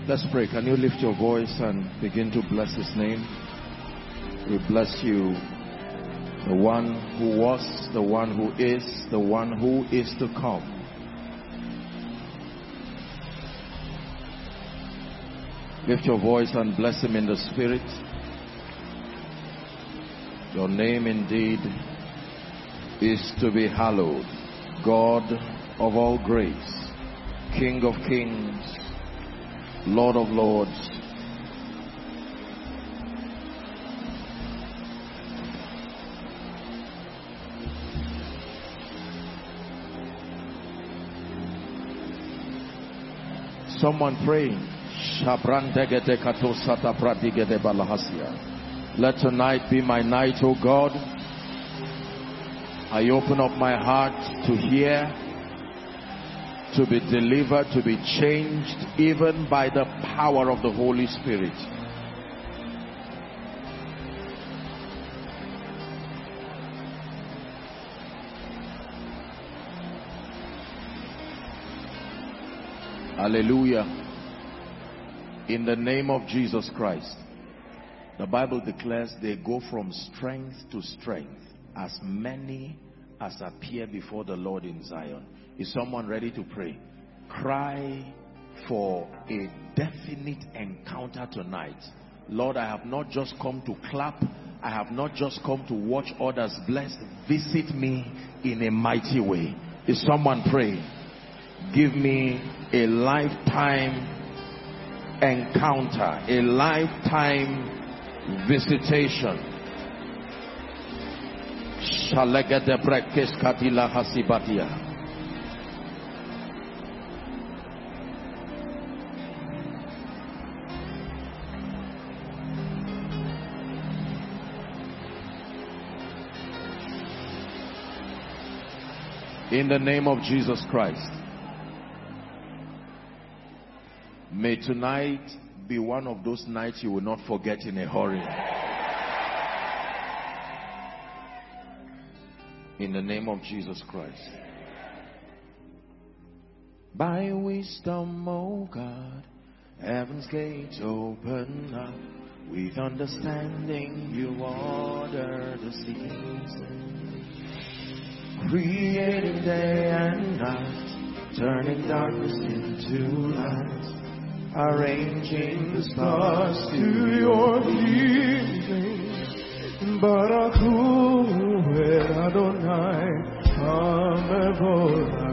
Let's pray. Can you lift your voice and begin to bless his name? We bless you, the one who was, the one who is to come. Lift your voice and bless him in the spirit. Your name indeed is to be hallowed. God of all grace, King of kings, Lord of lords. Someone praying. Let tonight be my night, O God. I open up my heart to hear, to be delivered, to be changed, even by the power of the Holy Spirit. Hallelujah. In the name of Jesus Christ. The Bible declares they go from strength to strength, as many as appear before the Lord in Zion. Is someone ready to pray? Cry for a definite encounter tonight. Lord, I have not just come to clap. I have not just come to watch others blessed. Visit me in a mighty way. Is someone praying? Give me a lifetime encounter, a lifetime visitation. In the name of Jesus Christ. May tonight be one of those nights you will not forget in a hurry. In the name of Jesus Christ. By wisdom, O God, heaven's gates open up. With understanding you order the seasons. Creating day and night, turning darkness into light. Arranging the stars to your pleasing. Barakhu Adonai Amevora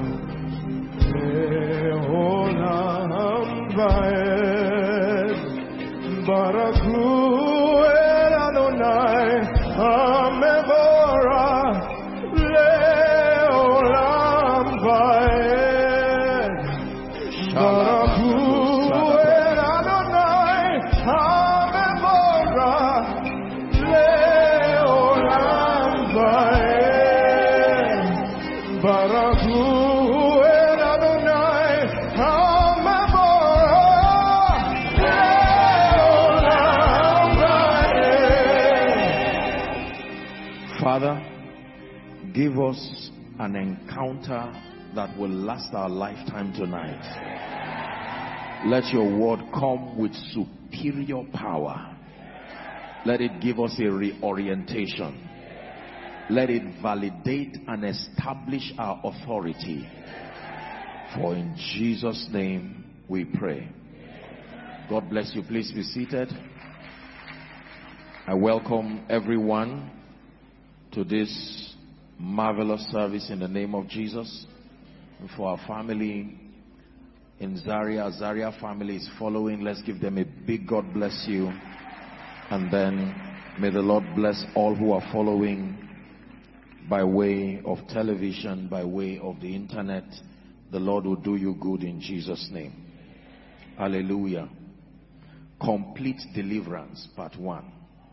Leolam Vaed. Barakhu Adonai Amevora Leolam Vaed. Barakhu Father, give us an encounter that will last our lifetime tonight. Let your word come with superior power. Let it give us a reorientation. Let it validate and establish our authority. For in Jesus' name we pray. God bless you. Please be seated. I welcome everyone to this marvelous service in the name of Jesus. And for our family in Zaria family is following. Let's give them a big God bless you. And then may the Lord bless all who are following by way of television, by way of the internet. The Lord will do you good in Jesus' name. Hallelujah. Complete deliverance, part 1.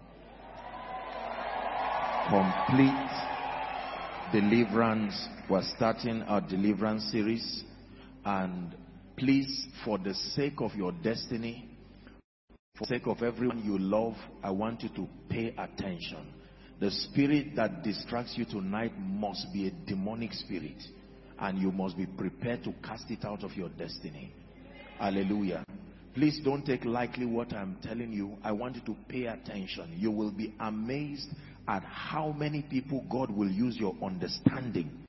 Complete deliverance. We're starting our deliverance series, and please, for the sake of your destiny, for the sake of everyone you love, I want you to pay attention. The spirit that distracts you tonight must be a demonic spirit, and you must be prepared to cast it out of your destiny. Hallelujah. Please don't take lightly what I'm telling you. I want you to pay attention. You will be amazed at how many people God will use your understanding.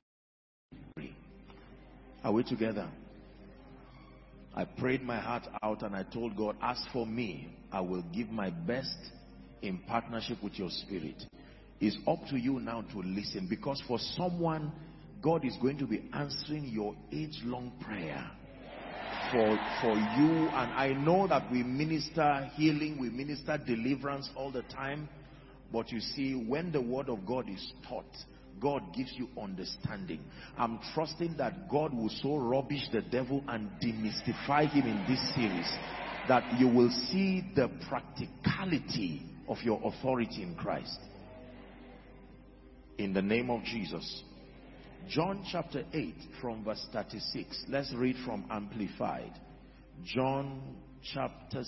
Are we together? I prayed my heart out and I told God, as for me, I will give my best in partnership with your spirit. It's up to you now to listen, because for someone, God is going to be answering your age-long prayer for you. And I know that we minister healing, we minister deliverance all the time, but you see, when the word of God is taught, God gives you understanding. I'm trusting that God will so rubbish the devil and demystify him in this series that you will see the practicality of your authority in Christ. In the name of Jesus. John chapter 8 from verse 36. Let's read from Amplified. John chapter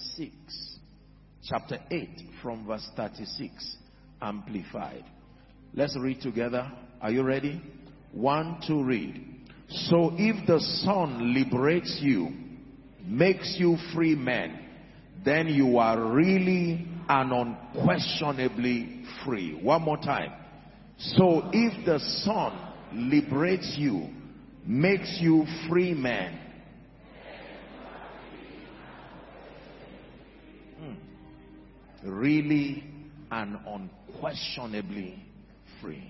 8 from verse 36. Amplified. Let's read together. Are you ready? 1, 2, read. So if the Son liberates you, makes you free men, then you are really and unquestionably free. One more time. So if the Son liberates you, makes you free men, really and unquestionably free.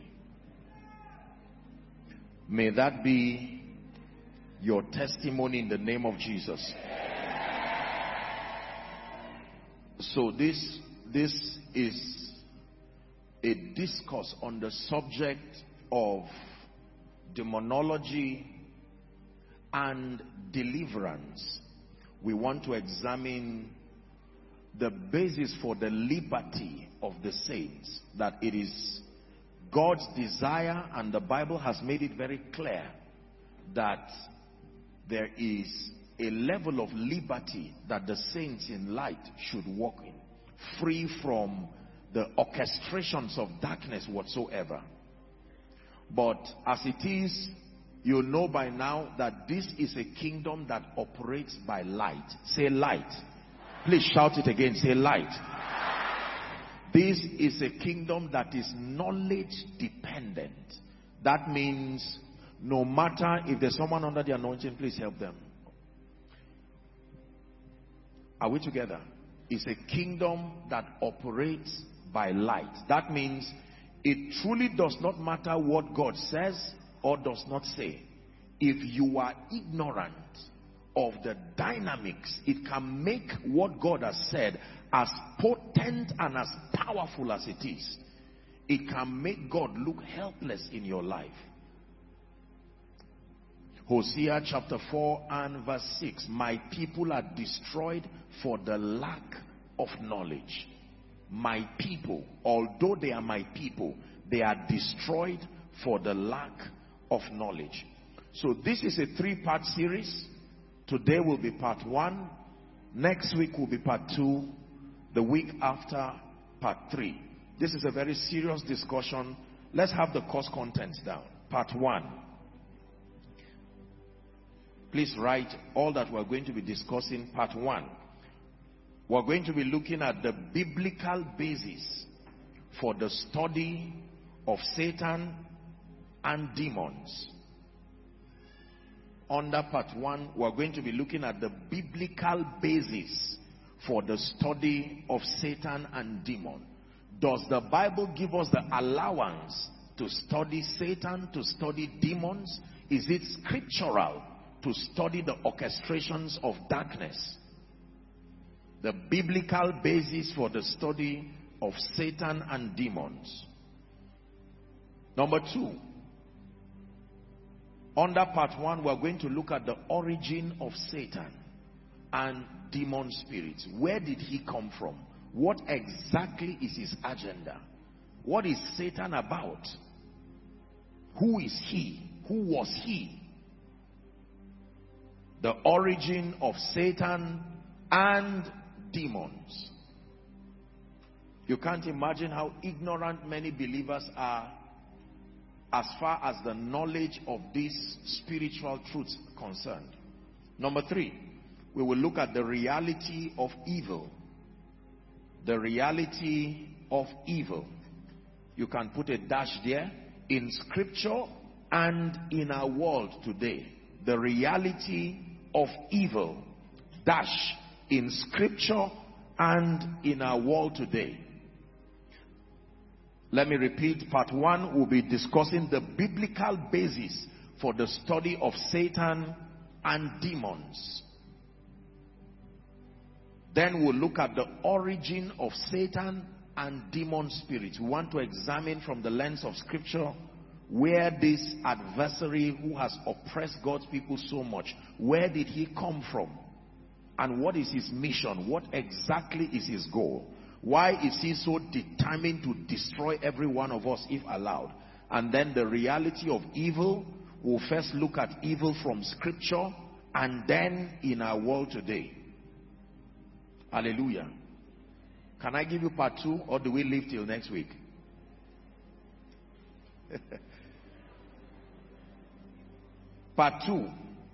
May that be your testimony in the name of Jesus. So this is a discourse on the subject of demonology and deliverance. We want to examine the basis for the liberty of the saints, that it is God's desire, and the Bible has made it very clear that there is a level of liberty that the saints in light should walk in, free from the orchestrations of darkness whatsoever. But as it is, you know by now that this is a kingdom that operates by light. Say light. Please shout it again. Say light. This is a kingdom that is knowledge dependent. That means no matter if there's someone under the anointing, please help them. Are we together? It's a kingdom that operates by light. That means it truly does not matter what God says or does not say. If you are ignorant of the dynamics, it can make what God has said as potent and as powerful as it is. It can make God look helpless in your life. Hosea chapter 4 and verse 6. My people are destroyed for the lack of knowledge. My people, although they are my people, they are destroyed for the lack of knowledge. So this is a 3-part series. Today will be part 1. Next week will be part 2. The week after, part 3. This is a very serious discussion. Let's have the course contents down. Part 1. Please write all that we're going to be discussing. Part 1. We're going to be looking at the biblical basis for the study of Satan and demons. Under part 1, we're going to be looking at the biblical basis for the study of Satan and demon. Does the Bible give us the allowance to study Satan, to study demons? Is it scriptural to study the orchestrations of darkness? The biblical basis for the study of Satan and demons. Number 2, under part 1, we're going to look at the origin of Satan and demon spirits. Where did he come from? What exactly is his agenda? What is Satan about? Who is he? Who was he? The origin of Satan and demons. You can't imagine how ignorant many believers are as far as the knowledge of these spiritual truths concerned. Number 3, we will look at the reality of evil. The reality of evil. You can put a dash there. In scripture and in our world today. The reality of evil. Dash. In scripture and in our world today. Let me repeat. Part 1 will be discussing the biblical basis for the study of Satan and demons. Then we'll look at the origin of Satan and demon spirits. We want to examine from the lens of scripture where this adversary who has oppressed God's people so much, where did he come from? And what is his mission? What exactly is his goal? Why is he so determined to destroy every one of us if allowed? And then the reality of evil. We'll first look at evil from scripture and then in our world today. Hallelujah. Can I give you part 2 or do we leave till next week? Part 2.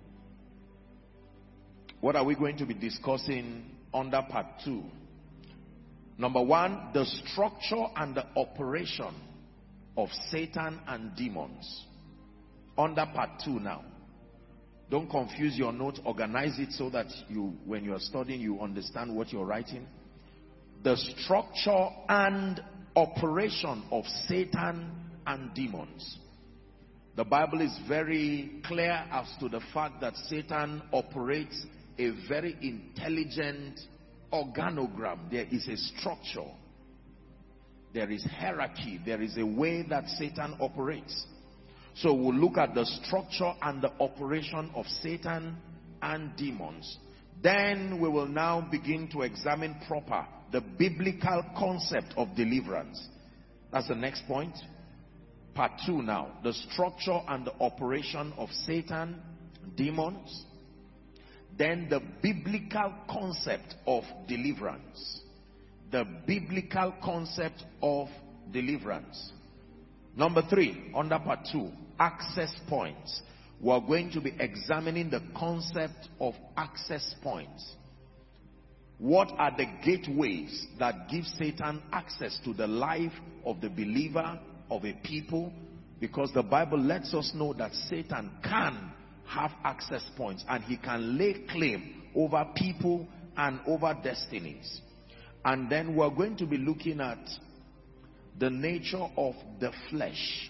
What are we going to be discussing under part 2? Number 1, the structure and the operation of Satan and demons. Under part 2 now. Don't confuse your notes. Organize it so that you, when you are studying, you understand what you're writing. The structure and operation of Satan and demons. The Bible is very clear as to the fact that Satan operates a very intelligent organogram. There is a structure. There is hierarchy. There is a way that Satan operates. So we'll look at the structure and the operation of Satan and demons. Then we will now begin to examine proper the biblical concept of deliverance. That's the next point. Part 2 now. The structure and the operation of Satan, demons. Then the biblical concept of deliverance. The biblical concept of deliverance. Number 3, under part 2, access points. We are going to be examining the concept of access points. What are the gateways that give Satan access to the life of the believer, of a people? Because the Bible lets us know that Satan can have access points and he can lay claim over people and over destinies. And then we are going to be looking at the nature of the flesh.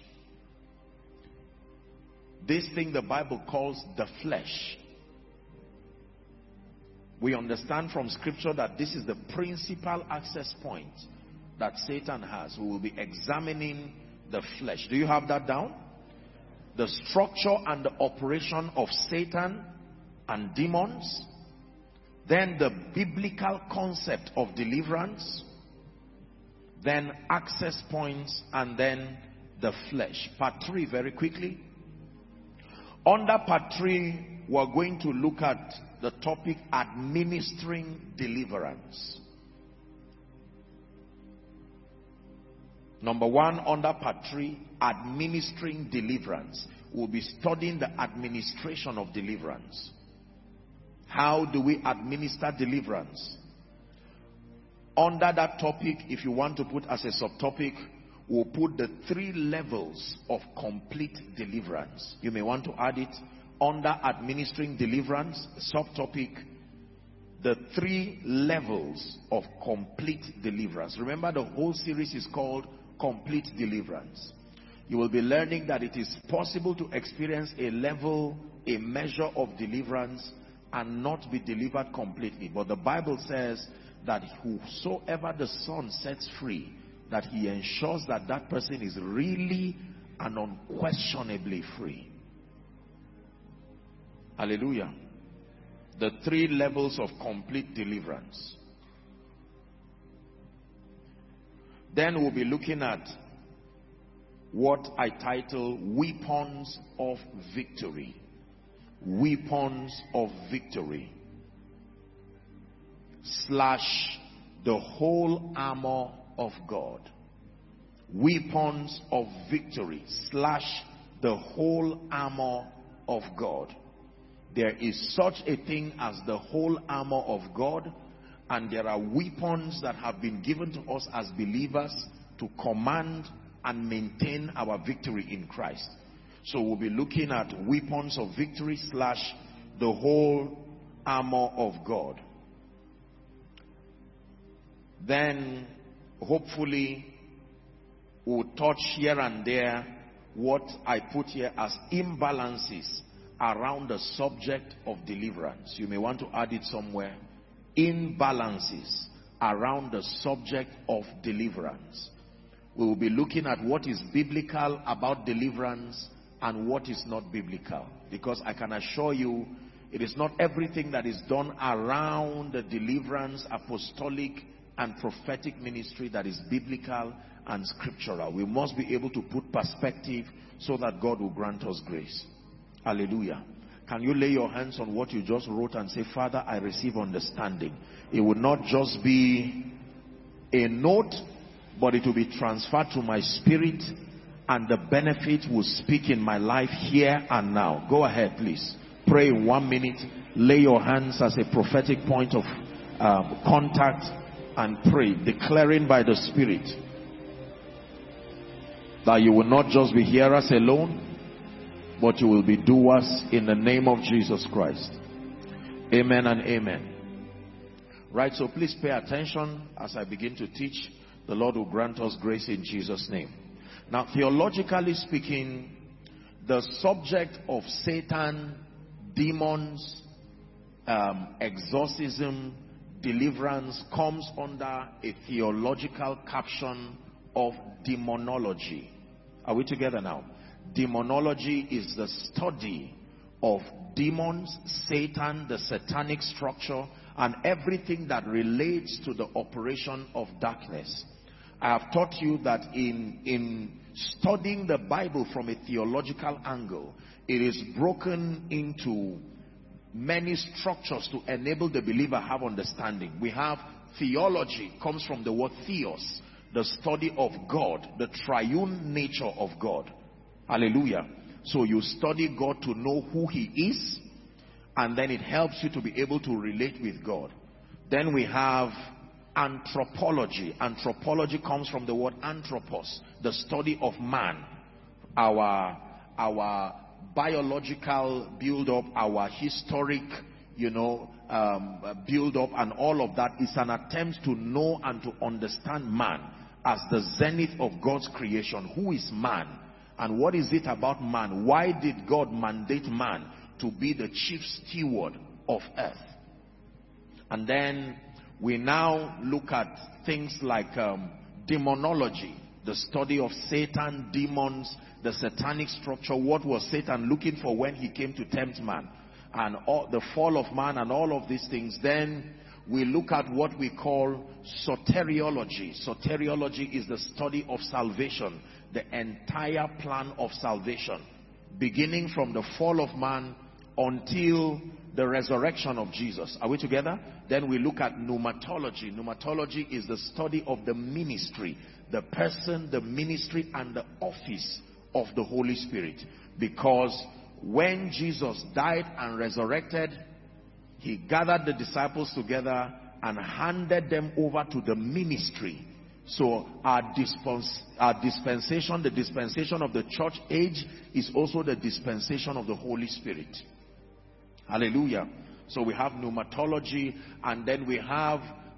This thing the Bible calls the flesh. We understand from scripture that this is the principal access point that Satan has. We will be examining the flesh. Do you have that down? The structure and the operation of Satan and demons. Then the biblical concept of deliverance. Then access points, and then the flesh. Part 3 very quickly. Under part 3, we are going to look at the topic administering deliverance. Number 1, under part 3, administering deliverance. We'll be studying the administration of deliverance. How do we administer deliverance? Under that topic, if you want to put as a subtopic, we'll put the 3 levels of complete deliverance. You may want to add it under administering deliverance, subtopic, the 3 levels of complete deliverance. Remember, the whole series is called Complete Deliverance. You will be learning that it is possible to experience a level, a measure of deliverance and not be delivered completely. But the Bible says that whosoever the Son sets free, that he ensures that that person is really and unquestionably free. Hallelujah. The 3 levels of complete deliverance. Then we'll be looking at what I title Weapons of Victory. Weapons of Victory. / the whole armor of God. Weapons of Victory / the whole armor of God. There is such a thing as the whole armor of God, and there are weapons that have been given to us as believers to command and maintain our victory in Christ. So we'll be looking at weapons of victory / the whole armor of God. Then hopefully we'll touch here and there what I put here as imbalances around the subject of deliverance. You may want to add it somewhere. Imbalances around the subject of deliverance. We will be looking at what is biblical about deliverance and what is not biblical. Because I can assure you, it is not everything that is done around the deliverance, apostolic and prophetic ministry that is biblical and scriptural. We must be able to put perspective so that God will grant us grace. Hallelujah. Can you lay your hands on what you just wrote and say, Father, I receive understanding. It will not just be a note, but it will be transferred to my spirit, and the benefit will speak in my life here and now. Go ahead, please. Pray in 1 minute. Lay your hands as a prophetic point of contact and pray, declaring by the Spirit that you will not just be hearers alone, but you will be doers in the name of Jesus Christ. Amen and amen. Right, so please pay attention as I begin to teach. The Lord will grant us grace in Jesus' name. Now, theologically speaking, the subject of Satan, demons, exorcism, deliverance comes under a theological caption of demonology. Are we together now? Demonology is the study of demons, Satan, the satanic structure, and everything that relates to the operation of darkness. I have taught you that in studying the Bible from a theological angle, it is broken into many structures to enable the believer have understanding. We have theology, comes from the word theos, the study of God, the triune nature of God. Hallelujah. So you study God to know who he is, and then it helps you to be able to relate with God. Then we have anthropology. Anthropology comes from the word anthropos, the study of man. Our biological build-up, our historic, build-up, and all of that is an attempt to know and to understand man as the zenith of God's creation. Who is man? And what is it about man? Why did God mandate man to be the chief steward of earth? And then we now look at things like demonology, the study of Satan, demons, the satanic structure. What was Satan looking for when he came to tempt man? And the fall of man and all of these things. Then we look at what we call soteriology. Soteriology is the study of salvation, the entire plan of salvation, beginning from the fall of man until the resurrection of Jesus. Are we together? Then we look at pneumatology. Pneumatology is the study of the ministry, the person, the ministry, and the office of the Holy Spirit. Because when Jesus died and resurrected, he gathered the disciples together and handed them over to the ministry. So our dispensation, the dispensation of the church age, is also the dispensation of the Holy Spirit. Hallelujah. So we have pneumatology, and then we have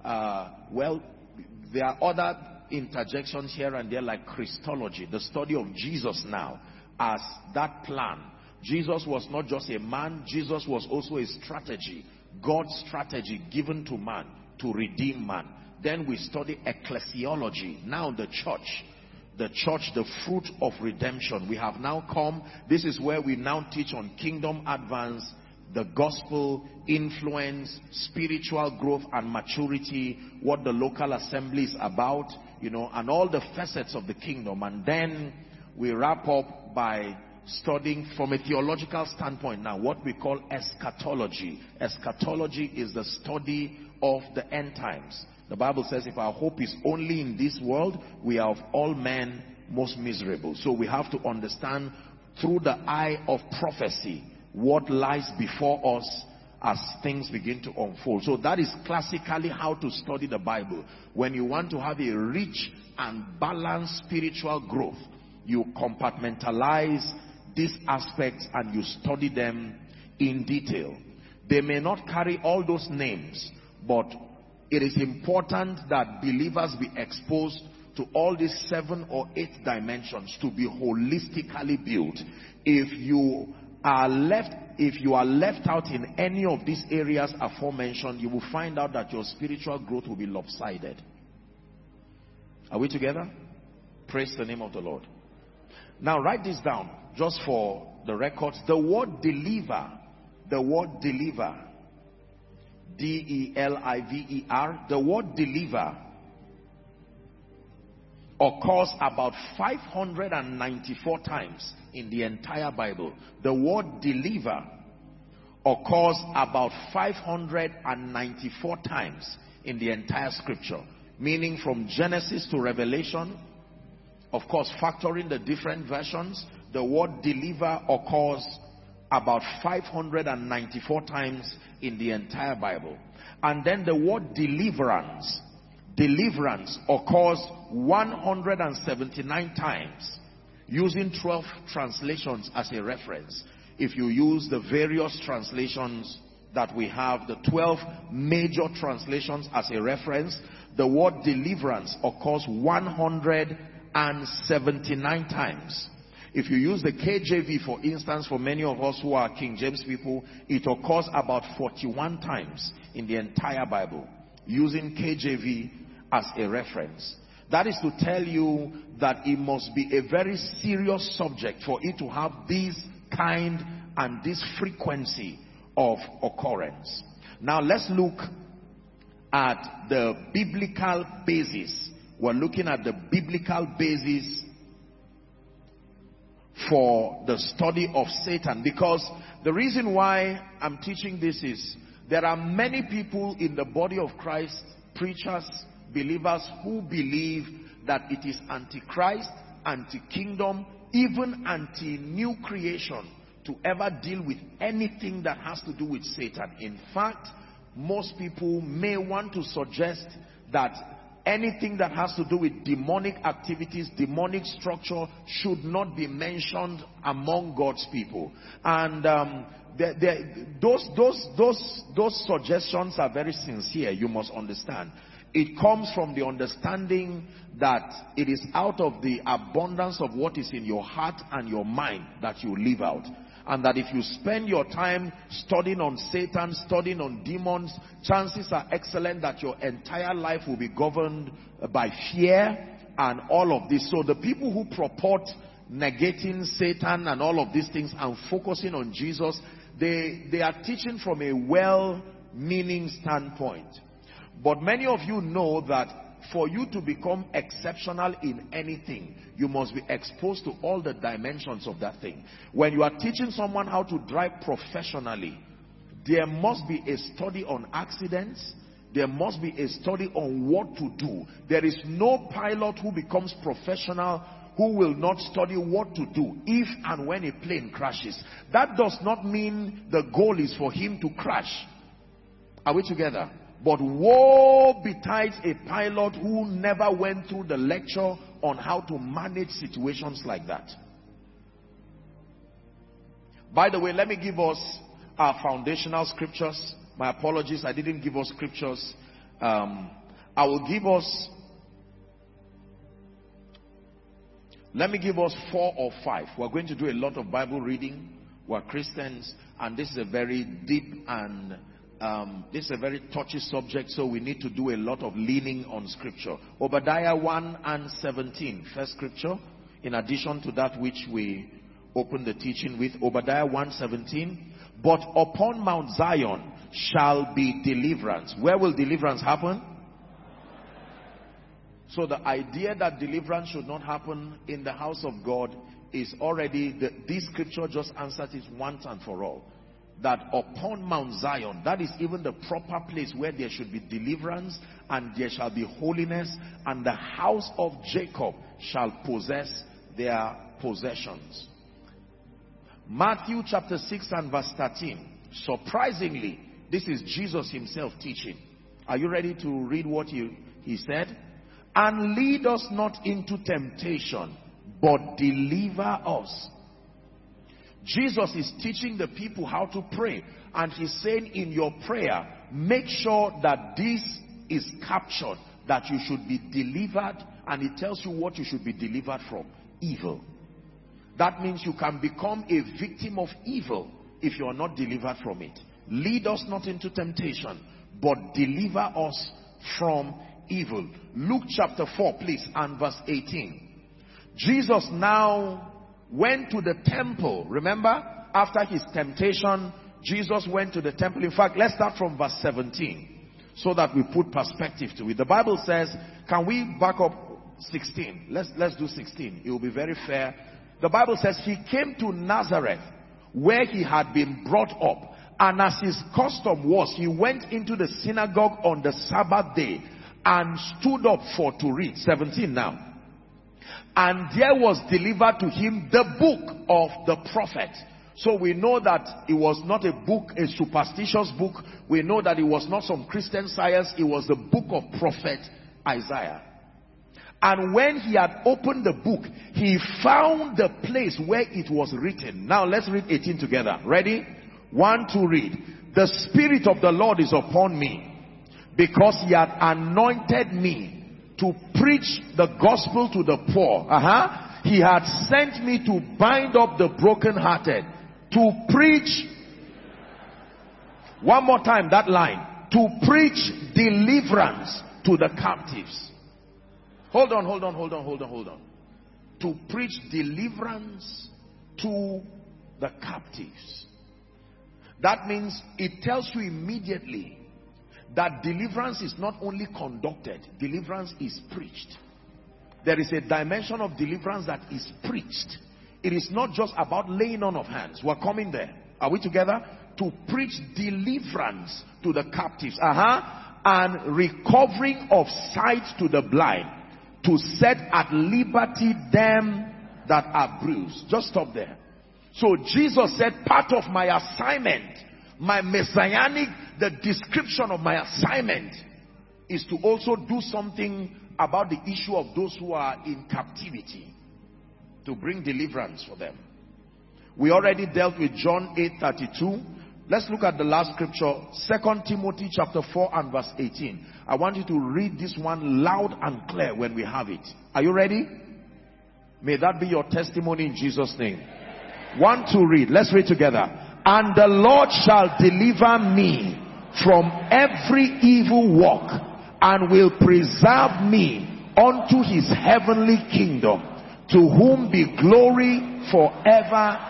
there are other interjections here and there, like Christology, the study of Jesus now as that plan. Jesus was not just a man, Jesus was also a strategy, God's strategy given to man to redeem man. Then we study ecclesiology, now the church, the fruit of redemption. We have now come, this is where we now teach on kingdom advance, the gospel, influence, spiritual growth and maturity, what the local assembly is about, and all the facets of the kingdom. And then we wrap up by studying from a theological standpoint now what we call eschatology. Eschatology is the study of the end times. The Bible says if our hope is only in this world, we are of all men most miserable. So we have to understand through the eye of prophecy what lies before us as things begin to unfold. So that is classically how to study the Bible. When you want to have a rich and balanced spiritual growth, you compartmentalize these aspects and you study them in detail. They may not carry all those names, but it is important that believers be exposed to all these 7 or 8 dimensions to be holistically built. If you are left out in any of these areas aforementioned, you will find out that your spiritual growth will be lopsided. Are we together? Praise the name of the Lord. Now write this down just for the records. The word deliver, D-E-L-I-V-E-R, the word deliver occurs about 594 times in the entire Bible. The word deliver occurs about 594 times in the entire scripture, meaning from Genesis to Revelation. Of course, factoring the different versions, the word deliver occurs about 594 times in the entire Bible. And then the word deliverance occurs 179 times, using 12 translations as a reference. If you use the various translations that we have, the 12 major translations as a reference, the word deliverance occurs 179 times. If you use the KJV, for instance, for many of us who are King James people, it occurs about 41 times in the entire Bible, using KJV as a reference. That is to tell you that it must be a very serious subject for it to have this kind and this frequency of occurrence. Now let's look at the biblical basis. We're looking at the biblical basis for the study of Satan, because the reason why I'm teaching this is there are many people in the body of Christ, preachers, believers, who believe that it is anti-Christ, anti-kingdom, even anti-new creation to ever deal with anything that has to do with Satan. In fact, most people may want to suggest that anything that has to do with demonic activities, demonic structure, should not be mentioned among God's people. And those suggestions are very sincere, you must understand. It comes from the understanding that it is out of the abundance of what is in your heart and your mind that you live out. And that if you spend your time studying on Satan, studying on demons, chances are excellent that your entire life will be governed by fear and all of this. So the people who purport negating Satan and all of these things and focusing on Jesus, they are teaching from a well-meaning standpoint. But many of you know that for you to become exceptional in anything, you must be exposed to all the dimensions of that thing. When you are teaching someone how to drive professionally, there must be a study on accidents. There must be a study on what to do. There is no pilot who becomes professional who will not study what to do if and when a plane crashes. That does not mean the goal is for him to crash. Are we together? But woe betides a pilot who never went through the lecture on how to manage situations like that. By the way, let me give us our foundational scriptures. My apologies, I didn't give us scriptures. I will give us, let me give us 4 or 5. We're going to do a lot of Bible reading. We're Christians, and this is a very deep and this is a very touchy subject, so we need to do a lot of leaning on scripture. Obadiah 1:17, first scripture, in addition to that which we opened the teaching with. Obadiah 1:17. But upon Mount Zion shall be deliverance. Where will deliverance happen? So the idea that deliverance should not happen in the house of God is already, this scripture just answers it once and for all. That upon Mount Zion, that is even the proper place where there should be deliverance and there shall be holiness, and the house of Jacob shall possess their possessions. Matthew chapter 6 and verse 13. Surprisingly, this is Jesus himself teaching. Are you ready to read what he said? And lead us not into temptation, but deliver us. Jesus is teaching the people how to pray. And he's saying in your prayer, make sure that this is captured, that you should be delivered. And it tells you what you should be delivered from. Evil. That means you can become a victim of evil if you are not delivered from it. Lead us not into temptation, but deliver us from evil. Luke chapter 4, please, and verse 18. Jesus now went to the temple. Remember, after his temptation, Jesus went to the temple. In fact, let's start from verse 17 so that we put perspective to it. The Bible says, can we back up 16? Let's do 16. It will be very fair. The Bible says he came to Nazareth where he had been brought up. And as his custom was, he went into the synagogue on the Sabbath day and stood up to read. 17 now. And there was delivered to him the book of the prophet. So we know that it was not a book, a superstitious book. We know that it was not some Christian science. It was the book of prophet Isaiah. And when he had opened the book, he found the place where it was written. Now let's read 18 together. Ready? 1, 2, read. The Spirit of the Lord is upon me, because he had anointed me to preach the gospel to the poor. He had sent me to bind up the brokenhearted, to preach, one more time that line, to preach deliverance to the captives. Hold on. To preach deliverance to the captives. That means it tells you immediately that deliverance is not only conducted, deliverance is preached. There is a dimension of deliverance that is preached. It is not just about laying on of hands. We're coming there. Are we together? To preach deliverance to the captives. And recovering of sight to the blind. To set at liberty them that are bruised. Just stop there. So Jesus said, part of my assignment, my messianic, the description of my assignment is to also do something about the issue of those who are in captivity, to bring deliverance for them. We already dealt with John 8:32. Let's look at the last scripture, 2 Timothy chapter 4 and verse 18. I want you to read this one loud and clear when we have it. Are you ready? May that be your testimony in Jesus' name. 1, 2, read. Let's read together. And the Lord shall deliver me from every evil work, and will preserve me unto his heavenly kingdom, to whom be glory forever.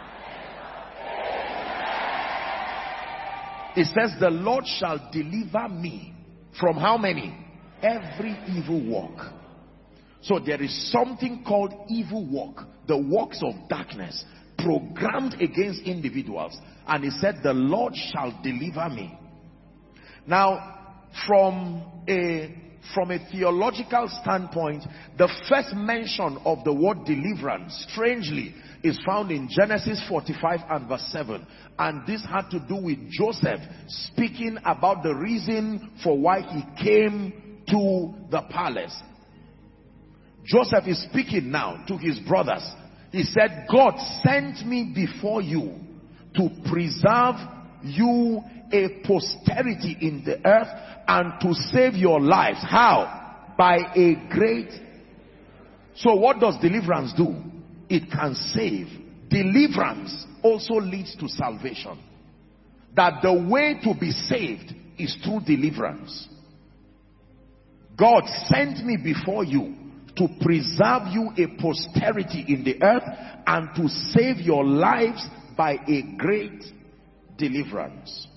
It says the Lord shall deliver me from how many? Every evil work. So there is something called evil work, the works of darkness programmed against individuals. And he said the Lord shall deliver me. Now, from a theological standpoint, the first mention of the word deliverance, strangely, is found in Genesis 45 and verse 7. And this had to do with Joseph speaking about the reason for why he came to the palace. Joseph is speaking now to his brothers. He said, God sent me before you to preserve you a posterity in the earth and to save your lives. How? By a great... So what does deliverance do? It can save. Deliverance also leads to salvation. That the way to be saved is through deliverance. God sent me before you to preserve you a posterity in the earth and to save your lives by a great deliverance.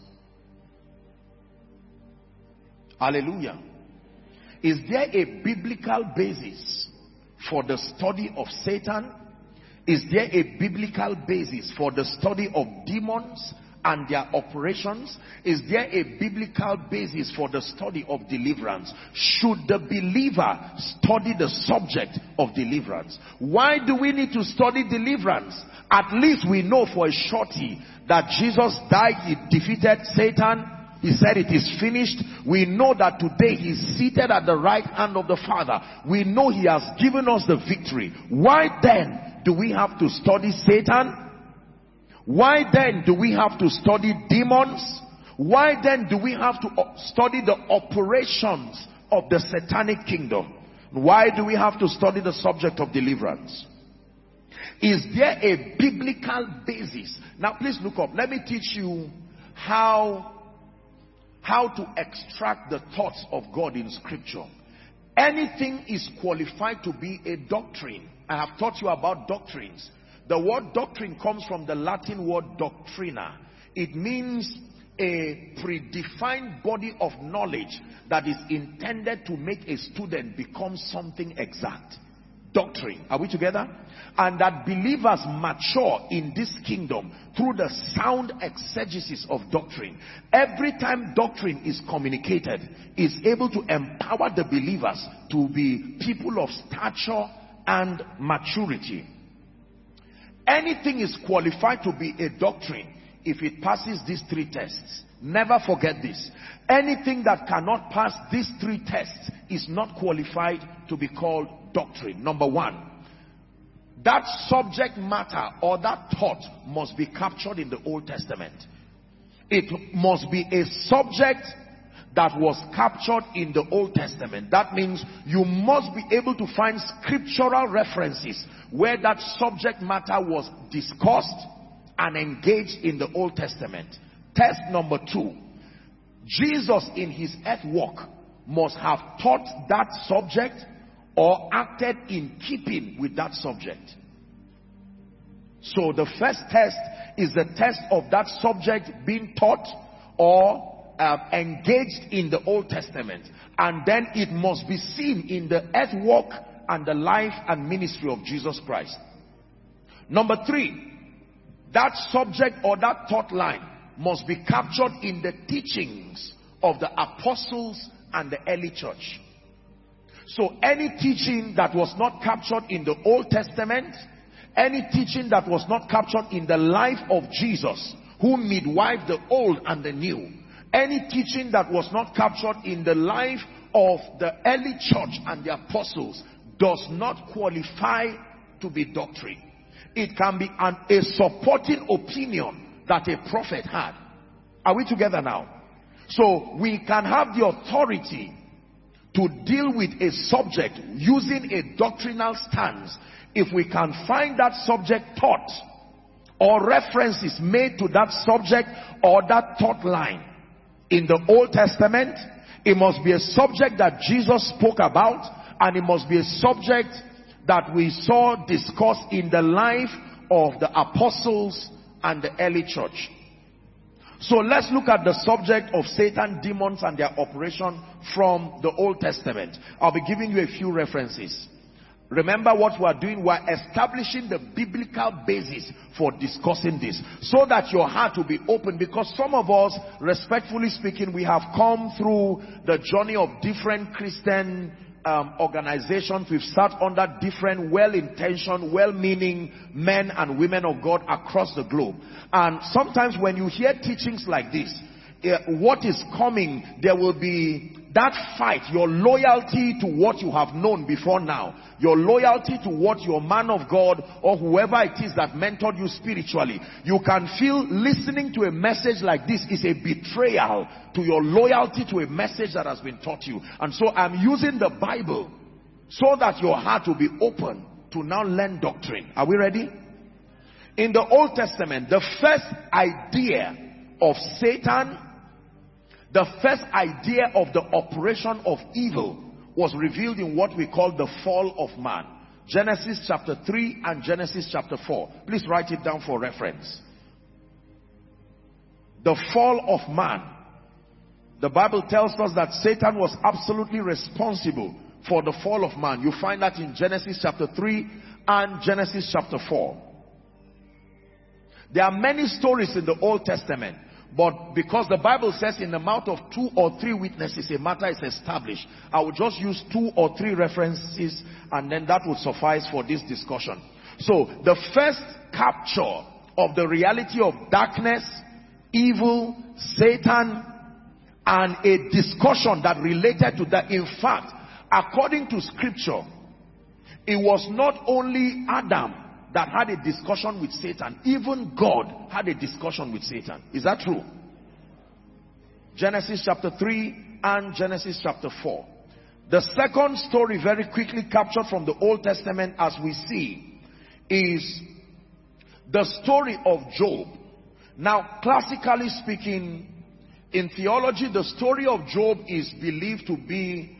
Hallelujah. Is there a biblical basis for the study of Satan? Is there a biblical basis for the study of demons and their operations? Is there a biblical basis for the study of deliverance? Should the believer study the subject of deliverance? Why do we need to study deliverance? At least we know for a surety that Jesus died, he defeated Satan. He said it is finished. We know that today he is seated at the right hand of the Father. We know he has given us the victory. Why then do we have to study Satan? Why then do we have to study demons? Why then do we have to study the operations of the satanic kingdom? Why do we have to study the subject of deliverance? Is there a biblical basis? Now please look up. Let me teach you how to extract the thoughts of God in scripture. Anything is qualified to be a doctrine. I have taught you about doctrines. The word doctrine comes from the Latin word doctrina. It means a predefined body of knowledge that is intended to make a student become something exact. Doctrine. Are we together? And that believers mature in this kingdom through the sound exegesis of doctrine. Every time doctrine is communicated, is able to empower the believers to be people of stature and maturity. Anything is qualified to be a doctrine if it passes these three tests. Never forget this. Anything that cannot pass these three tests is not qualified to be called doctrine. Number one, that subject matter or that thought must be captured in the Old Testament. It must be a subject that was captured in the Old Testament. That means you must be able to find scriptural references where that subject matter was discussed and engaged in the Old Testament. Test number two, Jesus in his earth walk must have taught that subject or acted in keeping with that subject. So the first test is the test of that subject being taught or engaged in the Old Testament, and then it must be seen in the earth walk and the life and ministry of Jesus Christ. Number three, that subject or that thought line must be captured in the teachings of the apostles and the early church. So any teaching that was not captured in the Old Testament, any teaching that was not captured in the life of Jesus, who midwifed the old and the new, any teaching that was not captured in the life of the early church and the apostles does not qualify to be doctrine. It can be a supporting opinion that a prophet had. Are we together now? So we can have the authority to deal with a subject using a doctrinal stance if we can find that subject taught or references made to that subject or that thought line in the Old Testament. It must be a subject that Jesus spoke about, and it must be a subject that we saw discussed in the life of the apostles and the early church. So let's look at the subject of Satan, demons, and their operation from the Old Testament. I'll be giving you a few references. Remember what we are doing. We are establishing the biblical basis for discussing this, so that your heart will be open, because some of us, respectfully speaking, we have come through the journey of different Christian organizations. We've sat under different well-intentioned, well-meaning men and women of God across the globe. And sometimes when you hear teachings like this, what is coming, there will be that fight, your loyalty to what you have known before now, your loyalty to what your man of God or whoever it is that mentored you spiritually. You can feel listening to a message like this is a betrayal to your loyalty to a message that has been taught you. And so I'm using the Bible so that your heart will be open to now learn doctrine. Are we ready? In the Old Testament, the first idea of Satan, the first idea of the operation of evil, was revealed in what we call the fall of man. Genesis chapter 3 and Genesis chapter 4. Please write it down for reference. The fall of man. The Bible tells us that Satan was absolutely responsible for the fall of man. You find that in Genesis chapter 3 and Genesis chapter 4. There are many stories in the Old Testament, but because the Bible says in the mouth of 2 or 3 witnesses a matter is established, I will just use 2 or 3 references and then that would suffice for this discussion. So the first capture of the reality of darkness, evil, Satan, and a discussion that related to that. In fact, according to scripture, it was not only Adam that had a discussion with Satan, even God had a discussion with Satan. Is that true? Genesis chapter 3 and Genesis chapter 4. The second story, very quickly captured from the Old Testament as we see, is the story of Job. Now, classically speaking, in theology, the story of Job is believed to be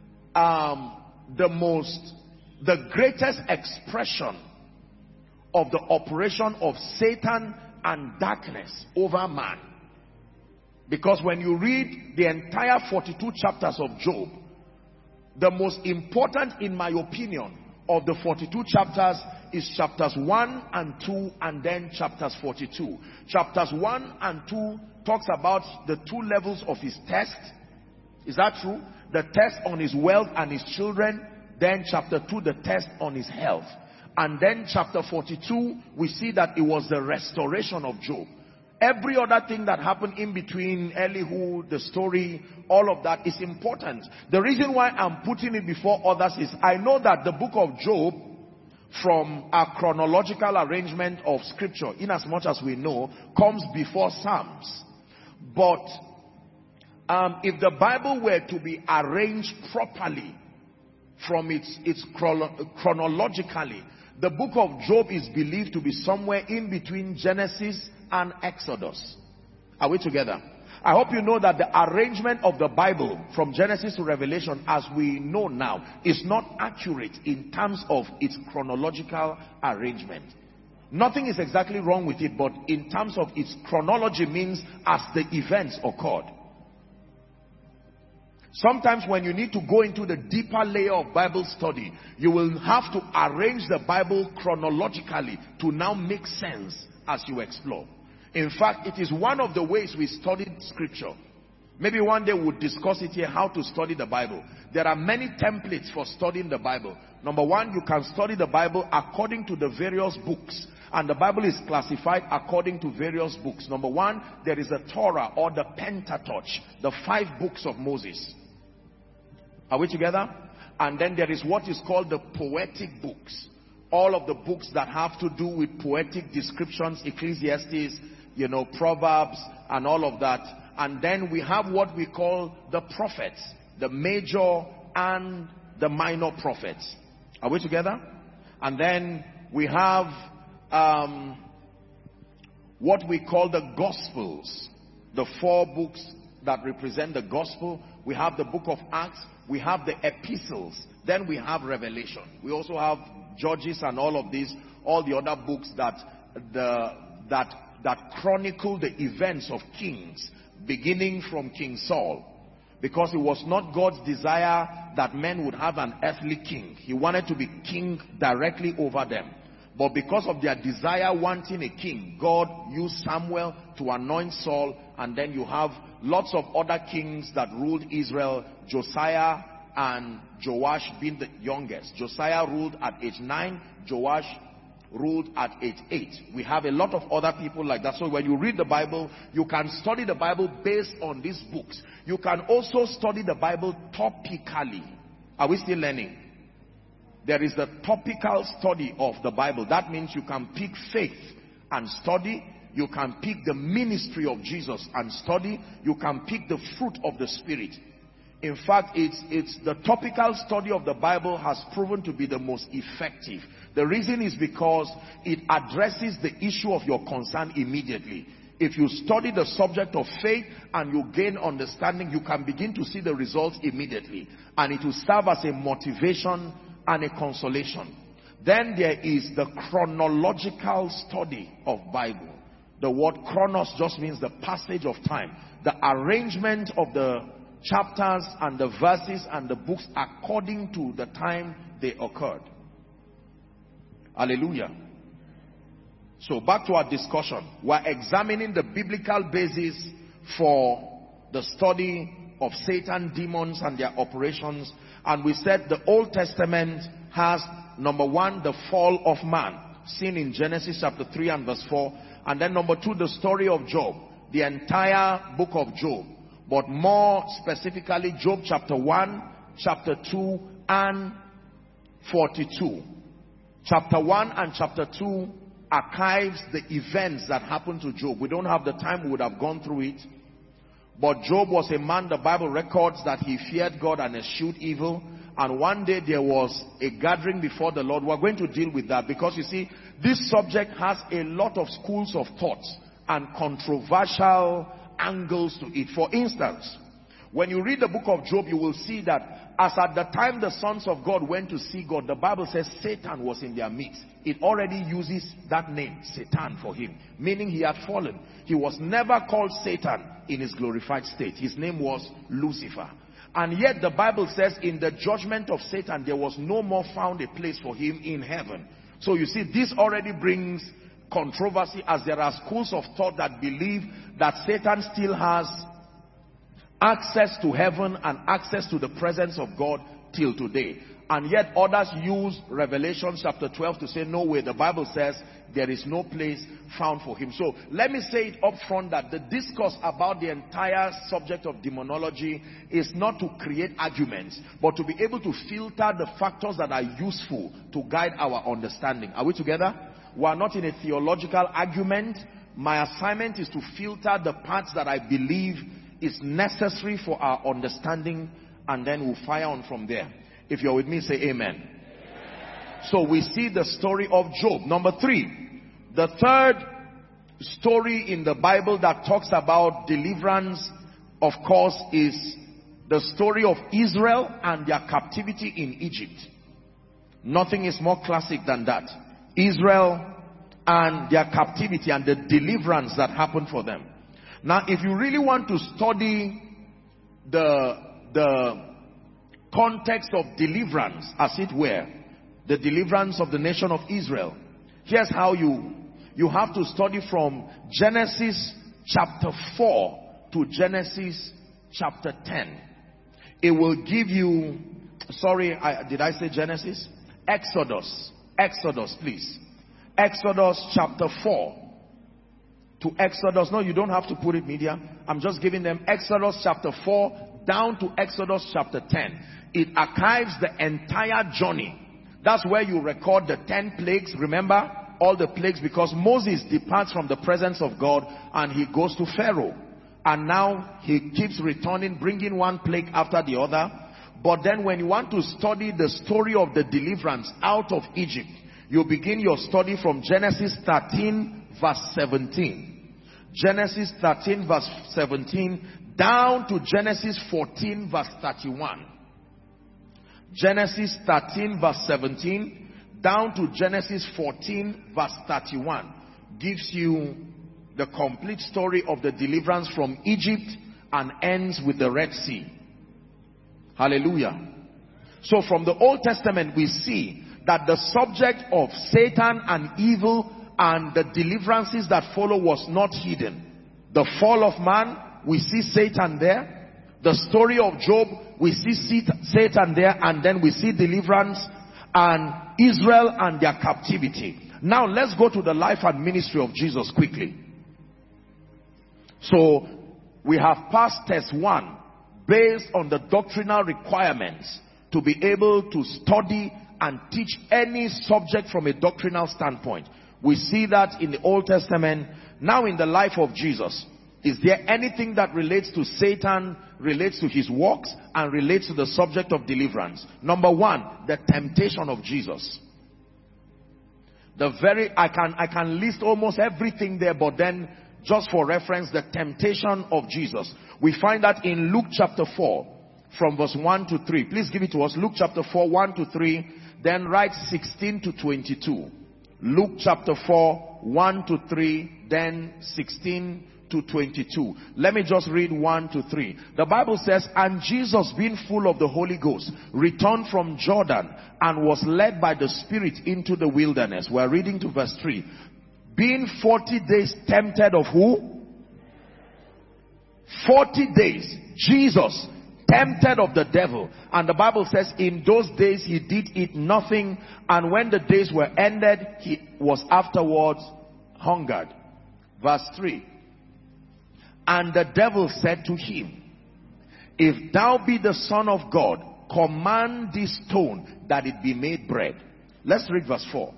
the greatest expression of the operation of Satan and darkness over man. Because when you read the entire 42 chapters of Job, the most important, in my opinion, of the 42 chapters is chapters 1 and 2 and then chapters 42. Chapters 1 and 2 talks about the 2 levels of his test. Is that true? The test on his wealth and his children. Then chapter 2, the test on his health. And then chapter 42, we see that it was the restoration of Job. Every other thing that happened in between, Elihu, the story, all of that is important. The reason why I'm putting it before others is I know that the book of Job, from a chronological arrangement of scripture, in as much as we know, comes before Psalms. But if the Bible were to be arranged properly from its chronologically, the book of Job is believed to be somewhere in between Genesis and Exodus. Are we together? I hope you know that the arrangement of the Bible from Genesis to Revelation, as we know now, is not accurate in terms of its chronological arrangement. Nothing is exactly wrong with it, but in terms of its chronology, means as the events occurred. Sometimes when you need to go into the deeper layer of Bible study, you will have to arrange the Bible chronologically to now make sense as you explore. In fact, it is one of the ways we studied scripture. Maybe one day we'll discuss it here, how to study the Bible. There are many templates for studying the Bible. Number one, you can study the Bible according to the various books. And the Bible is classified according to various books. Number one, there is the Torah or the Pentateuch, the 5 books of Moses. Are we together? And then there is what is called the poetic books. All of the books that have to do with poetic descriptions, Ecclesiastes, Proverbs and all of that. And then we have what we call the prophets, the major and the minor prophets. Are we together? And then we have what we call the Gospels, the 4 books that represent the Gospel. We have the book of Acts, we have the epistles, then we have Revelation. We also have Judges and all of these, all the other books that chronicle the events of kings, beginning from King Saul. Because it was not God's desire that men would have an earthly king. He wanted to be king directly over them. But because of their desire wanting a king, God used Samuel to anoint Saul, and then you have lots of other kings that ruled Israel, Josiah and Joash being the youngest. Josiah ruled at age 9, Joash ruled at age 8. We have a lot of other people like that. So when you read the Bible, you can study the Bible based on these books. You can also study the Bible topically. Are we still learning? There is the topical study of the Bible. That means you can pick faith and study. You can pick the ministry of Jesus and study. You can pick the fruit of the Spirit. In fact, it's the topical study of the Bible has proven to be the most effective. The reason is because it addresses the issue of your concern immediately. If you study the subject of faith and you gain understanding, you can begin to see the results immediately. And it will serve as a motivation and a consolation. Then there is the chronological study of Bible. The word chronos just means the passage of time. The arrangement of the chapters and the verses and the books according to the time they occurred. Hallelujah. So back to our discussion. We're examining the biblical basis for the study of Satan, demons, and their operations. And we said the Old Testament has, number one, the fall of man, seen in Genesis chapter 3 and verse 4. And then number two, the story of Job, the entire book of Job. But more specifically, Job chapter 1, chapter 2, and 42. Chapter 1 and chapter 2 archives the events that happened to Job. We don't have the time, we would have gone through it. But Job was a man, the Bible records that he feared God and eschewed evil. And one day there was a gathering before the Lord. We're going to deal with that because you see, this subject has a lot of schools of thought and controversial angles to it. For instance, when you read the book of Job, you will see that as at the time the sons of God went to see God, the Bible says Satan was in their midst. It already uses that name, Satan, for him, meaning he had fallen. He was never called Satan in his glorified state. His name was Lucifer. And yet the Bible says in the judgment of Satan, there was no more found a place for him in heaven. So you see, this already brings controversy, as there are schools of thought that believe that Satan still has access to heaven and access to the presence of God till today. And yet others use Revelation chapter 12 to say, no way, the Bible says there is no place found for him. So let me say it up front that the discourse about the entire subject of demonology is not to create arguments, but to be able to filter the factors that are useful to guide our understanding. Are we together? We are not in a theological argument. My assignment is to filter the parts that I believe is necessary for our understanding, and then we'll fire on from there. If you're with me, say amen. So we see the story of Job. Number 3, the third story in the Bible that talks about deliverance, of course, is the story of Israel and their captivity in Egypt. Nothing is more classic than that. Israel and their captivity and the deliverance that happened for them. Now, if you really want to study the context of deliverance, as it were, the deliverance of the nation of Israel, here's how you have to study from Genesis chapter 4 to Genesis chapter 10. It will give you, did I say Genesis? Exodus, please. Exodus chapter 4 to Exodus. No, you don't have to put it media. I'm just giving them Exodus chapter 4 down to Exodus chapter 10. It archives the entire journey. That's where you record the 10 plagues. Remember all the plagues, because Moses departs from the presence of God and he goes to Pharaoh. And now he keeps returning, bringing one plague after the other. But then when you want to study the story of the deliverance out of Egypt, you begin your study from Genesis 13 verse 17. Genesis 13 verse 17 down to Genesis 14 verse 31. Genesis 13 verse 17 down to Genesis 14 verse 31 gives you the complete story of the deliverance from Egypt and ends with the Red Sea. Hallelujah. So from the Old Testament we see that the subject of Satan and evil and the deliverances that follow was not hidden. The fall of man, we see Satan there. The story of Job, we see Satan there, and then we see deliverance and Israel and their captivity. Now let's go to the life and ministry of Jesus quickly. So we have passed test 1 based on the doctrinal requirements to be able to study and teach any subject from a doctrinal standpoint. We see that in the Old Testament. Now in the life of Jesus, is there anything that relates to Satan, relates to his works, and relates to the subject of deliverance? Number 1, the temptation of Jesus. I can list almost everything there, but then just for reference, the temptation of Jesus. We find that in Luke chapter 4 from verse 1 to 3. Please give it to us. Luke chapter 4, 1 to 3. Then write 16 to 22. Luke chapter 4, 1 to 3. Then 16 to 22. Let me just read 1 to 3. The Bible says, and Jesus, being full of the Holy Ghost, returned from Jordan and was led by the Spirit into the wilderness. We're reading to verse 3. Being 40 days tempted of who? 40 days. Jesus tempted of the devil. And the Bible says in those days he did eat nothing. And when the days were ended, he was afterwards hungered. Verse 3. And the devil said to him, if thou be the Son of God, command this stone that it be made bread. Let's read verse 4.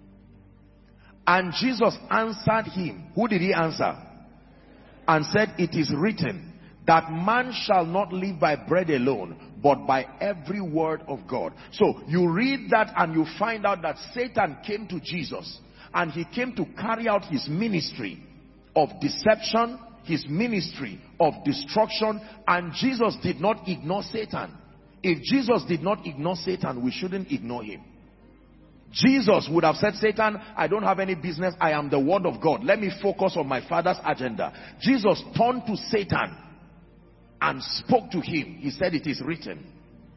And Jesus answered him. Who did he answer? And said, it is written that man shall not live by bread alone, but by every word of God. So you read that and you find out that Satan came to Jesus and he came to carry out his ministry of deception, his ministry of destruction, and Jesus did not ignore Satan. If Jesus did not ignore Satan, we shouldn't ignore him. Jesus would have said, Satan, I don't have any business. I am the word of God. Let me focus on my Father's agenda. Jesus turned to Satan and spoke to him. He said, it is written.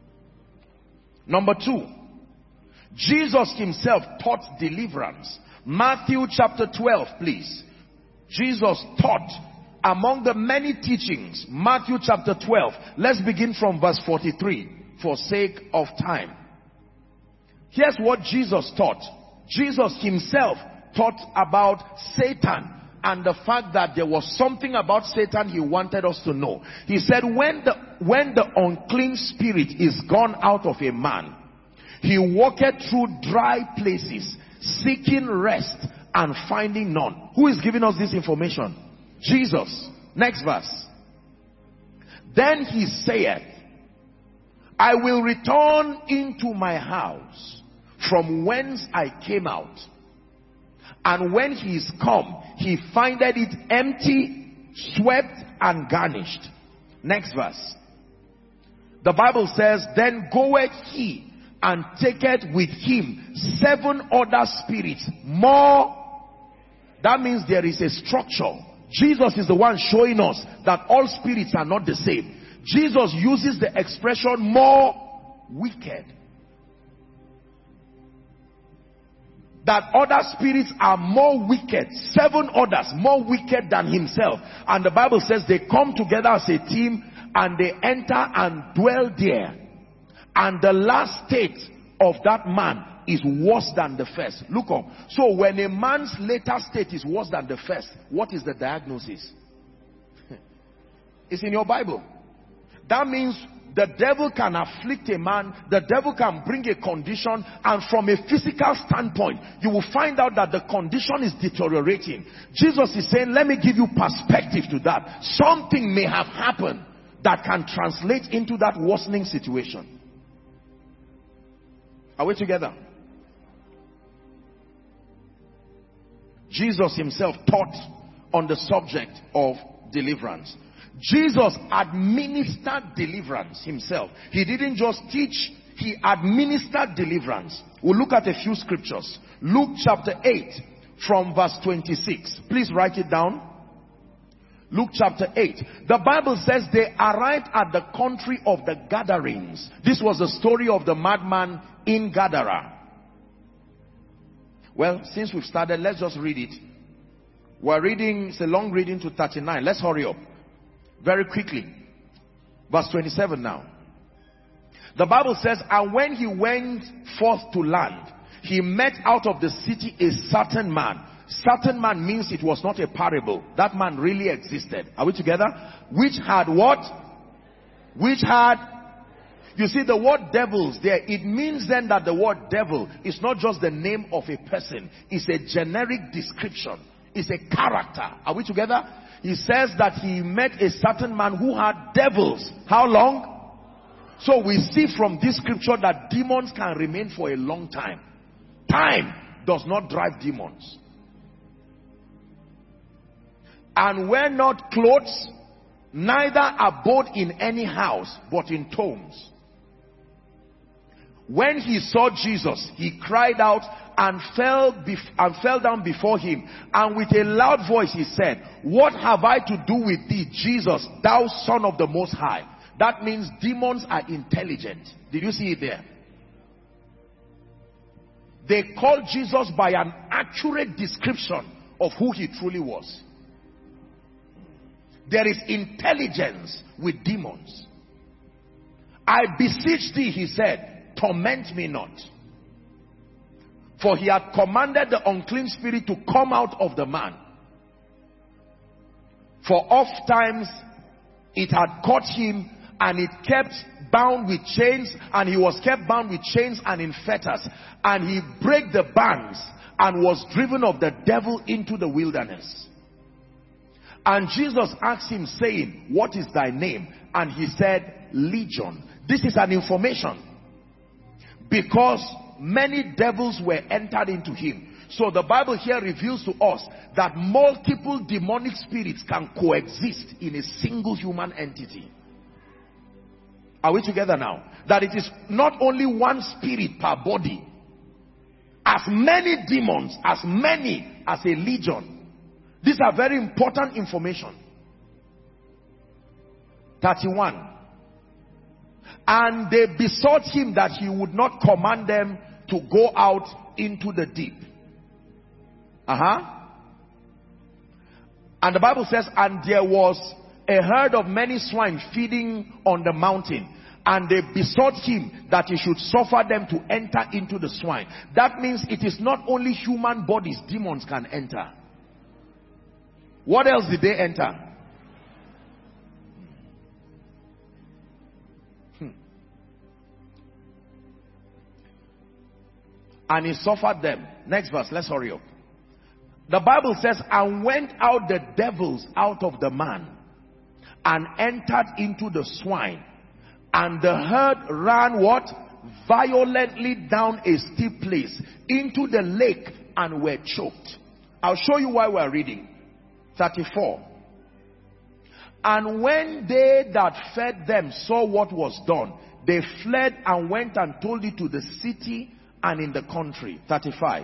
Number 2, Jesus himself taught deliverance. Matthew chapter 12, please. Jesus taught among the many teachings. Matthew chapter 12. Let's begin from verse 43 for sake of time. Here's what Jesus taught. Jesus himself taught about Satan and the fact that there was something about Satan he wanted us to know. He said, when the unclean spirit is gone out of a man, he walketh through dry places, seeking rest and finding none. Who is giving us this information? Jesus. Next verse. Then he saith, I will return into my house from whence I came out. And when he is come, he findeth it empty, swept, and garnished. Next verse. The Bible says, then goeth he and taketh with him 7 other spirits more. That means there is a structure. Jesus is the one showing us that all spirits are not the same. Jesus uses the expression more wicked. That other spirits are more wicked. 7 others more wicked than himself. And the Bible says they come together as a team and they enter and dwell there. And the last state of that man is worse than the first. Look up. So when a man's later state is worse than the first, what is the diagnosis? It's in your Bible. That means the devil can afflict a man, the devil can bring a condition, and from a physical standpoint, you will find out that the condition is deteriorating. Jesus is saying, let me give you perspective to that. Something may have happened that can translate into that worsening situation. Are we together? Jesus himself taught on the subject of deliverance. Jesus administered deliverance himself. He didn't just teach, he administered deliverance. We'll look at a few scriptures. Luke chapter 8 from verse 26. Please write it down. Luke chapter 8. The Bible says they arrived at the country of the Gadarenes. This was the story of the madman in Gadara. Well, since we've started, let's just read it. We're reading, it's a long reading to 39. Let's hurry up very quickly. Verse 27 now. The Bible says, and when he went forth to land, he met out of the city a certain man. Certain man means it was not a parable. That man really existed. Are we together? Which had what? Which had... You see the word devils there, it means then that the word devil is not just the name of a person. It's a generic description. It's a character. Are we together? He says that he met a certain man who had devils. How long? So we see from this scripture that demons can remain for a long time. Time does not drive demons. And were not clothes, neither abode in any house, but in tombs. When he saw Jesus, he cried out and fell down before him. And with a loud voice he said, what have I to do with thee, Jesus, thou Son of the Most High? That means demons are intelligent. Did you see it there? They called Jesus by an accurate description of who he truly was. There is intelligence with demons. I beseech thee, he said, torment me not. For he had commanded the unclean spirit to come out of the man. For oft times it had caught him, and it kept bound with chains, and he was kept bound with chains and in fetters. And he brake the bands and was driven of the devil into the wilderness. And Jesus asked him, saying, what is thy name? And he said, Legion. This is an information, because many devils were entered into him. So the Bible here reveals to us that multiple demonic spirits can coexist in a single human entity. Are we together now? That it is not only one spirit per body. As many demons, as many as a legion. These are very important information. 31. And they besought him that he would not command them to go out into the deep. And the Bible says, and there was a herd of many swine feeding on the mountain. And they besought him that he should suffer them to enter into the swine. That means it is not only human bodies demons can enter. What else did they enter? And he suffered them. Next verse, let's hurry up. The Bible says, and went out the devils out of the man, and entered into the swine. And the herd ran what? Violently down a steep place into the lake, and were choked. I'll show you why we're reading. 34. And when they that fed them saw what was done, they fled and went and told it to the city and in the country. 35.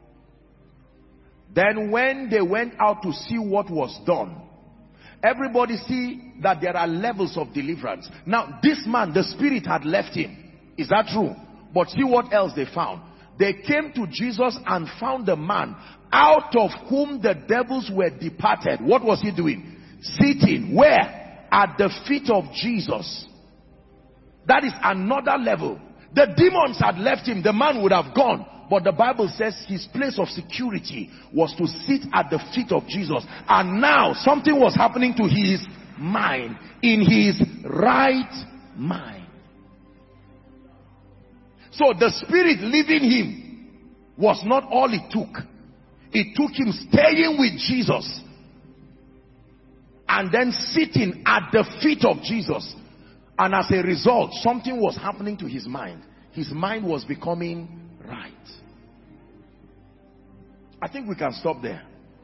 Then when they went out to see what was done, everybody see that there are levels of deliverance. Now this man, the spirit had left him. Is that true? But see what else they found. They came to Jesus and found the man out of whom the devils were departed. What was he doing? Sitting. Where? At the feet of Jesus. That is another level. The demons had left him. The man would have gone. But the Bible says his place of security was to sit at the feet of Jesus. And now something was happening to his mind. In his right mind. So the spirit leaving him was not all it took. It took him staying with Jesus. And then sitting at the feet of Jesus. And as a result, something was happening to his mind. His mind was becoming right. I think we can stop there.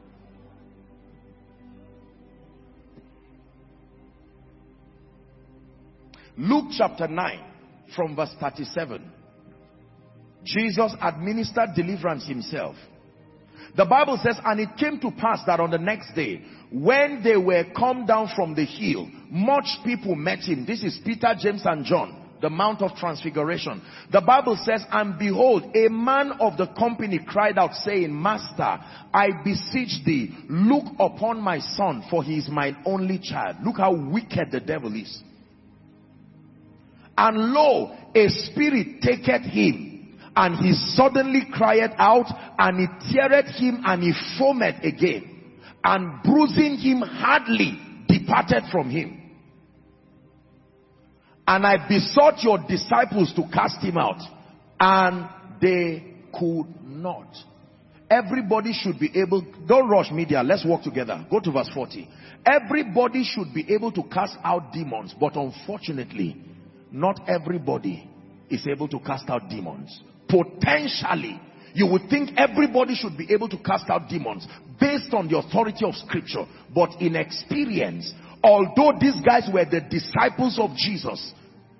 Luke chapter 9 from verse 37. Jesus administered deliverance himself. The Bible says, and it came to pass that on the next day, when they were come down from the hill, much people met him. This is Peter, James, and John. The Mount of Transfiguration. The Bible says, and behold, a man of the company cried out, saying, Master, I beseech thee, look upon my son, for he is mine only child. Look how wicked the devil is. And lo, a spirit taketh him, and he suddenly cried out, and it teareth him, and he foamed again, and bruising him hardly departed from him. And I besought your disciples to cast him out, and they could not. Everybody should be able, don't rush media, let's work together. Go to verse 40. Everybody should be able to cast out demons, but unfortunately, not everybody is able to cast out demons. Potentially, you would think everybody should be able to cast out demons based on the authority of scripture, but in experience, although these guys were the disciples of Jesus,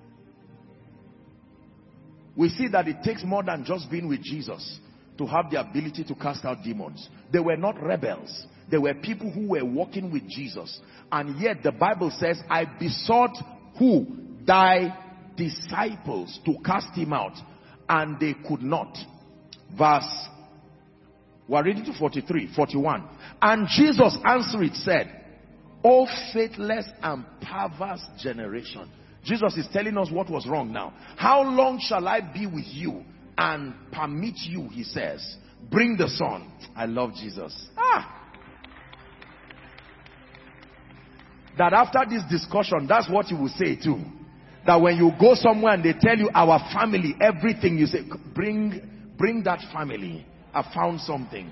we see that it takes more than just being with Jesus to have the ability to cast out demons. They were not rebels. They were people who were walking with Jesus. And yet the Bible says, I besought who? Thy disciples to cast him out, and they could not. Verse We're reading to 43, 41. And Jesus answered said, O faithless and perverse generation. Jesus is telling us what was wrong now. How long shall I be with you and permit you, he says. Bring the son. I love Jesus. That after this discussion, that's what you will say too. That when you go somewhere and they tell you our family, everything, you say, bring that family. I found something.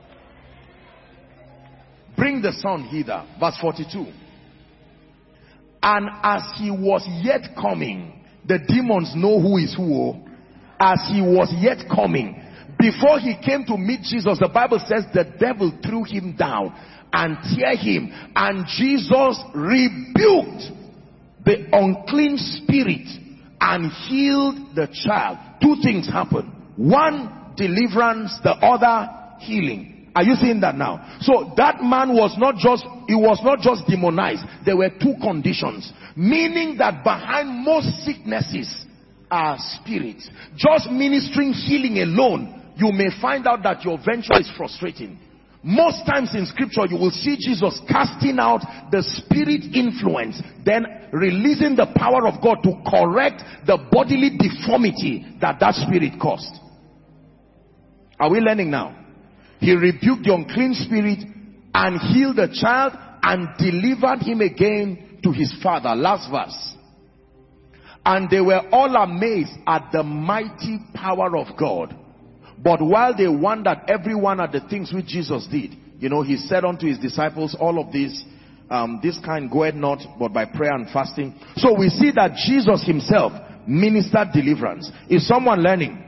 Bring the son hither. Verse 42. And as he was yet coming, the demons know who is who. As he was yet coming, before he came to meet Jesus, the Bible says the devil threw him down and tear him, and Jesus rebuked the unclean spirit and healed the child. Two things happened. One, deliverance. The other, healing. Are you seeing that now? So that man was not just demonized. There were two conditions, meaning that behind most sicknesses are spirits. Just ministering healing alone, you may find out that your venture is frustrating. Most times in scripture, you will see Jesus casting out the spirit influence, then releasing the power of God to correct the bodily deformity that spirit caused. Are we learning now? He rebuked the unclean spirit and healed the child and delivered him again to his father. Last verse. And they were all amazed at the mighty power of God. But while they wondered every one at the things which Jesus did, he said unto his disciples, all of this kind goeth not but by prayer and fasting. So we see that Jesus himself ministered deliverance. Is someone learning?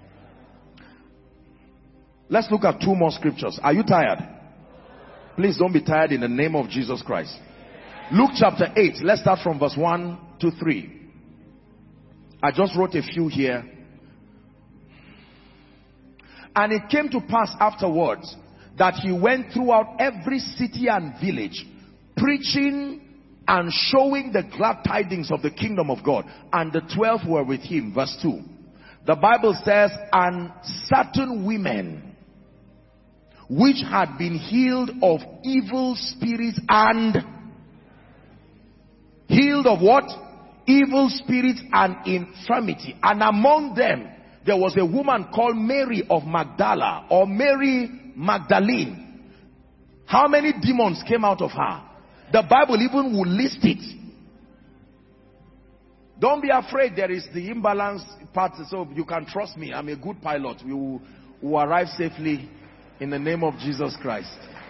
Let's look at two more scriptures. Are you tired? Please don't be tired in the name of Jesus Christ. Luke chapter 8. Let's start from verse 1 to 3. I just wrote a few here. And it came to pass afterwards that he went throughout every city and village, preaching and showing the glad tidings of the kingdom of God. And the 12 were with him. Verse 2. The Bible says, and certain women which had been healed of evil spirits and healed of what? Evil spirits and infirmity. And among them there was a woman called Mary of Magdala, or Mary Magdalene. How many demons came out of her? The Bible even will list it. Don't be afraid, there is the imbalance part, so you can trust me. I'm a good pilot. We will arrive safely in the name of Jesus Christ.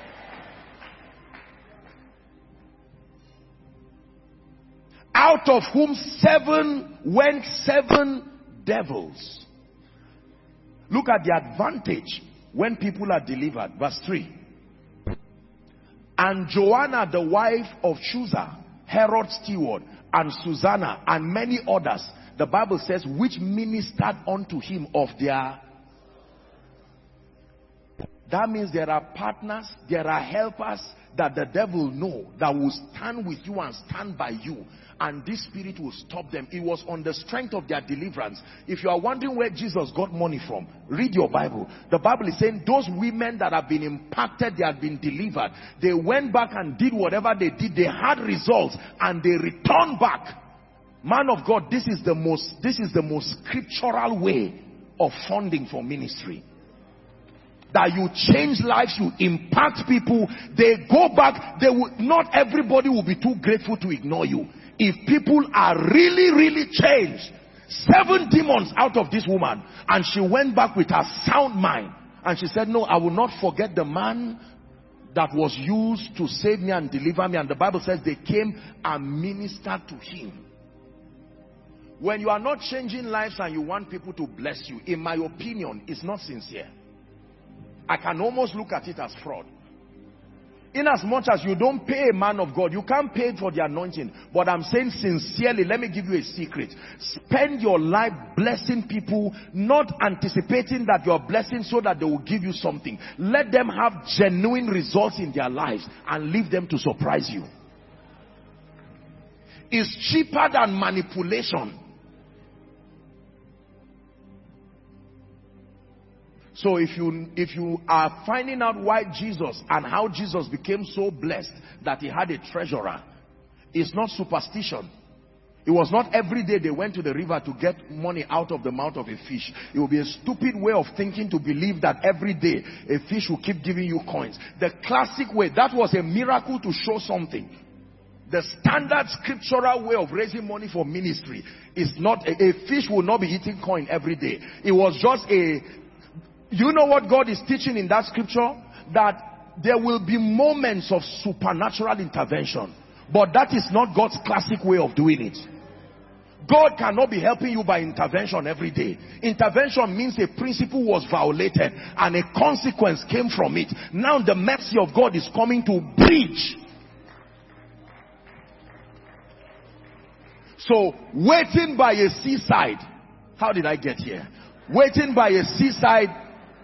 Out of whom 7 went 7 devils. Look at the advantage when people are delivered. Verse 3. And Joanna, the wife of Chuza, Herod's steward, and Susanna, and many others, the Bible says, which ministered unto him of their... That means there are partners, there are helpers that the devil know that will stand with you and stand by you, and this spirit will stop them. It was on the strength of their deliverance. If you are wondering where Jesus got money from, read your Bible. The Bible is saying those women that have been impacted, they have been delivered. They went back and did whatever they did. They had results and they returned back. Man of God, this is the most scriptural way of funding for ministry. That you change lives, you impact people, they go back. Not everybody will be too grateful to ignore you. If people are really changed, 7 demons out of this woman, and she went back with her sound mind, and she said, no, I will not forget the man that was used to save me and deliver me. And the Bible says they came and ministered to him. When you are not changing lives and you want people to bless you, in my opinion, it's not sincere. I can almost look at it as fraud. In as much as you don't pay a man of God, you can't pay for the anointing. But I'm saying sincerely, let me give you a secret. Spend your life blessing people, not anticipating that you're blessing so that they will give you something. Let them have genuine results in their lives and leave them to surprise you. It's cheaper than manipulation. So if you are finding out why Jesus and how Jesus became so blessed that he had a treasurer, it's not superstition. It was not every day they went to the river to get money out of the mouth of a fish. It would be a stupid way of thinking to believe that every day a fish will keep giving you coins. The classic way, that was a miracle to show something. The standard scriptural way of raising money for ministry is not, a fish will not be eating coin every day. It was just you know what God is teaching in that scripture? That there will be moments of supernatural intervention. But that is not God's classic way of doing it. God cannot be helping you by intervention every day. Intervention means a principle was violated and a consequence came from it. Now the mercy of God is coming to bridge. So waiting by a seaside. How did I get here? Waiting by a seaside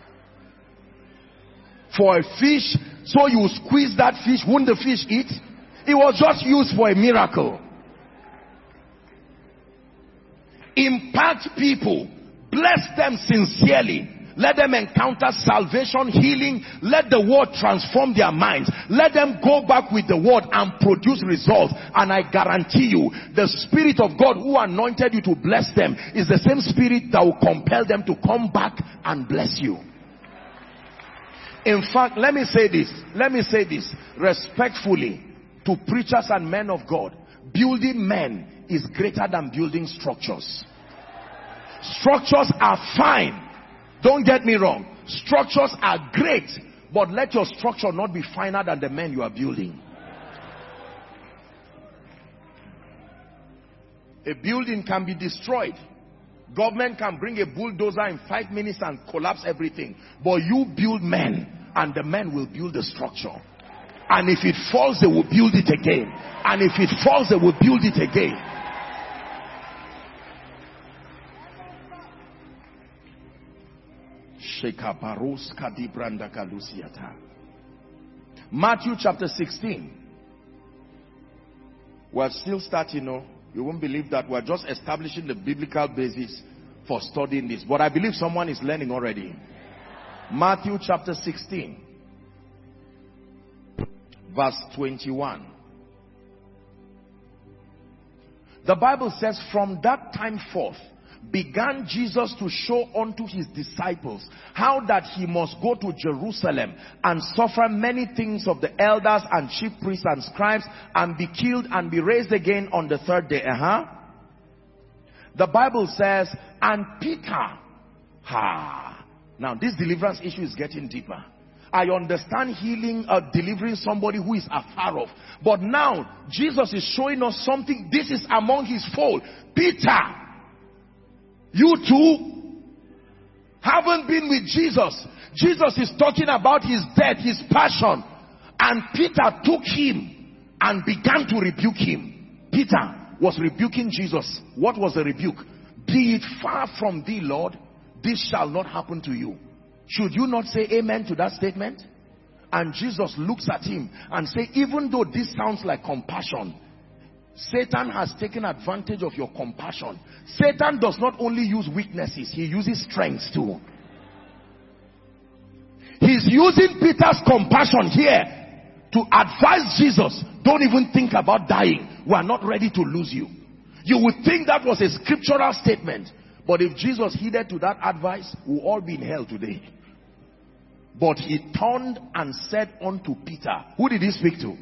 for a fish, so you squeeze that fish, won't the fish eat? It was just used for a miracle. Impact people, bless them sincerely, let them encounter salvation, healing, let the word transform their minds, let them go back with the word and produce results. And I guarantee you, the Spirit of God who anointed you to bless them is the same Spirit that will compel them to come back and bless you. In fact, let me say this respectfully to preachers and men of God. Building men is greater than building structures. Structures are fine, don't get me wrong. Structures are great, but let your structure not be finer than the men you are building. A building can be destroyed. Government can bring a bulldozer in 5 minutes and collapse everything. But you build men, and the men will build the structure. And if it falls, they will build it again. And if it falls, they will build it again. Matthew chapter 16. We're still starting, you won't believe that we're just establishing the biblical basis for studying this. But I believe someone is learning already. Matthew chapter 16. Verse 21. The Bible says, from that time forth began Jesus to show unto his disciples how that he must go to Jerusalem and suffer many things of the elders and chief priests and scribes, and be killed and be raised again on the third day. The Bible says, and Peter. Now this deliverance issue is getting deeper. I understand healing or delivering somebody who is afar off. But now Jesus is showing us something. This is among his fold. Peter, you too haven't been with Jesus. Jesus is talking about his death, his passion. And Peter took him and began to rebuke him. Peter was rebuking Jesus. What was the rebuke? Be it far from thee, Lord, this shall not happen to you. Should you not say amen to that statement? And Jesus looks at him and says, even though this sounds like compassion, Satan has taken advantage of your compassion. Satan does not only use weaknesses, he uses strengths too. He's using Peter's compassion here to advise Jesus, don't even think about dying. We are not ready to lose you. You would think that was a scriptural statement. But if Jesus heeded to that advice, we'll all be in hell today. But he turned and said unto Peter, who did he speak to?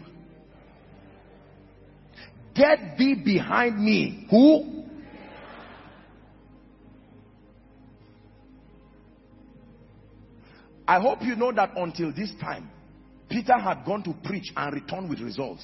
Get thee behind me. Who? I hope you know that until this time, Peter had gone to preach and returned with results.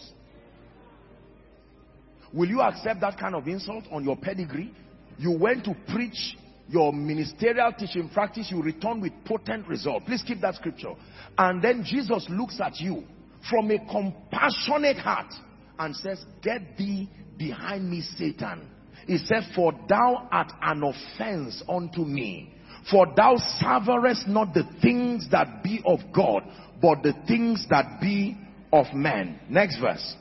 Will you accept that kind of insult on your pedigree? You went to preach your ministerial teaching practice, you return with potent result. Please keep that scripture. And then Jesus looks at you from a compassionate heart and says, get thee behind me, Satan. He said, for thou art an offense unto me, for thou savourest not the things that be of God, but the things that be of men. Next verse.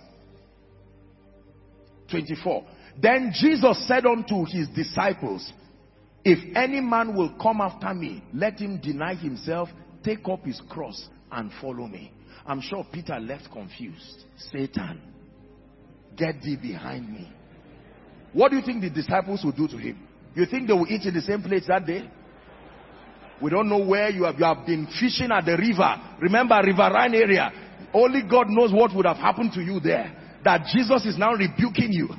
24. Then Jesus said unto his disciples, If any man will come after me, let him deny himself, take up his cross and follow me. I'm sure Peter left confused. Satan, get thee behind me. What do you think the disciples will do to him? You think they will eat in the same place that day? We don't know where you have been fishing at the river. Remember, riverine area. Only God knows what would have happened to you there. That Jesus is now rebuking you.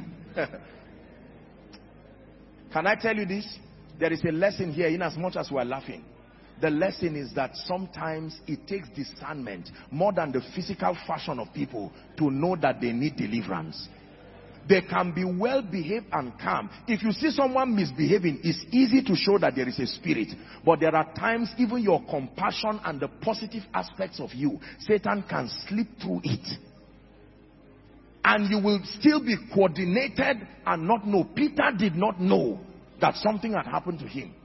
Can I tell you this? There is a lesson here in as much as we are laughing. The lesson is that sometimes it takes discernment more than the physical fashion of people to know that they need deliverance. They can be well behaved and calm. If you see someone misbehaving, it's easy to show that there is a spirit. But there are times even your compassion and the positive aspects of you, Satan can slip through it. And you will still be coordinated and not know. Peter did not know that something had happened to him.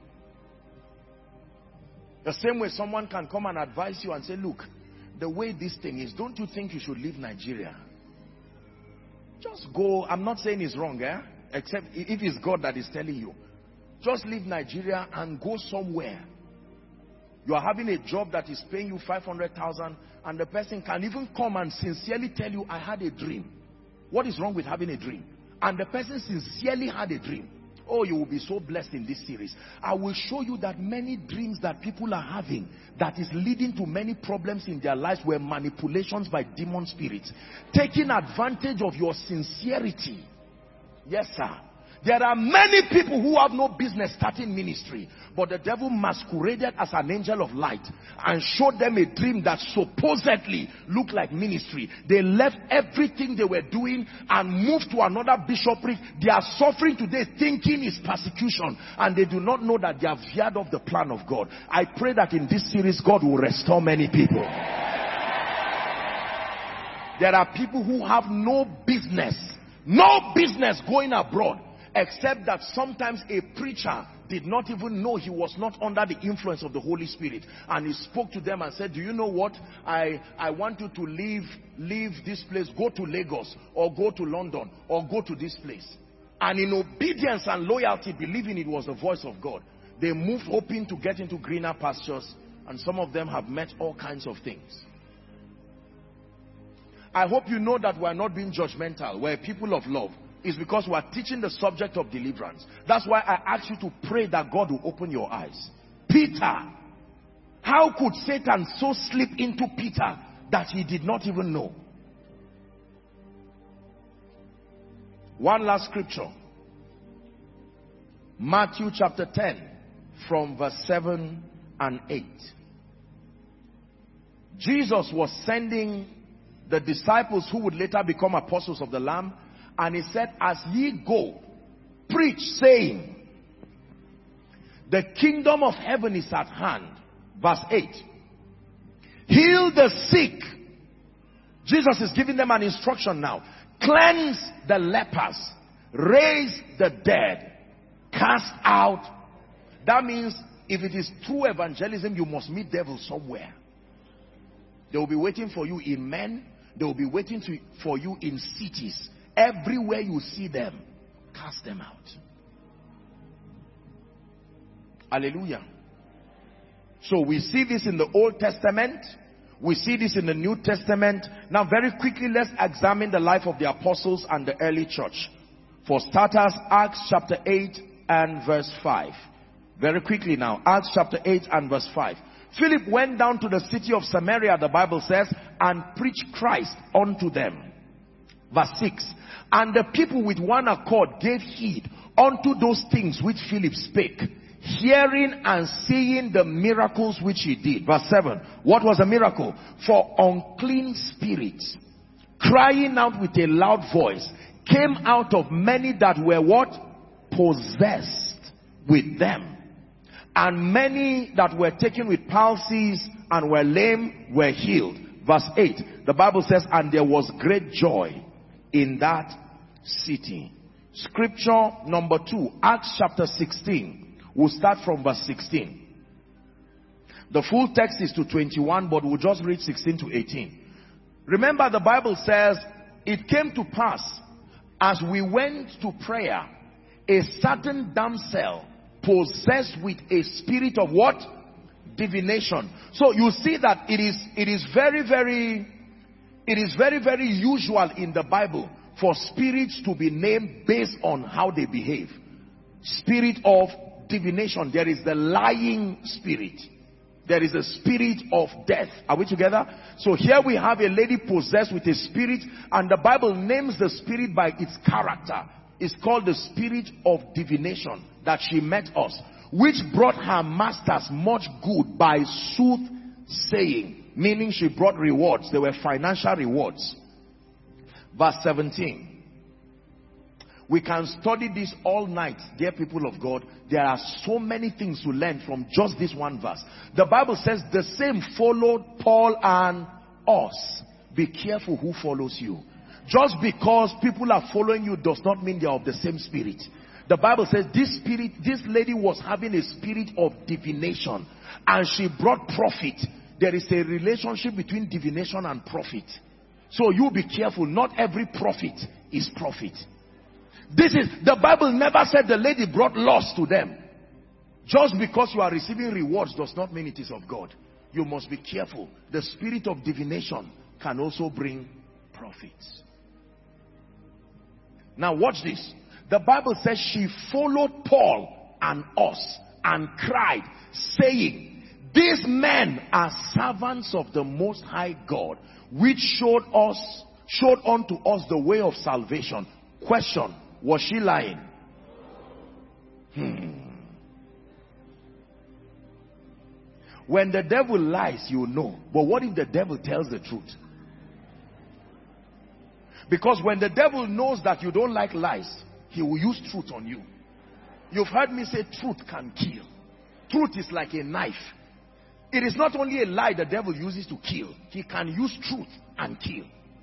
The same way someone can come and advise you and say, look, the way this thing is, don't you think you should leave Nigeria? Just go. I'm not saying it's wrong, except if it's God that is telling you. Just leave Nigeria and go somewhere. You are having a job that is paying you 500,000 and the person can even come and sincerely tell you, I had a dream. What is wrong with having a dream? And the person sincerely had a dream. Oh, you will be so blessed in this series. I will show you that many dreams that people are having that is leading to many problems in their lives were manipulations by demon spirits. Taking advantage of your sincerity. Yes, sir. There are many people who have no business starting ministry, but the devil masqueraded as an angel of light and showed them a dream that supposedly looked like ministry. They left everything they were doing and moved to another bishopric. They are suffering today thinking it's persecution, and they do not know that they have veered off the plan of God. I pray that in this series God will restore many people. There are people who have no business going abroad, except that sometimes a preacher did not even know he was not under the influence of the Holy Spirit, and he spoke to them and said, do you know what, I want you to leave this place, go to Lagos or go to London or go to this place. And in obedience and loyalty, believing it was the voice of God, they moved hoping to get into greener pastures, and some of them have met all kinds of things. I hope you know that we are not being judgmental. We're people of love. It's because we are teaching the subject of deliverance. That's why I ask you to pray that God will open your eyes. Peter, how could Satan so slip into Peter that he did not even know? One last scripture. Matthew chapter 10 from verse 7 and 8. Jesus was sending the disciples who would later become apostles of the Lamb. And he said, as ye go, preach, saying, the kingdom of heaven is at hand. Verse 8. Heal the sick. Jesus is giving them an instruction now. Cleanse the lepers. Raise the dead. Cast out. That means if it is true evangelism, you must meet devils somewhere. They will be waiting for you in men. They will be waiting for you in cities. Everywhere you see them, cast them out. Hallelujah. So we see this in the Old Testament. We see this in the New Testament. Now very quickly, let's examine the life of the apostles and the early church. For starters, Acts chapter 8 and verse 5. Very quickly now, Acts chapter 8 and verse 5. Philip went down to the city of Samaria, the Bible says, and preached Christ unto them. Verse 6. And the people with one accord gave heed unto those things which Philip spake, hearing and seeing the miracles which he did. Verse 7. What was a miracle? For unclean spirits, crying out with a loud voice, came out of many that were what? Possessed with them. And many that were taken with palsies and were lame were healed. Verse 8. The Bible says, and there was great joy in that city. Scripture number 2, Acts chapter 16. We'll start from verse 16. The full text is to 21, but we'll just read 16 to 18. Remember, the Bible says, it came to pass as we went to prayer, a certain damsel possessed with a spirit of what? Divination. So you see that it is very, very usual in the Bible for spirits to be named based on how they behave. Spirit of divination. There is the lying spirit. There is a spirit of death. Are we together? So here we have a lady possessed with a spirit, and the Bible names the spirit by its character. It's called the spirit of divination, that she met us, which brought her masters much good by soothsaying, meaning she brought rewards. They were financial rewards. Verse 17. We can study this all night, dear people of God. There are so many things to learn from just this one verse. The Bible says the same followed Paul and us. Be careful who follows you. Just because people are following you does not mean they are of the same spirit. The Bible says this lady was having a spirit of divination, and she brought profit. There is a relationship between divination and profit. So you be careful. Not every profit is profit. The Bible never said the lady brought loss to them. Just because you are receiving rewards does not mean it is of God. You must be careful. The spirit of divination can also bring profits. Now watch this. The Bible says she followed Paul and us and cried, saying, these men are servants of the Most High God, which showed unto us the way of salvation. Question: was she lying? When the devil lies, you know. But what if the devil tells the truth? Because when the devil knows that you don't like lies, he will use truth on you. You've heard me say truth can kill. Truth is like a knife. It is not only a lie the devil uses to kill. He can use truth and kill.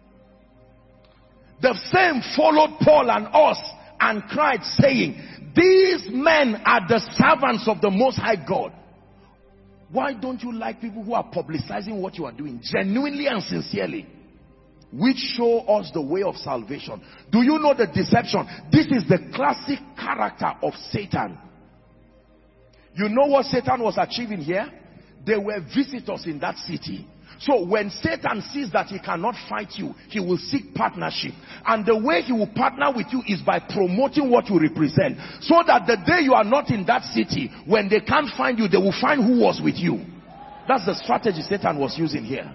The same followed Paul and us and cried, saying, these men are the servants of the Most High God. Why don't you like people who are publicizing what you are doing genuinely and sincerely? Which show us the way of salvation. Do you know the deception? This is the classic character of Satan. You know what Satan was achieving here? There were visitors in that city. So when Satan sees that he cannot fight you, he will seek partnership. And the way he will partner with you is by promoting what you represent. So that the day you are not in that city, when they can't find you, they will find who was with you. That's the strategy Satan was using here.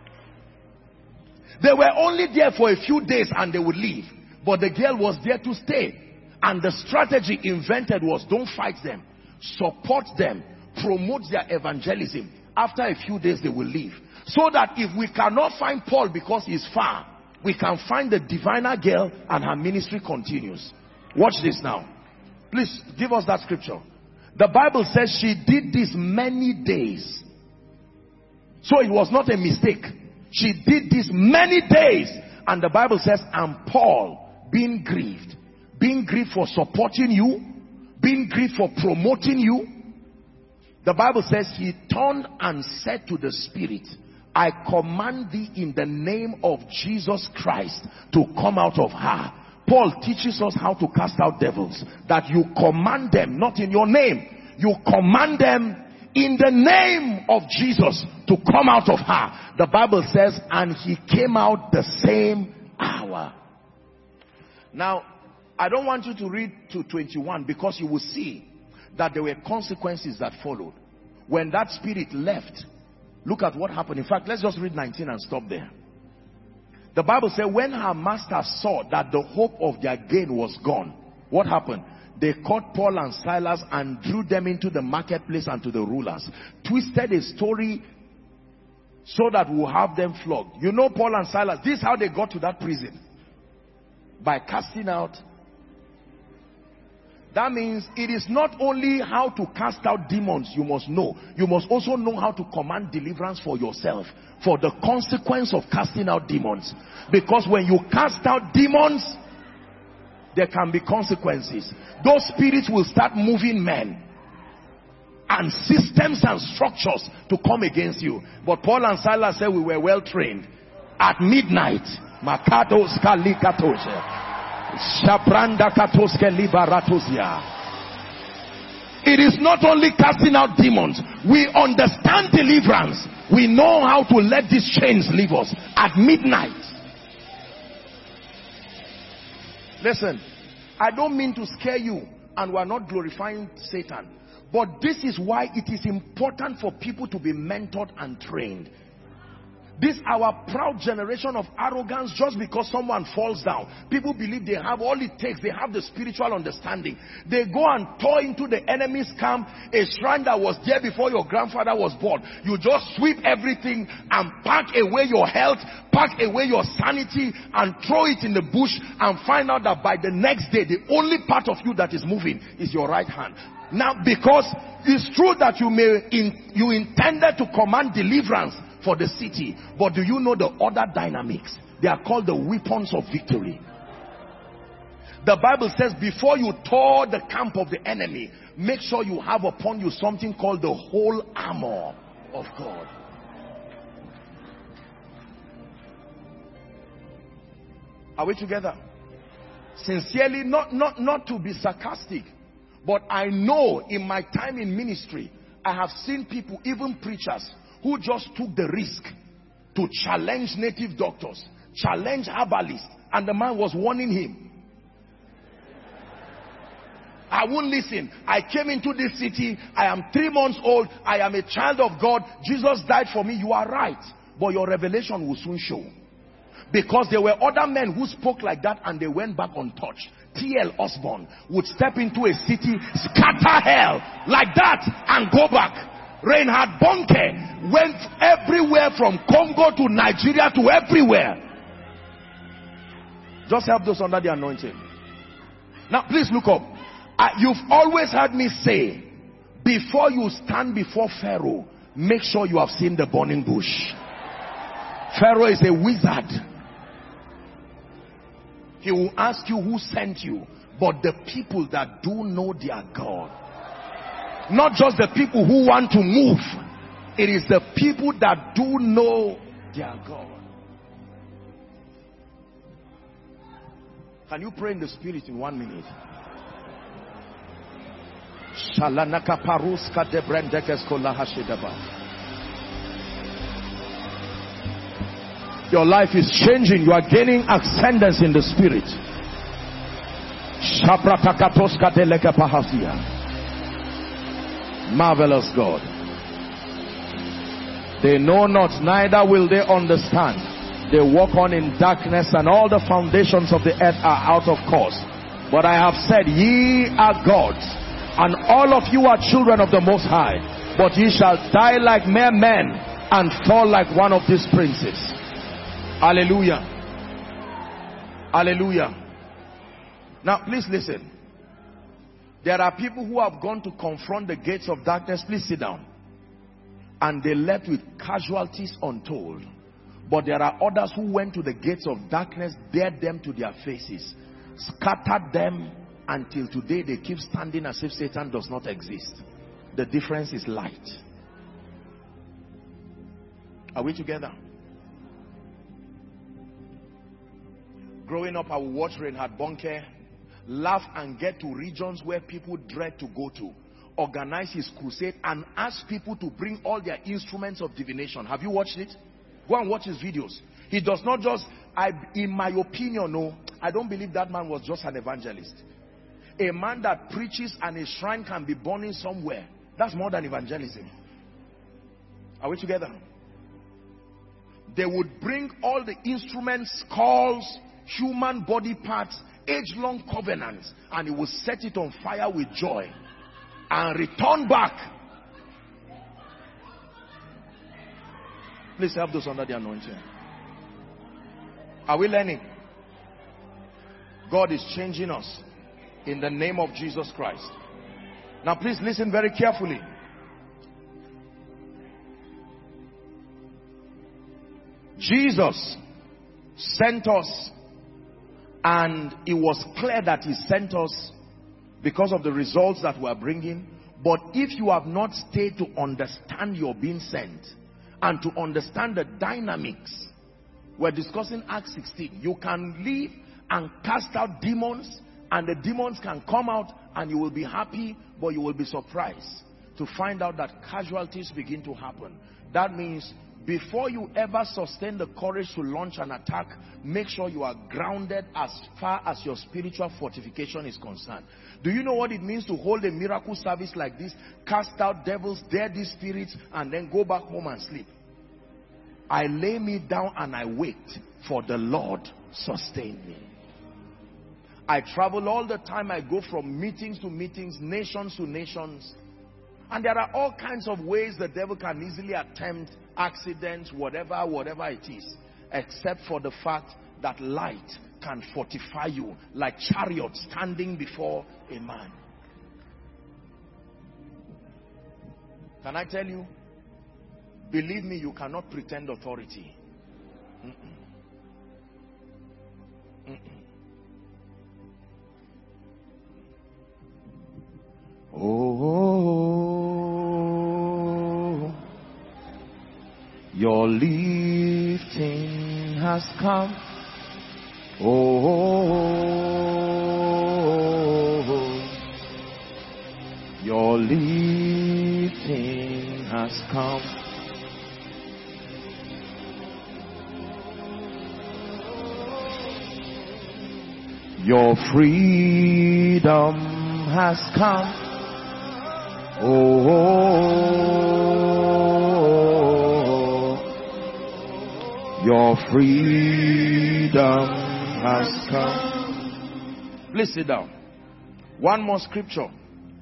They were only there for a few days and they would leave. But the girl was there to stay. And the strategy invented was, don't fight them. Support them. Promote their evangelism. After a few days they will leave. So that if we cannot find Paul because he's far, we can find the diviner girl and her ministry continues. Watch this now. Please give us that scripture. The Bible says she did this many days. So it was not a mistake. She did this many days. And the Bible says, and Paul, being grieved for supporting you, being grieved for promoting you, the Bible says he turned and said to the spirit, I command thee in the name of Jesus Christ to come out of her. Paul teaches us how to cast out devils. That you command them, not in your name. You command them in the name of Jesus to come out of her. The Bible says, and he came out the same hour. Now, I don't want you to read to 21 because you will see that there were consequences that followed. When that spirit left, look at what happened. In fact, let's just read 19 and stop there. The Bible said when her master saw that the hope of their gain was gone, what happened? They caught Paul and Silas and drew them into the marketplace and to the rulers. Twisted a story so that we'll have them flogged. You know Paul and Silas, this is how they got to that prison. By casting out. That means it is not only how to cast out demons you must know. You must also know how to command deliverance for yourself. For the consequence of casting out demons. Because when you cast out demons, there can be consequences. Those spirits will start moving men. And systems and structures to come against you. But Paul and Silas said we were well trained. At midnight, Makados Kalikatoshe. It It is not only casting out demons. We understand deliverance. We know how to let these chains leave us at midnight. Listen, I don't mean to scare you, and we're not glorifying Satan. But this is why it is important for people to be mentored and trained. This our proud generation of arrogance, just because someone falls down, people believe they have all it takes. They have the spiritual understanding. They go and tore into the enemy's camp, a shrine that was there before your grandfather was born. You just sweep everything and pack away your health, pack away your sanity, and throw it in the bush, and find out that by the next day, the only part of you that is moving is your right hand. Now, because it's true that you intended to command deliverance for the city, but do you know the other dynamics? They are called the weapons of victory. The Bible says, before you tore the camp of the enemy, make sure you have upon you something called the whole armor of God. Are we together? Sincerely, not to be sarcastic, but I know in my time in ministry, I have seen people, even preachers, who just took the risk to challenge native doctors, challenge herbalists, and the man was warning him. I won't listen. I came into this city. I am 3 months old. I am a child of God. Jesus died for me. You are right. But your revelation will soon show. Because there were other men who spoke like that and they went back untouched. T.L. Osborne would step into a city, scatter hell like that, and go back. Reinhard Bonnke went everywhere from Congo to Nigeria to everywhere. Just help those under the anointing. Now please look up. You've always heard me say, before you stand before Pharaoh, make sure you have seen the burning bush. Pharaoh is a wizard. He will ask you who sent you, but the people that do know their God. Not just the people who want to move. It is the people that do know their God. Can you pray in the spirit in 1 minute? Your life is changing. You are gaining ascendance in the spirit. Marvelous God. They know not, neither will they understand. They walk on in darkness, and all the foundations of the earth are out of course. But I have said, ye are gods, and all of you are children of the Most High. But ye shall die like mere men, and fall like one of these princes. Hallelujah. Hallelujah. Now please listen. There are people who have gone to confront the gates of darkness. Please sit down. And they left with casualties untold. But there are others who went to the gates of darkness, dared them to their faces, scattered them, until today they keep standing as if Satan does not exist. The difference is light. Are we together? Growing up, I would watch Reinhard Bonnke laugh and get to regions where people dread to go to, organize his crusade, and ask people to bring all their instruments of divination. Have you watched it? Go and watch his videos. He does not just, in my opinion, no, I don't believe that man was just an evangelist. A man that preaches and a shrine can be burning somewhere, that's more than evangelism. Are we together? They would bring all the instruments, skulls, human body parts, age-long covenants, and he will set it on fire with joy and return back. Please help those under the anointing. Are we learning? God is changing us in the name of Jesus Christ. Now please listen very carefully. Jesus sent us, and it was clear that he sent us because of the results that we are bringing. But if you have not stayed to understand your being sent and to understand the dynamics, we're discussing Acts 16. You can leave and cast out demons, and the demons can come out and you will be happy, but you will be surprised to find out that casualties begin to happen. That means before you ever sustain the courage to launch an attack, make sure you are grounded as far as your spiritual fortification is concerned. Do you know what it means to hold a miracle service like this, cast out devils, dare these spirits, and then go back home and sleep? I lay me down and I wait, for the Lord sustain me. I travel all the time. I go from meetings to meetings, nations to nations. And there are all kinds of ways the devil can easily attempt accidents, whatever it is, except for the fact that light can fortify you like chariots standing before a man. Can I tell you? Believe me, you cannot pretend authority. Oh, your lifting has come. Oh, your lifting has come. Your freedom has come. Oh, your freedom has come. Please sit down. One more scripture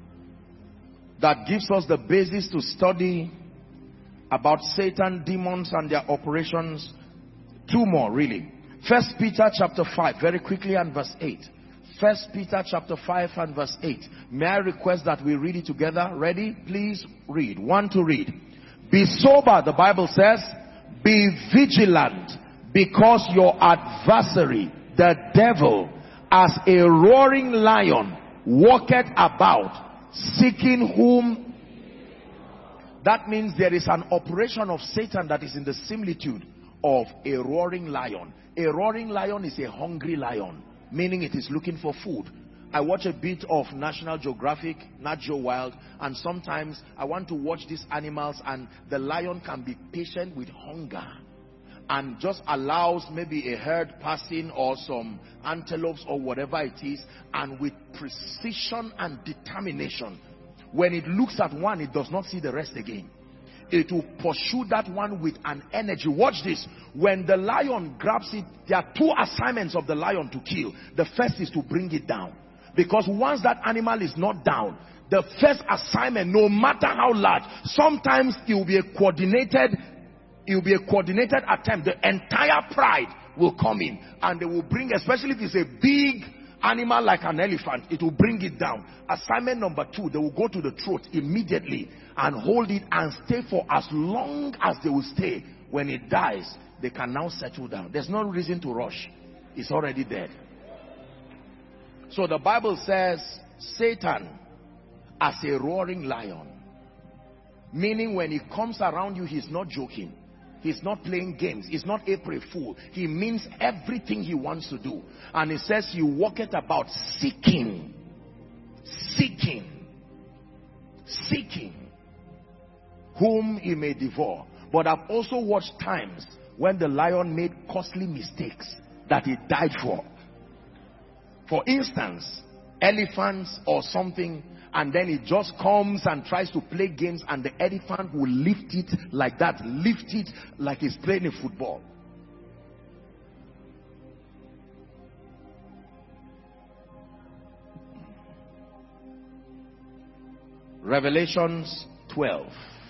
that gives us the basis to study about Satan, demons, and their operations. Two more, really. 1 Peter chapter 5, very quickly, and verse 8. 1 Peter chapter 5 and verse 8. May I request that we read it together? Ready? Please read. One to read. Be sober, the Bible says. Be vigilant, because your adversary, the devil, as a roaring lion, walketh about, seeking whom. That means there is an operation of Satan that is in the similitude of a roaring lion. A roaring lion is a hungry lion, meaning it is looking for food. I watch a bit of National Geographic, Nat Geo Wild, and sometimes I want to watch these animals, and the lion can be patient with hunger and just allows maybe a herd passing or some antelopes or whatever it is, and with precision and determination, when it looks at one, it does not see the rest again. It will pursue that one with an energy. Watch this. When the lion grabs it, there are two assignments of the lion to kill. The first is to bring it down. Because once that animal is not down, the first assignment, no matter how large, sometimes it will be a coordinated attempt. The entire pride will come in, and they will bring, especially if it's a big animal like an elephant, it will bring it down. Assignment number two, they will go to the throat immediately and hold it and stay for as long as they will stay. When it dies, they can now settle down. There's no reason to rush. It's already dead. So the Bible says Satan as a roaring lion, meaning when he comes around you, he's not joking. He's not playing games. He's not April Fool. He means everything he wants to do. And he says you walk it about seeking whom he may devour. But I've also watched times when the lion made costly mistakes that he died for. For instance, elephants or something, and then it just comes and tries to play games, and the elephant will lift it like that, lift it like he's playing a football. Revelations 12.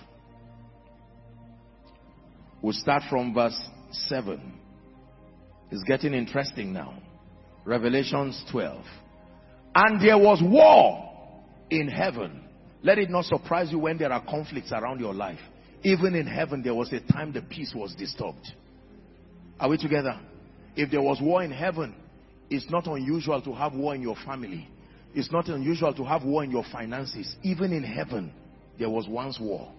We'll start from verse 7. It's getting interesting now. Revelations 12. And there was war in heaven. Let it not surprise you when there are conflicts around your life. Even in heaven, there was a time the peace was disturbed. Are we together? If there was war in heaven, it's not unusual to have war in your family. It's not unusual to have war in your finances. Even in heaven, there was once war.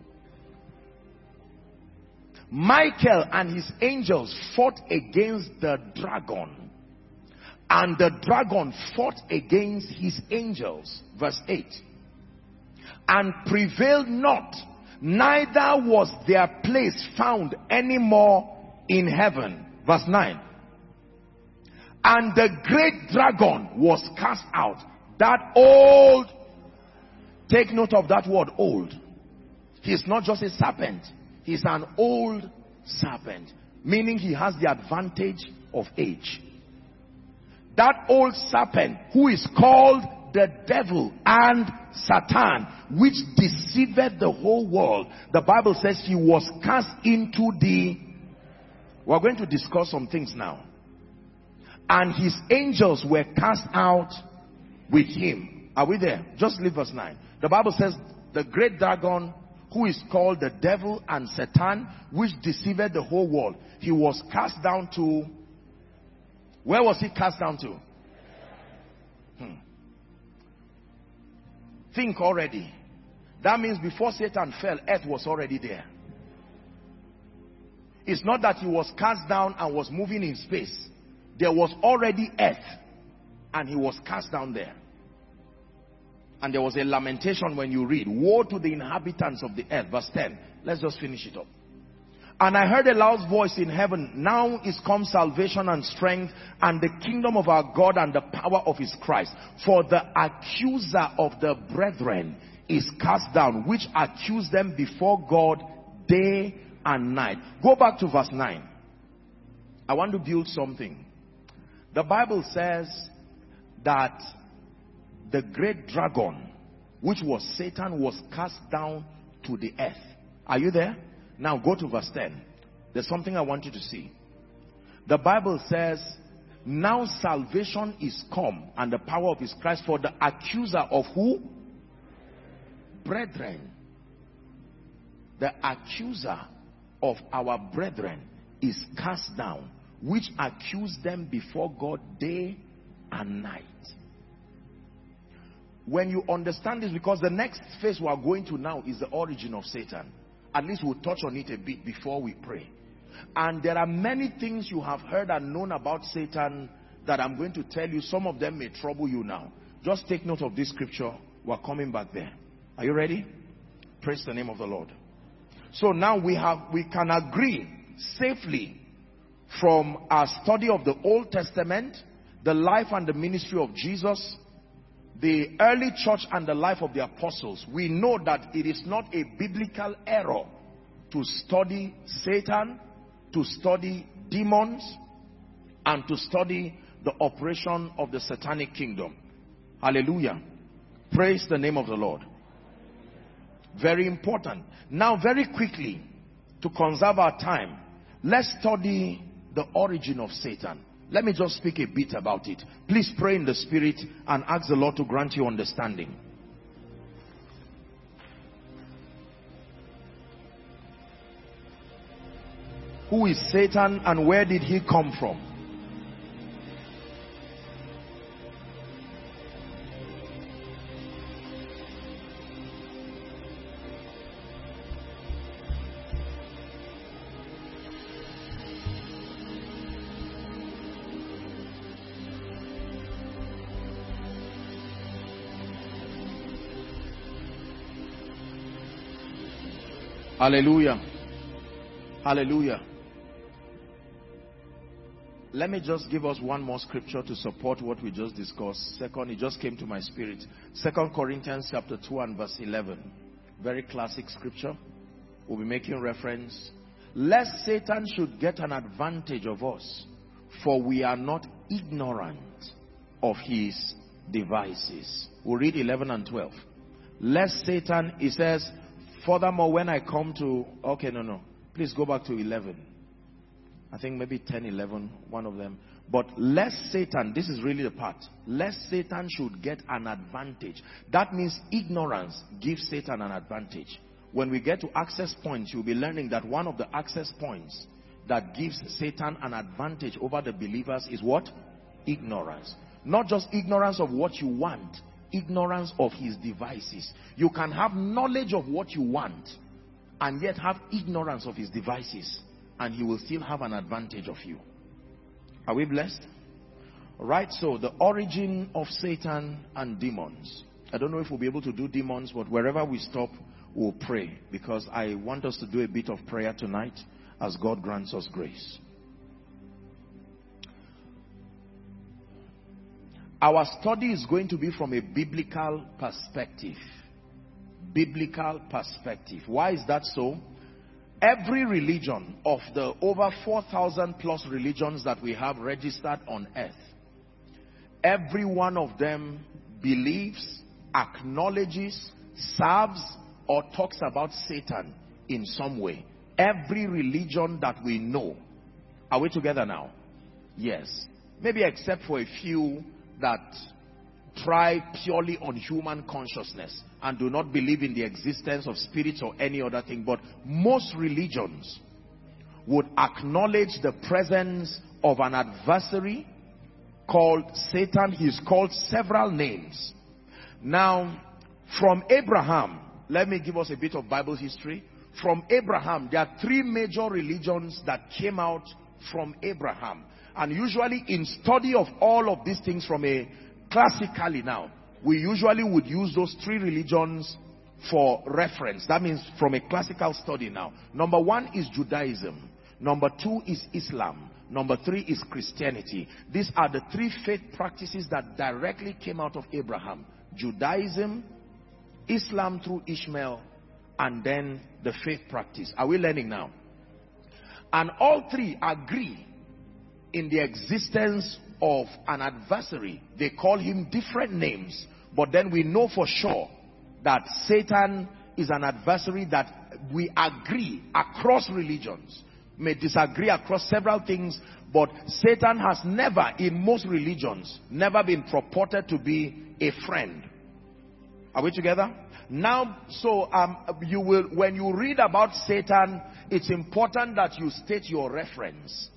Michael and his angels fought against the dragon, And the dragon fought against his angels. Verse 8. And prevailed not, neither was their place found any more in heaven. Verse 9. And the great dragon was cast out. That old, take note of that word, old. He's not just a serpent. He's an old serpent. Meaning he has the advantage of age. That old serpent, who is called the devil and Satan, which deceived the whole world. The Bible says he was cast into the... We're going to discuss some things now. And his angels were cast out with him. Are we there? Just leave verse 9. The Bible says the great dragon, who is called the devil and Satan, which deceived the whole world, he was cast down to... Where was he cast down to? Think already. That means before Satan fell, earth was already there. It's not that he was cast down and was moving in space. There was already earth, and he was cast down there. And there was a lamentation when you read, woe to the inhabitants of the earth. Verse 10. Let's just finish it up. And I heard a loud voice in heaven, now is come salvation and strength and the kingdom of our God and the power of his Christ. For the accuser of the brethren is cast down, which accused them before God day and night. Go back to verse 9. I want to build something. The Bible says that the great dragon, which was Satan, was cast down to the earth. Are you there? Now go to verse 10. There's something I want you to see. The Bible says, now salvation is come and the power of his Christ, for the accuser of who? Brethren. The accuser of our brethren is cast down, which accused them before God day and night. When you understand this, because the next phase we are going to now is the origin of Satan. At least we'll touch on it a bit before we pray. And there are many things you have heard and known about Satan that I'm going to tell you. Some of them may trouble you now. Just take note of this scripture. We're coming back there. Are you ready? Praise the name of the Lord. So now we can agree safely from our study of the Old Testament, the life and the ministry of Jesus, the early church and the life of the apostles. We know that it is not a biblical error to study Satan, to study demons, and to study the operation of the satanic kingdom. Hallelujah. Praise the name of the Lord. Very important. Now very quickly, to conserve our time, let's study the origin of Satan. Let me just speak a bit about it. Please pray in the spirit and ask the Lord to grant you understanding. Who is Satan and where did he come from? Hallelujah. Hallelujah. Let me just give us one more scripture to support what we just discussed. Second, it just came to my spirit. 2 Corinthians chapter 2 and verse 11. Very classic scripture. We'll be making reference. Lest Satan should get an advantage of us, for we are not ignorant of his devices. We'll read 11 and 12. Lest Satan, he says, furthermore, when I come to... Okay, no. Please go back to 11. I think maybe 10, 11, one of them. But lest Satan, this is really the part. Lest Satan should get an advantage. That means ignorance gives Satan an advantage. When we get to access points, you'll be learning that one of the access points that gives Satan an advantage over the believers is what? Ignorance. Not just ignorance of what you want. Ignorance of his devices. You can have knowledge of what you want and yet have ignorance of his devices, and he will still have an advantage of you. Are we blessed? Right, so the origin of Satan and demons. I don't know if we'll be able to do demons, but wherever we stop, we'll pray. Because I want us to do a bit of prayer tonight as God grants us grace. Our study is going to be from a biblical perspective. Biblical perspective. Why is that so? Every religion of the over 4,000 plus religions that we have registered on earth, every one of them believes, acknowledges, serves, or talks about Satan in some way. Every religion that we know. Are we together now? Yes. Maybe except for a few that try purely on human consciousness and do not believe in the existence of spirits or any other thing. But most religions would acknowledge the presence of an adversary called Satan. He's called several names. Now, from Abraham, let me give us a bit of Bible history. From Abraham, there are three major religions that came out from Abraham. And usually in study of all of these things from a classically now, we usually would use those three religions for reference. That means from a classical study now. Number one is Judaism. Number two is Islam. Number three is Christianity. These are the three faith practices that directly came out of Abraham. Judaism, Islam through Ishmael, and then the faith practice. Are we learning now? And all three agree in the existence of an adversary. They call him different names, but then we know for sure that Satan is an adversary that we agree across religions. May disagree across several things, but Satan has never, in most religions, never been purported to be a friend. Are we together? Now, so you will, when you read about Satan, it's important that you state your reference.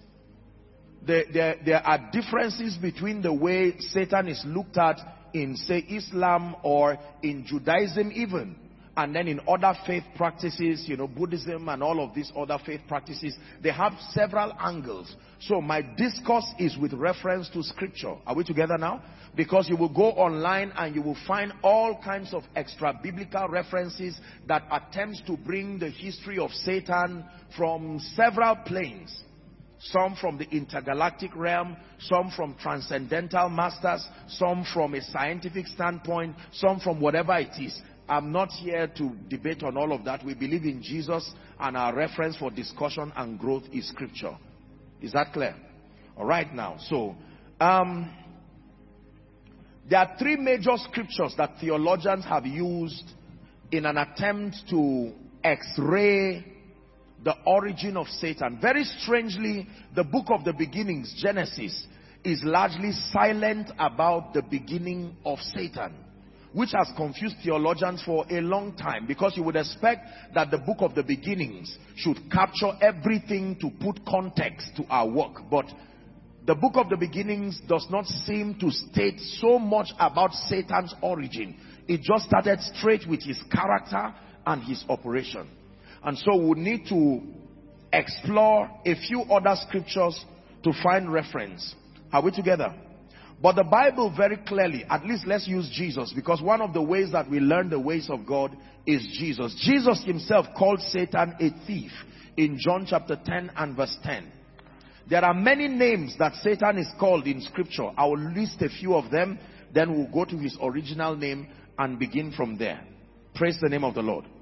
There are differences between the way Satan is looked at in, say, Islam or in Judaism even, and then in other faith practices, you know, Buddhism and all of these other faith practices. They have several angles. So my discourse is with reference to scripture. Are we together now? Because you will go online and you will find all kinds of extra biblical references that attempts to bring the history of Satan from several planes. Some from the intergalactic realm, some from transcendental masters, some from a scientific standpoint, some from whatever it is. I'm not here to debate on all of that. We believe in Jesus, and our reference for discussion and growth is scripture. Is that clear? All right now. So, there are three major scriptures that theologians have used in an attempt to x-ray the origin of Satan. Very strangely, the book of the beginnings, Genesis, is largely silent about the beginning of Satan, which has confused theologians for a long time, because you would expect that the book of the beginnings should capture everything to put context to our work. But the book of the beginnings does not seem to state so much about Satan's origin. It just started straight with his character and his operation. And so we need to explore a few other scriptures to find reference. Are we together? But the Bible very clearly, at least let's use Jesus, because one of the ways that we learn the ways of God is Jesus. Jesus himself called Satan a thief in John chapter 10 and verse 10. There are many names that Satan is called in scripture. I will list a few of them, then we'll go to his original name and begin from there. Praise the name of the Lord.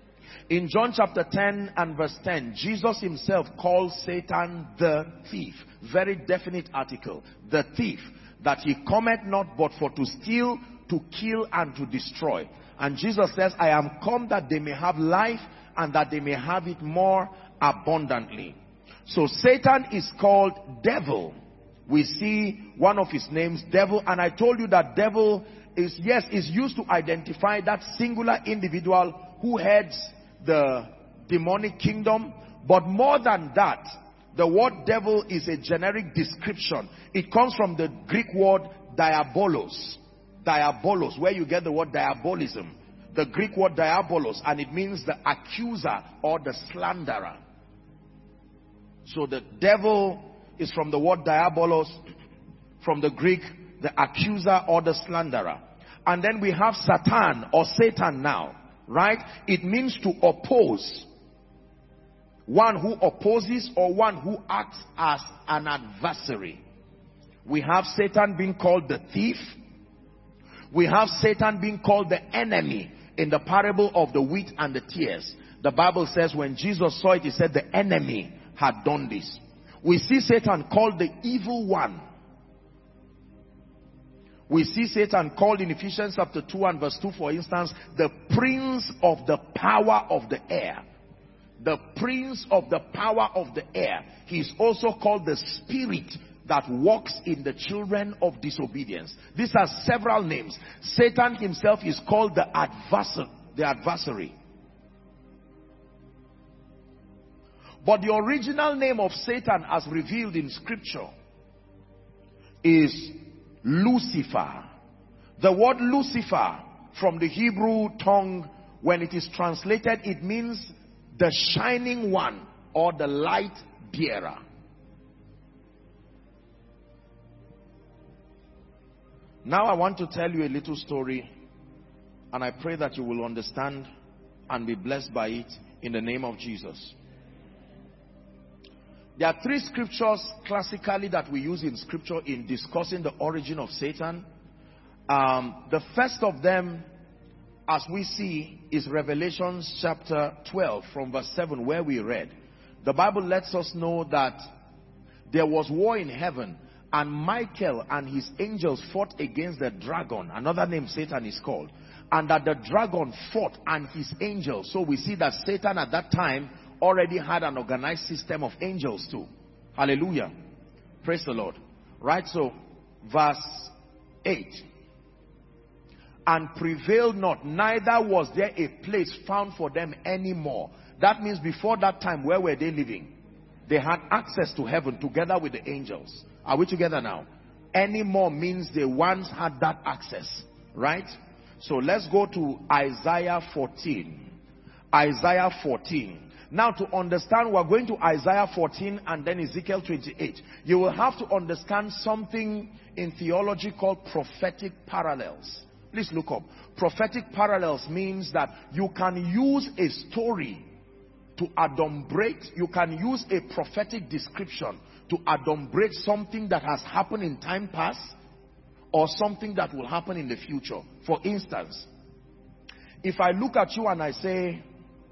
In John chapter 10 and verse 10, Jesus himself calls Satan the thief. Very definite article. The thief, that he cometh not but for to steal, to kill, and to destroy. And Jesus says, I am come that they may have life, and that they may have it more abundantly. So Satan is called devil. We see one of his names, devil. And I told you that devil is, yes, is used to identify that singular individual who heads the demonic kingdom. But more than that, the word devil is a generic description. It comes from the Greek word diabolos. Diabolos, where you get the word diabolism. The Greek word diabolos, and it means the accuser or the slanderer. So the devil is from the word diabolos, from the Greek, the accuser or the slanderer. And then we have Satan or Satan now, right? It means to oppose. One who opposes or one who acts as an adversary. We have Satan being called the thief. We have Satan being called the enemy in the parable of the wheat and the tares. The Bible says when Jesus saw it, he said the enemy had done this. We see Satan called the evil one. We see Satan called in Ephesians chapter 2 and verse 2, for instance, the prince of the power of the air. The prince of the power of the air. He is also called the spirit that walks in the children of disobedience. These are several names. Satan himself is called the adversary. But the original name of Satan as revealed in scripture is Lucifer. The word Lucifer from the Hebrew tongue, when it is translated, it means the shining one or the light bearer. Now I want to tell you a little story, and I pray that you will understand and be blessed by it in the name of Jesus. There are three scriptures classically that we use in scripture in discussing the origin of Satan. The first of them, as we see, is Revelation chapter 12 from verse 7, where we read. The Bible lets us know that there was war in heaven, and Michael and his angels fought against the dragon. Another name Satan is called. And that the dragon fought and his angels. So we see that Satan at that time already had an organized system of angels too. Hallelujah. Praise the Lord. Right, so verse 8. And prevailed not, neither was there a place found for them anymore. That means before that time, where were they living? They had access to heaven together with the angels. Are we together now? Anymore means they once had that access. Right? So let's go to Isaiah 14. Isaiah 14. Now to understand, we're going to Isaiah 14 and then Ezekiel 28. You will have to understand something in theology called prophetic parallels. Please look up. Prophetic parallels means that you can use a story to adumbrate, you can use a prophetic description to adumbrate something that has happened in time past or something that will happen in the future. For instance, if I look at you and I say,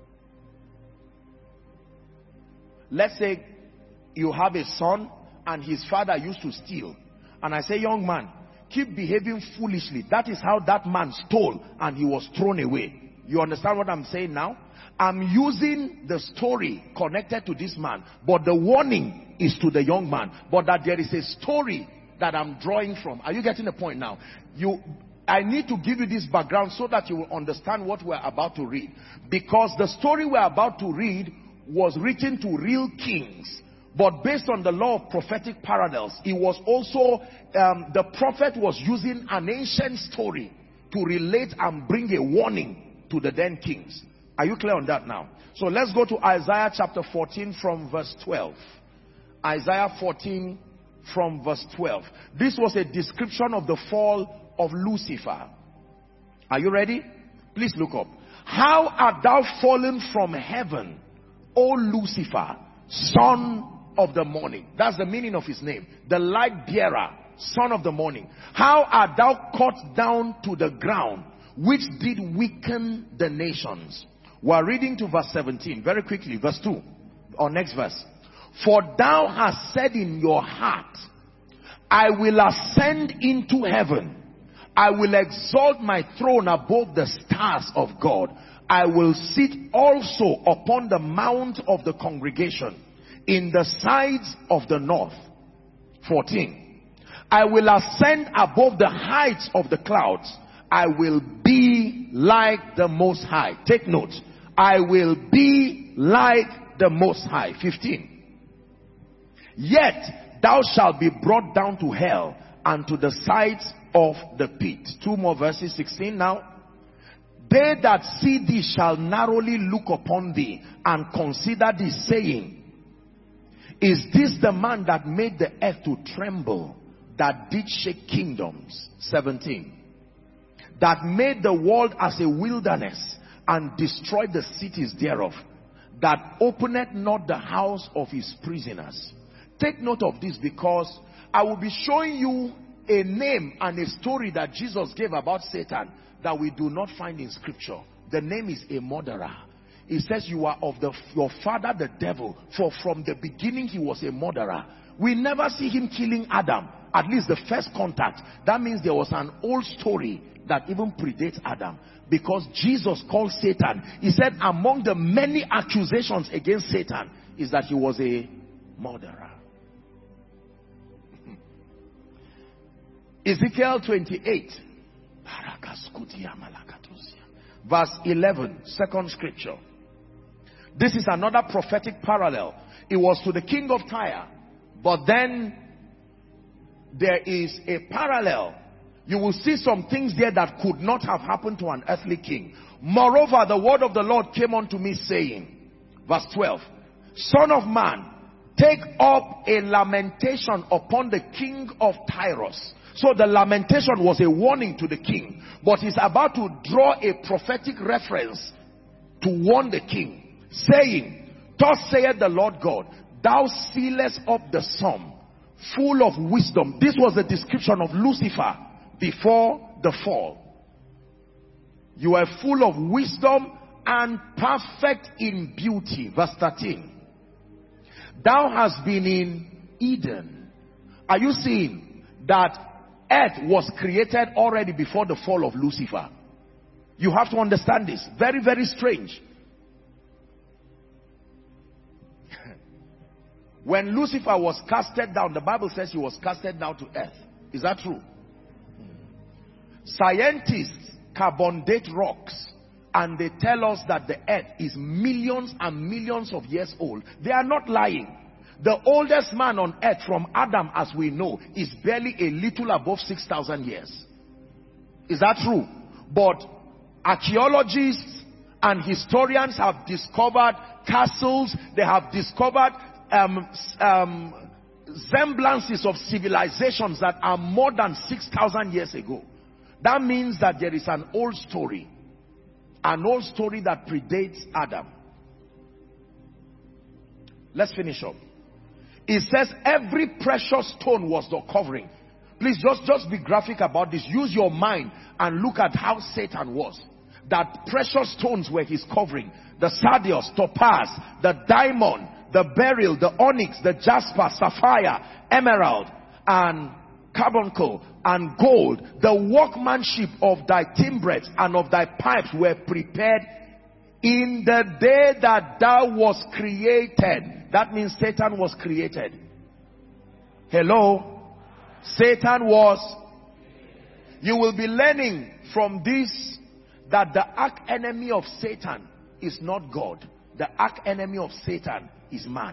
let's say you have a son and his father used to steal, and I say, young man, keep behaving foolishly. That is how that man stole and he was thrown away. You understand what I'm saying now? I'm using the story connected to this man, but the warning is to the young man, but that there is a story that I'm drawing from. Are you getting the point now? I need to give you this background so that you will understand what we're about to read, because the story we're about to read was written to real kings, but based on the law of prophetic parallels. It was also the prophet was using an ancient story to relate and bring a warning to the then kings. Are you clear on that now? So let's go to Isaiah chapter 14 from verse 12. Isaiah 14 from verse 12. This was a description of the fall of Lucifer. Are you ready? Please look up. How art thou fallen from heaven, O Lucifer, son of the morning? That's the meaning of his name. The light bearer, son of the morning. How art thou cut down to the ground, which did weaken the nations? We're reading to verse 17 very quickly. Verse 2 or next verse. For thou hast said in your heart, I will ascend into heaven. I will exalt my throne above the stars of God. I will sit also upon the mount of the congregation in the sides of the north. 14. I will ascend above the heights of the clouds. I will be like the Most High. Take note. I will be like the Most High. 15. Yet thou shalt be brought down to hell and to the sides of the pit. Two more verses. 16 now. They that see thee shall narrowly look upon thee and consider thee, saying, is this the man that made the earth to tremble, that did shake kingdoms. 17. That made the world as a wilderness and destroyed the cities thereof. That openeth not the house of his prisoners. Take note of this, because I will be showing you a name and a story that Jesus gave about Satan that we do not find in scripture. The name is a murderer. It says you are of your father the devil, for from the beginning he was a murderer. We never see him killing Adam, at least the first contact. That means there was an old story that even predates Adam, because Jesus called Satan. He said among the many accusations against Satan is that he was a murderer. Ezekiel 28 verse 11, second scripture. This is another prophetic parallel. It was to the king of Tyre, but then there is a parallel. You will see some things there that could not have happened to an earthly king. Moreover, the word of the Lord came unto me, saying, verse 12, Son of man, take up a lamentation upon the king of Tyrus. So the lamentation was a warning to the king, but he's about to draw a prophetic reference to warn the king, saying, Thus saith the Lord God, thou sealest up the sum, full of wisdom. This was the description of Lucifer before the fall. You are full of wisdom and perfect in beauty. Verse 13. Thou hast been in Eden. Are you seeing that earth was created already before the fall of Lucifer? You have to understand this. Very, very strange. When Lucifer was casted down, the Bible says he was casted down to earth. Is that true? Scientists carbon date rocks and they tell us that the earth is millions and millions of years old. They are not lying. The oldest man on earth from Adam, as we know, is barely a little above 6,000 years. Is that true? But archaeologists and historians have discovered castles. They have discovered semblances of civilizations that are more than 6,000 years ago. That means that there is an old story that predates Adam. Let's finish up. It says every precious stone was the covering. Please just be graphic about this. Use your mind and look at how Satan was. That precious stones were his covering. The sardius, topaz, the diamond, the beryl, the onyx, the jasper, sapphire, emerald, and carbuncle, and gold. The workmanship of thy timbrels and of thy pipes were prepared in the day that thou was created. That means Satan was created. Hello? Satan was. You will be learning from this that the arch enemy of Satan is not God. The arch enemy of Satan is man.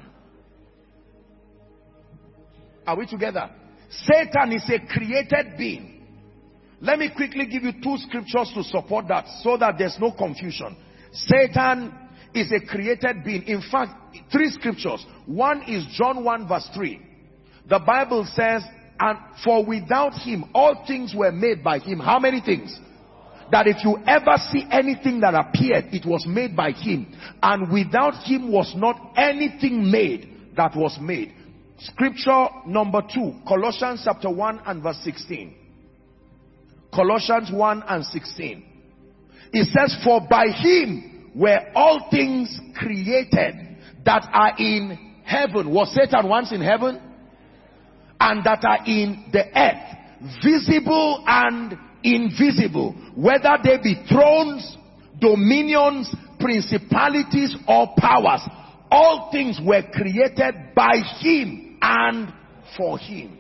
Are we together? Satan is a created being. Let me quickly give you two scriptures to support that, so that there's no confusion. Satan is a created being. In fact, three scriptures. One is John 1 verse 3. The Bible says, and for without him all things were made by him. How many things? That if you ever see anything that appeared, it was made by him. And without him was not anything made that was made. Scripture number 2, Colossians chapter 1 and verse 16. Colossians 1 and 16. It says, for by him were all things created that are in heaven. Was Satan once in heaven? And that are in the earth, visible and invisible, whether they be thrones, dominions, principalities, or powers. All things were created by him and for him.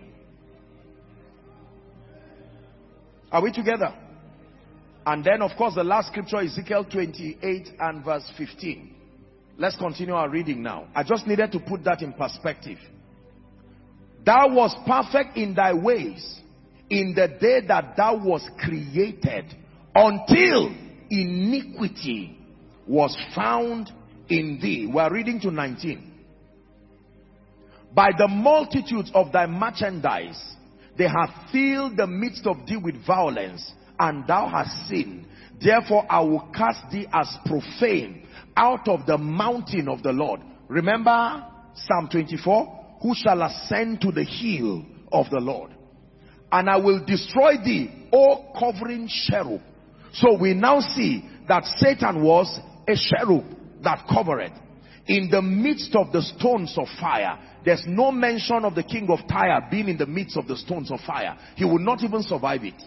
Are we together? And then of course the last scripture, Ezekiel 28 and verse 15. Let's continue our reading now. I just needed to put that in perspective. Thou was perfect in thy ways in the day that thou was created, until iniquity was found in thee. We are reading to 19. By the multitudes of thy merchandise They have filled the midst of thee with violence, and thou hast sinned. Therefore I will cast thee as profane out of the mountain of the Lord. Remember Psalm 24? Who shall ascend to the hill of the Lord? And I will destroy thee, O covering cherub. So we now see that Satan was a cherub that covered. In the midst of the stones of fire. There's no mention of the king of Tyre being in the midst of the stones of fire. He would not even survive it.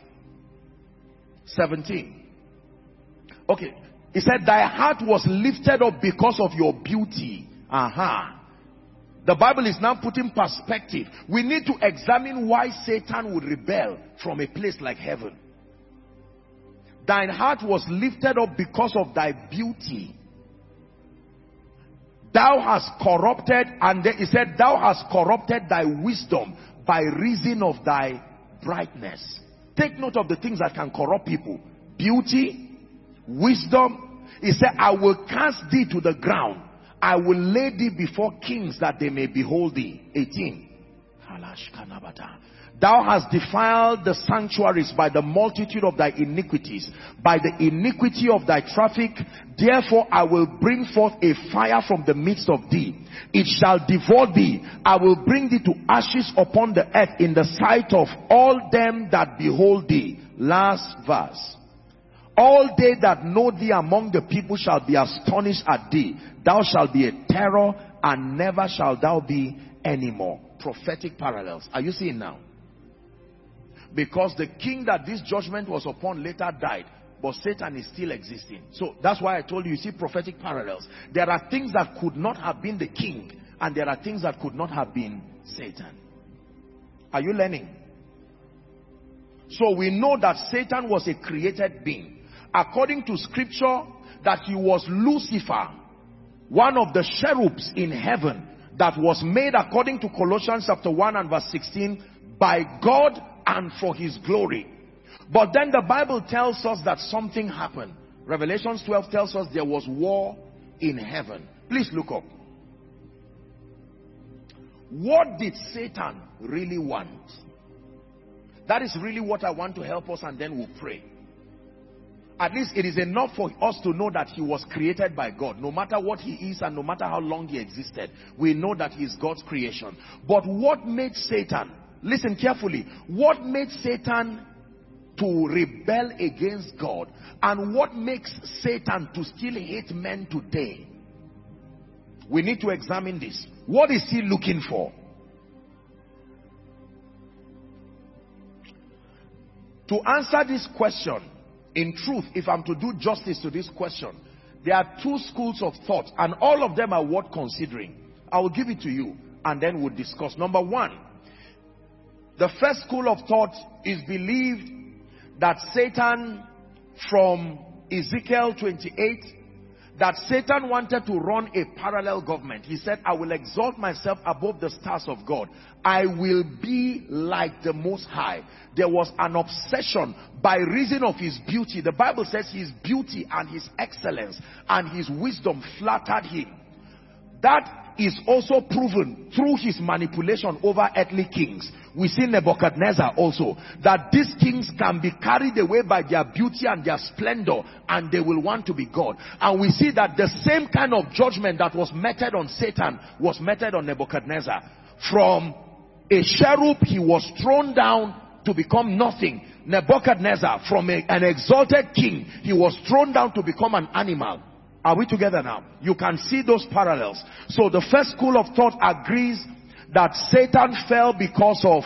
17. Okay. He said, thy heart was lifted up because of your beauty. The Bible is now putting perspective. We need to examine why Satan would rebel from a place like heaven. Thine heart was lifted up because of thy beauty. Thou hast corrupted, and then he said, thou hast corrupted thy wisdom by reason of thy brightness. Take note of the things that can corrupt people. Beauty, wisdom. He said, I will cast thee to the ground. I will lay thee before kings that they may behold thee. 18. Thou hast defiled the sanctuaries by the multitude of thy iniquities, by the iniquity of thy traffic. Therefore I will bring forth a fire from the midst of thee. It shall devour thee. I will bring thee to ashes upon the earth in the sight of all them that behold thee. Last verse. All they that know thee among the people shall be astonished at thee. Thou shalt be a terror, and never shalt thou be anymore. Prophetic parallels. Are you seeing now? Because the king that this judgment was upon later died, but Satan is still existing. So that's why I told you, you see prophetic parallels. There are things that could not have been the king, and there are things that could not have been Satan. Are you learning? So we know that Satan was a created being. According to scripture, that he was Lucifer, one of the cherubs in heaven, that was made, according to Colossians chapter 1 and verse 16, by God and for his glory. But then the Bible tells us that something happened. Revelation 12 tells us there was war in heaven. Please look up. What did Satan really want? That is really what I want to help us, and then we'll pray. At least it is enough for us to know that he was created by God. No matter what he is and no matter how long he existed, we know that he is God's creation. But what made Satan, listen carefully, what made Satan to rebel against God, and what makes Satan to still hate men today? We need to examine this. What is he looking for? To answer this question, in truth, if I'm to do justice to this question, there are two schools of thought, and all of them are worth considering. I will give it to you, and then we'll discuss. Number one, the first school of thought is believed that Satan, from Ezekiel 28, that Satan wanted to run a parallel government. He said, I will exalt myself above the stars of God. I will be like the Most High. There was an obsession by reason of his beauty. The Bible says his beauty and his excellence and his wisdom flattered him. That is also proven through his manipulation over earthly kings. We see Nebuchadnezzar also, that these kings can be carried away by their beauty and their splendor, and they will want to be God. And we see that the same kind of judgment that was meted on Satan was meted on Nebuchadnezzar. From a cherub, he was thrown down to become nothing. Nebuchadnezzar, from an exalted king, he was thrown down to become an animal. Are we together now? You can see those parallels. So the first school of thought agrees that Satan fell because of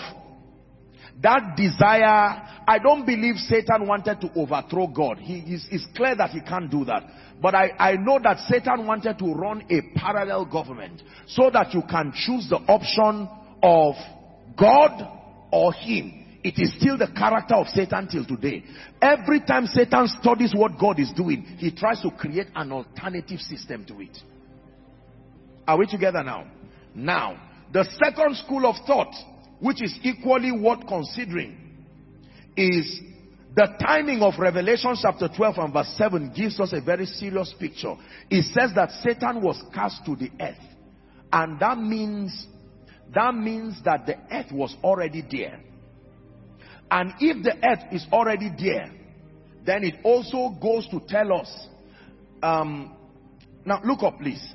that desire. I don't believe Satan wanted to overthrow God. It's clear that he can't do that. But I know that Satan wanted to run a parallel government so that you can choose the option of God or him. It is still the character of Satan till today. Every time Satan studies what God is doing, he tries to create an alternative system to it. Are we together now? Now, the second school of thought, which is equally worth considering, is the timing of Revelation chapter 12 and verse 7 gives us a very serious picture. It says that Satan was cast to the earth. And that means that the earth was already there. And if the earth is already there, then it also goes to tell us, now look up please.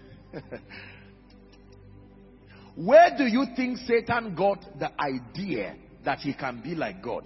Where do you think Satan got the idea that he can be like God?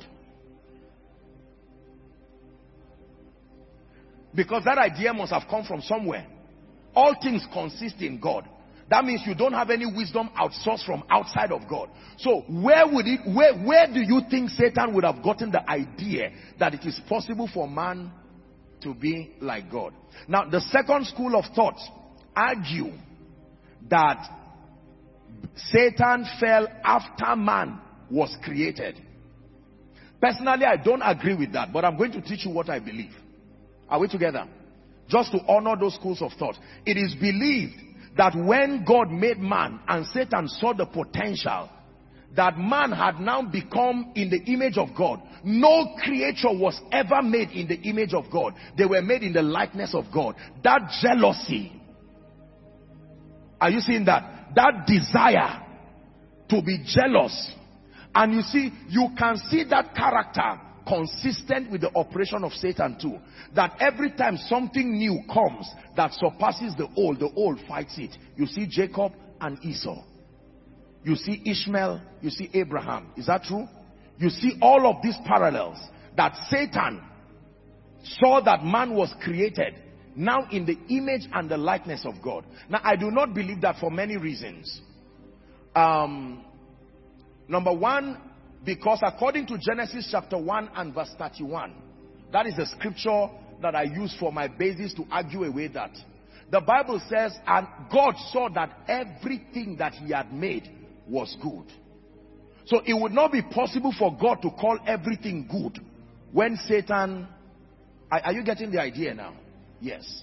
Because that idea must have come from somewhere. All things consist in God. That means you don't have any wisdom outsourced from outside of God. So where do you think Satan would have gotten the idea that it is possible for man to be like God? Now the second school of thought argue that Satan fell after man was created. Personally, I don't agree with that, but I'm going to teach you what I believe. Are we together? Just to honor those schools of thought. It is believed that when God made man and Satan saw the potential that man had now become in the image of God. No creature was ever made in the image of God. They were made in the likeness of God. That jealousy, are you seeing that? That desire to be jealous. And you see, you can see that character consistent with the operation of Satan too. That every time something new comes that surpasses the old fights it. You see Jacob and Esau. You see Ishmael, you see Abraham. Is that true? You see all of these parallels. That Satan saw that man was created now in the image and the likeness of God. Now I do not believe that for many reasons. Number one, because according to Genesis chapter 1 and verse 31, that is the scripture that I use for my basis to argue away that. The Bible says, and God saw that everything that he had made was good. So it would not be possible for God to call everything good when Satan... Are you getting the idea now? Yes.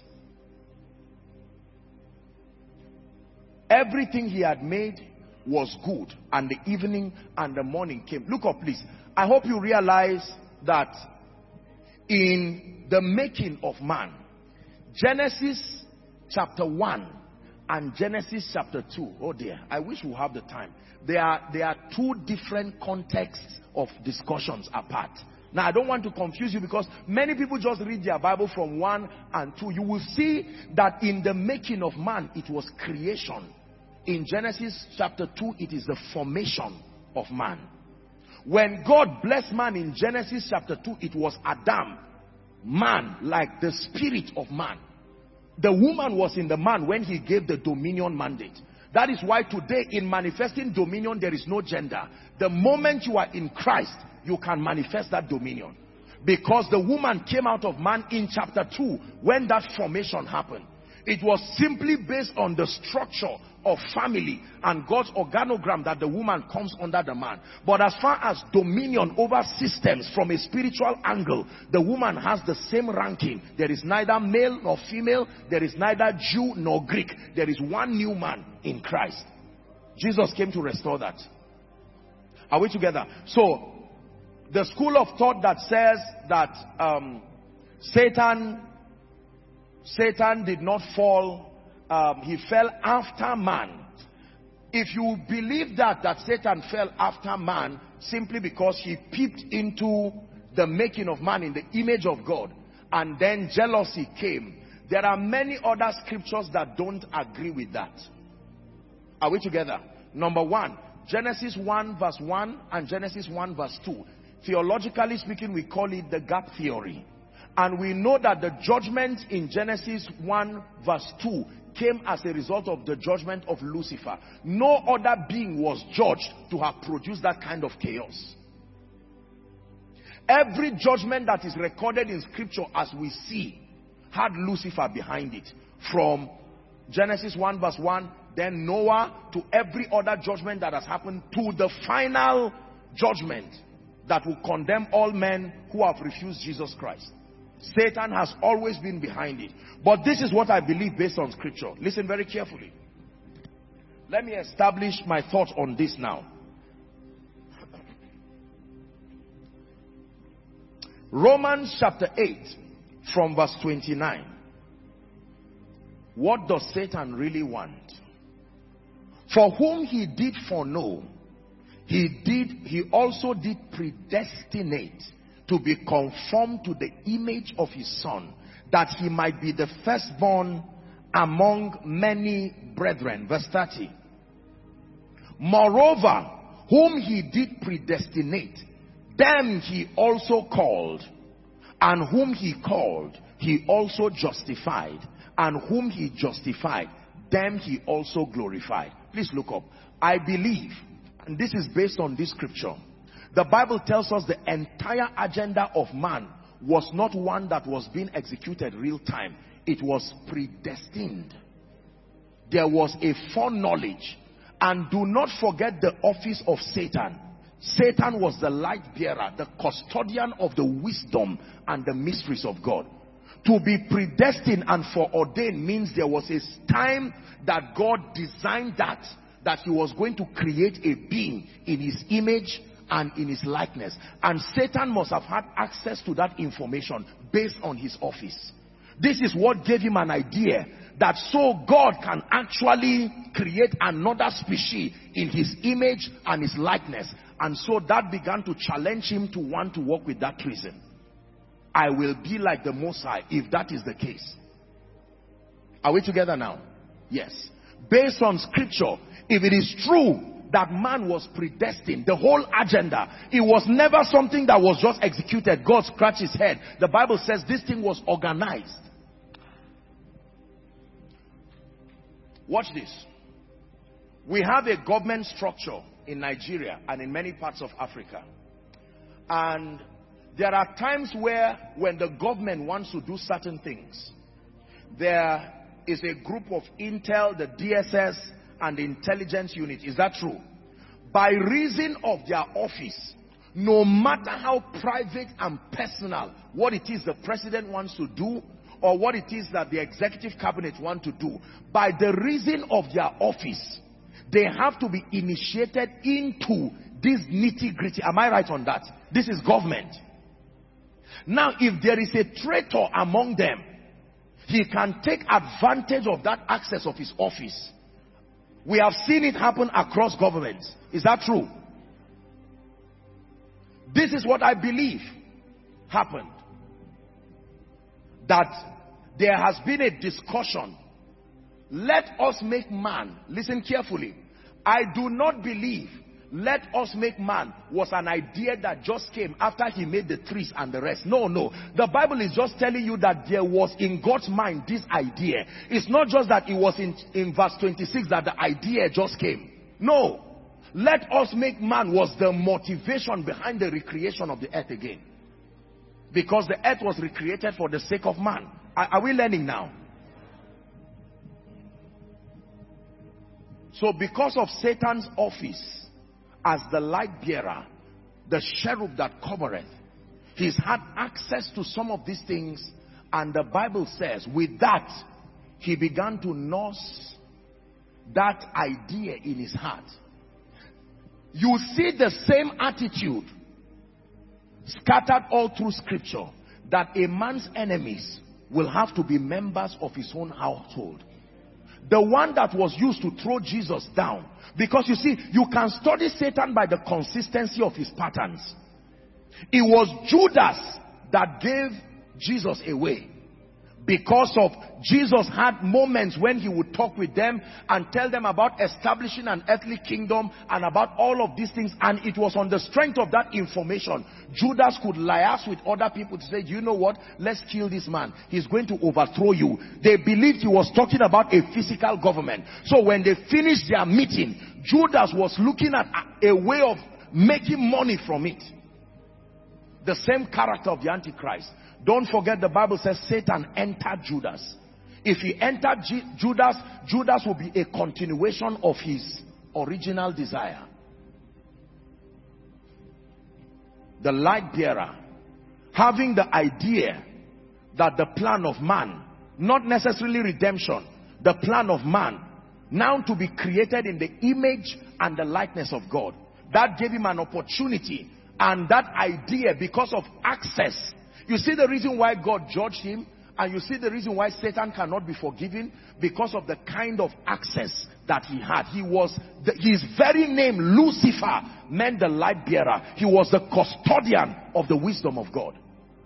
Everything he had made was good, and the evening and the morning came. Look up please. I hope you realize that in the making of man, Genesis chapter 1 and Genesis chapter 2, oh dear, I wish we have the time. There are two different contexts of discussions apart. Now I don't want to confuse you, because many people just read their Bible from 1 and 2. You will see that in the making of man, it was creation. In Genesis chapter 2, it is the formation of man. When God blessed man in Genesis chapter 2, it was Adam, man, like the spirit of man. The woman was in the man when he gave the dominion mandate. That is why today in manifesting dominion, there is no gender. The moment you are in Christ, you can manifest that dominion. Because the woman came out of man in chapter 2 when that formation happened. It was simply based on the structure of family and God's organogram that the woman comes under the man. But as far as dominion over systems from a spiritual angle, the woman has the same ranking. There is neither male nor female. There is neither Jew nor Greek. There is one new man in Christ. Jesus came to restore that. Are we together? So, the school of thought that says that Satan did not fall, he fell after man. If you believe that Satan fell after man simply because he peeped into the making of man in the image of God, and then jealousy came, there are many other scriptures that don't agree with that. Are we together? Number one, Genesis 1 verse 1 and Genesis 1 verse 2. Theologically speaking, we call it the gap theory. And we know that the judgment in Genesis 1 verse 2 came as a result of the judgment of Lucifer. No other being was judged to have produced that kind of chaos. Every judgment that is recorded in scripture as we see had Lucifer behind it. From Genesis 1 verse 1, then Noah, to every other judgment that has happened, to the final judgment that will condemn all men who have refused Jesus Christ. Satan has always been behind it. But this is what I believe based on scripture. Listen very carefully. Let me establish my thoughts on this now. Romans chapter 8 from verse 29. What does Satan really want? For whom he did foreknow, He also did predestinate to be conformed to the image of his Son, that he might be the firstborn among many brethren. Verse 30. Moreover, whom he did predestinate, them he also called, and whom he called, he also justified, and whom he justified, them he also glorified. Please look up. I believe, and this is based on this scripture, the Bible tells us the entire agenda of man was not one that was being executed real time. It was predestined. There was a foreknowledge. And do not forget the office of Satan. Satan was the light bearer, the custodian of the wisdom and the mysteries of God. To be predestined and foreordained means there was a time that God designed that he was going to create a being in his image and in his likeness. And Satan must have had access to that information based on his office. This is what gave him an idea that so God can actually create another species in his image and his likeness. And so that began to challenge him to want to work with that treason. I will be like the Most High if that is the case. Are we together now? Yes. Based on scripture, if it is true that man was predestined, the whole agenda, it was never something that was just executed. God scratched his head. The Bible says this thing was organized. Watch this. We have a government structure in Nigeria and in many parts of Africa. And there are times where when the government wants to do certain things, there is a group of intel, the DSS, and the intelligence unit. Is that true? By reason of their office, no matter how private and personal what it is the president wants to do, or what it is that the executive cabinet want to do, by the reason of their office, they have to be initiated into this nitty-gritty. Am I right on that? This is government. Now, if there is a traitor among them, he can take advantage of that access of his office. We have seen it happen across governments. Is that true? This is what I believe happened. That there has been a discussion. Let us make man. Listen carefully. I do not believe let us make man was an idea that just came after he made the trees and the rest. No, no. The Bible is just telling you that there was in God's mind this idea. It's not just that it was in verse 26 that the idea just came. No. Let us make man was the motivation behind the recreation of the earth again. Because the earth was recreated for the sake of man. Are we learning now? So because of Satan's office as the light bearer, the cherub that covereth, he's had access to some of these things, and the Bible says with that he began to nurse that idea in his heart. You see the same attitude scattered all through scripture, that a man's enemies will have to be members of his own household. The one that was used to throw Jesus down. Because you see, you can study Satan by the consistency of his patterns. It was Judas that gave Jesus away. Because of Jesus had moments when he would talk with them and tell them about establishing an earthly kingdom and about all of these things, and it was on the strength of that information Judas could liaise with other people to say, do you know what, let's kill this man, he's going to overthrow you. They believed he was talking about a physical government. So when they finished their meeting, Judas was looking at a way of making money from it. The same character of the Antichrist. Don't forget, the Bible says Satan entered Judas. If he entered Judas, Judas will be a continuation of his original desire. The light bearer, having the idea that the plan of man, not necessarily redemption, the plan of man, now to be created in the image and the likeness of God. That gave him an opportunity, and that idea, because of access. You see the reason why God judged him And you see the reason why Satan cannot be forgiven? Because of the kind of access that he had. His very name, Lucifer, meant the light bearer. He was the custodian of the wisdom of God.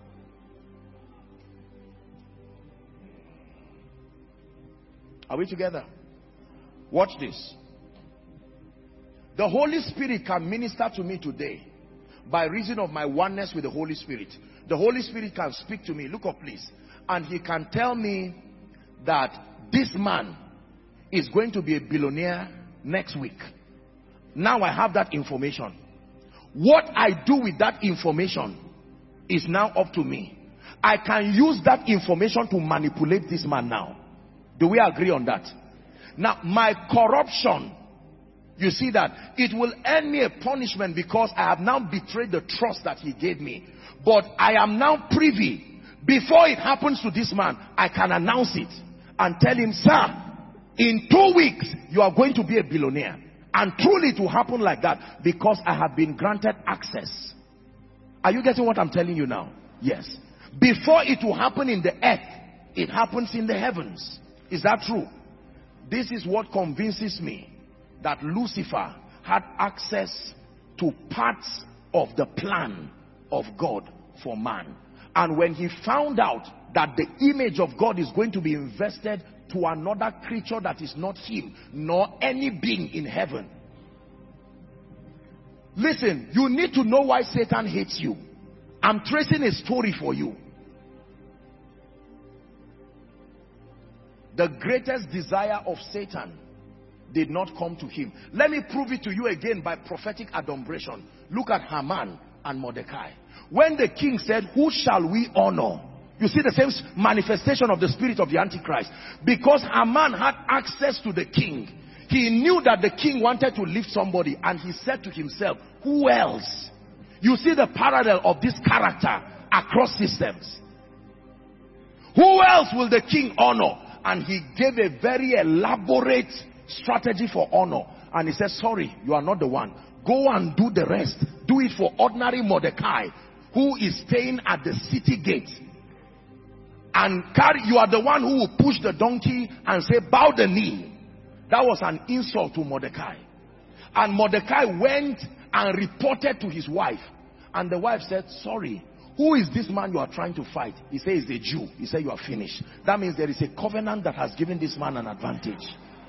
Are we together? Watch this. The Holy Spirit can minister to me today by reason of my oneness with the Holy Spirit. The Holy Spirit can speak to me. Look up, please. And he can tell me that this man is going to be a billionaire next week. Now I have that information. What I do with that information is now up to me. I can use that information to manipulate this man now. Do we agree on that? Now, my corruption, you see that it will earn me a punishment because I have now betrayed the trust that he gave me. But I am now privy. Before it happens to this man, I can announce it and tell him, sir, in 2 weeks, you are going to be a billionaire. And truly it will happen like that because I have been granted access. Are you getting what I'm telling you now? Yes. Before it will happen in the earth, it happens in the heavens. Is that true? This is what convinces me that Lucifer had access to parts of the plan of God for man. And when he found out that the image of God is going to be invested to another creature that is not him, nor any being in heaven. Listen, you need to know why Satan hates you. I'm tracing a story for you. The greatest desire of Satan did not come to him. Let me prove it to you again by prophetic adumbration. Look at Haman and Mordecai. When the king said, who shall we honor? You see the same manifestation of the spirit of the Antichrist. Because Haman had access to the king. He knew that the king wanted to lift somebody. And he said to himself, who else? You see the parallel of this character across systems. Who else will the king honor? And he gave a very elaborate strategy for honor. And he said, sorry, you are not the one. Go and do the rest. Do it for ordinary Mordecai, who is staying at the city gate. And you are the one who will push the donkey and say, bow the knee. That was an insult to Mordecai. And Mordecai went and reported to his wife. And the wife said, sorry, who is this man you are trying to fight? He said, he's a Jew. He said, you are finished. That means there is a covenant that has given this man an advantage.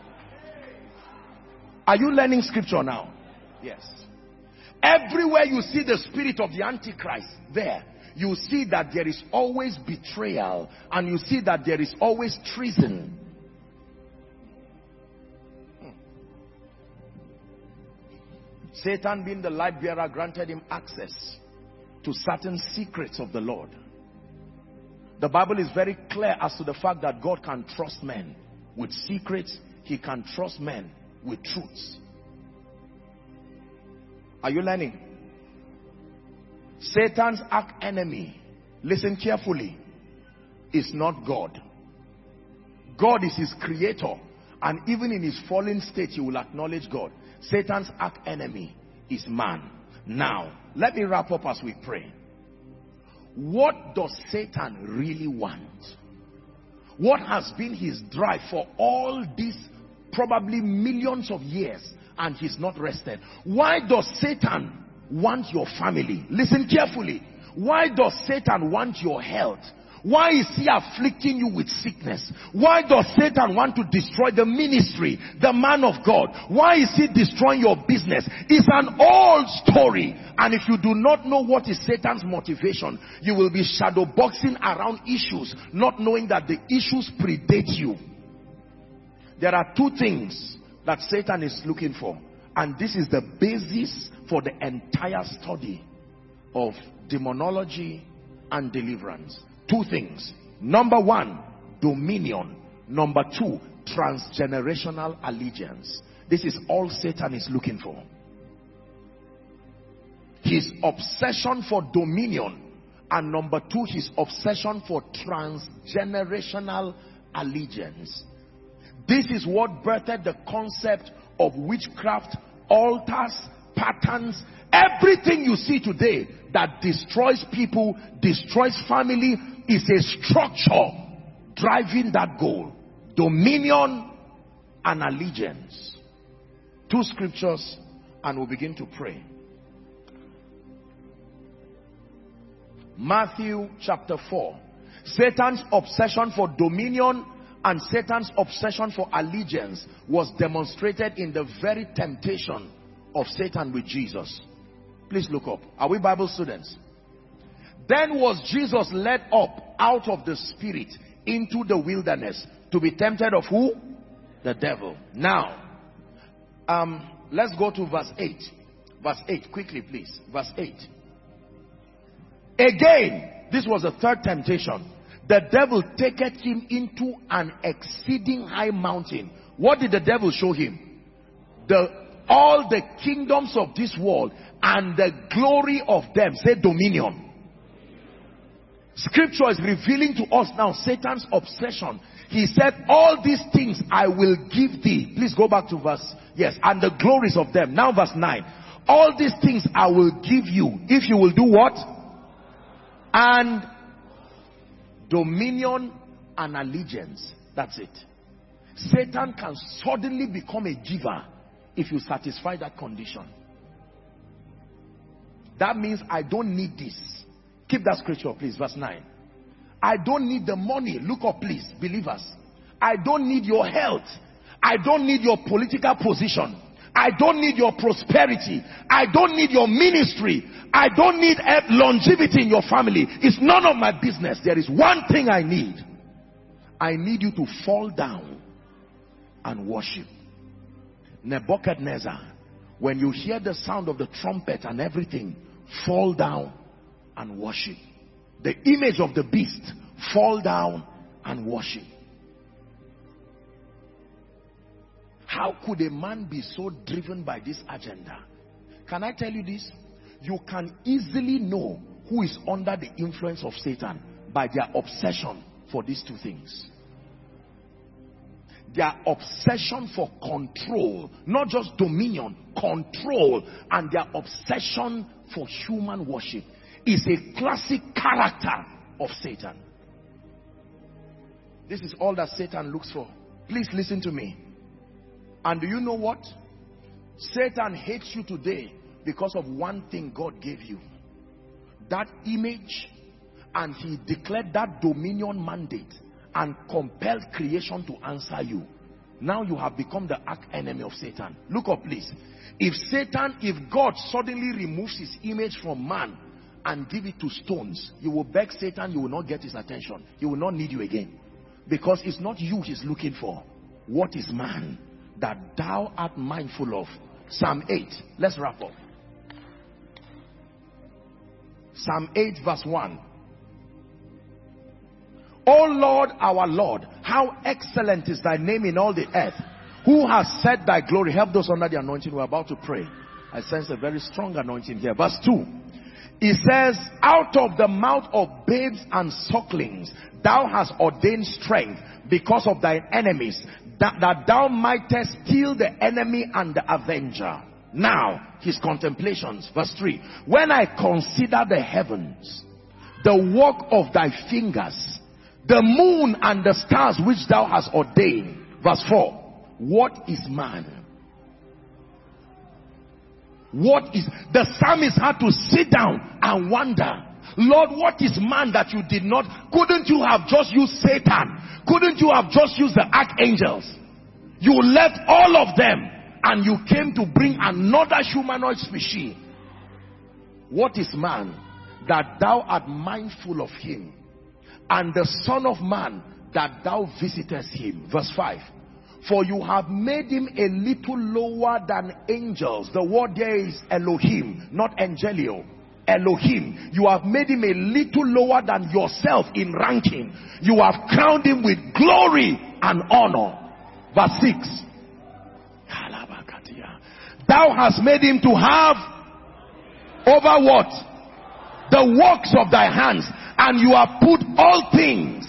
Are you learning scripture now? Yes. Everywhere you see the spirit of the Antichrist, there, you see that there is always betrayal. And you see that there is always treason. Satan, being the light bearer, granted him access to certain secrets of the Lord. The Bible is very clear as to the fact that God can trust men with secrets. He can trust men with truths. Are you learning? Satan's arch enemy, listen carefully, is not God. God is his creator, and even in his fallen state he will acknowledge God. Satan's arch enemy is man. Now, let me wrap up as we pray. What does Satan really want? What has been his drive for all these probably millions of years, and he's not rested? Why does Satan want your family? Listen carefully. Why does Satan want your health? Why is he afflicting you with sickness? Why does Satan want to destroy the ministry, the man of God? Why is he destroying your business? It's an old story. And if you do not know what is Satan's motivation, you will be shadow boxing around issues, not knowing that the issues predate you. There are two things that Satan is looking for. And this is the basis for the entire study of demonology and deliverance. Two things. Number one, dominion. Number two, transgenerational allegiance. This is all Satan is looking for. His obsession for dominion. And number two, his obsession for transgenerational allegiance. This is what birthed the concept of witchcraft, altars, patterns. Everything you see today that destroys people, destroys family, is a structure driving that goal. Dominion and allegiance. 2 scriptures and we'll begin to pray. Matthew chapter 4. Satan's obsession for dominion and Satan's obsession for allegiance was demonstrated in the very temptation of Satan with Jesus. Please look up. Are we Bible students? Then was Jesus led up out of the spirit into the wilderness to be tempted of who? The devil. Now, let's go to verse 8. Verse 8, quickly please. Verse 8. Again, this was the third temptation. The devil taketh him into an exceeding high mountain. What did the devil show him? All the kingdoms of this world and the glory of them. Say dominion. Scripture is revealing to us now Satan's obsession. He said, all these things I will give thee. Please go back to verse, yes, and the glories of them. Now verse 9. All these things I will give you if you will do what? And dominion and allegiance. That's it. Satan can suddenly become a giver if you satisfy that condition. That means I don't need this. Keep that scripture please, verse 9. I don't need the money. Look up please, believers. I don't need your health. I don't need your political position. I don't need your prosperity. I don't need your ministry. I don't need longevity in your family. It's none of my business. There is one thing I need. I need you to fall down and worship. Nebuchadnezzar, when you hear the sound of the trumpet and everything, fall down and worship. The image of the beast, fall down and worship. How could a man be so driven by this agenda? Can I tell you this? You can easily know who is under the influence of Satan by their obsession for these two things. Their obsession for control, not just dominion, control, and their obsession for human worship is a classic character of Satan. This is all that Satan looks for. Please listen to me. And do you know what? Satan hates you today because of one thing God gave you. That image, and he declared that dominion mandate and compelled creation to answer you. Now you have become the arch enemy of Satan. Look up please. If God suddenly removes his image from man and give it to stones, you will beg Satan, you will not get his attention. He will not need you again. Because it's not you he's looking for. What is man that thou art mindful of? Psalm 8. Let's wrap up. Psalm 8 verse 1. O Lord, our Lord, how excellent is thy name in all the earth. Who has set thy glory? Help those under the anointing. We're about to pray. I sense a very strong anointing here. Verse 2. It says, out of the mouth of babes and sucklings, thou hast ordained strength because of thine enemies, that thou mightest kill the enemy and the avenger. Now, his contemplations. Verse 3. When I consider the heavens, the work of thy fingers, the moon and the stars which thou hast ordained. Verse 4. What is man? What is... The psalmist had to sit down and wonder, Lord, what is man that you did not... Couldn't you have just used Satan? Couldn't you have just used the archangels? You left all of them and you came to bring another humanoid species. What is man that thou art mindful of him, and the Son of Man that thou visitest him? Verse 5. For you have made him a little lower than angels. The word there is Elohim, not Angelio. Elohim. You have made him a little lower than yourself in ranking. You have crowned him with glory and honor. Verse 6. Thou hast made him to have over what? The works of thy hands. And you have put all things.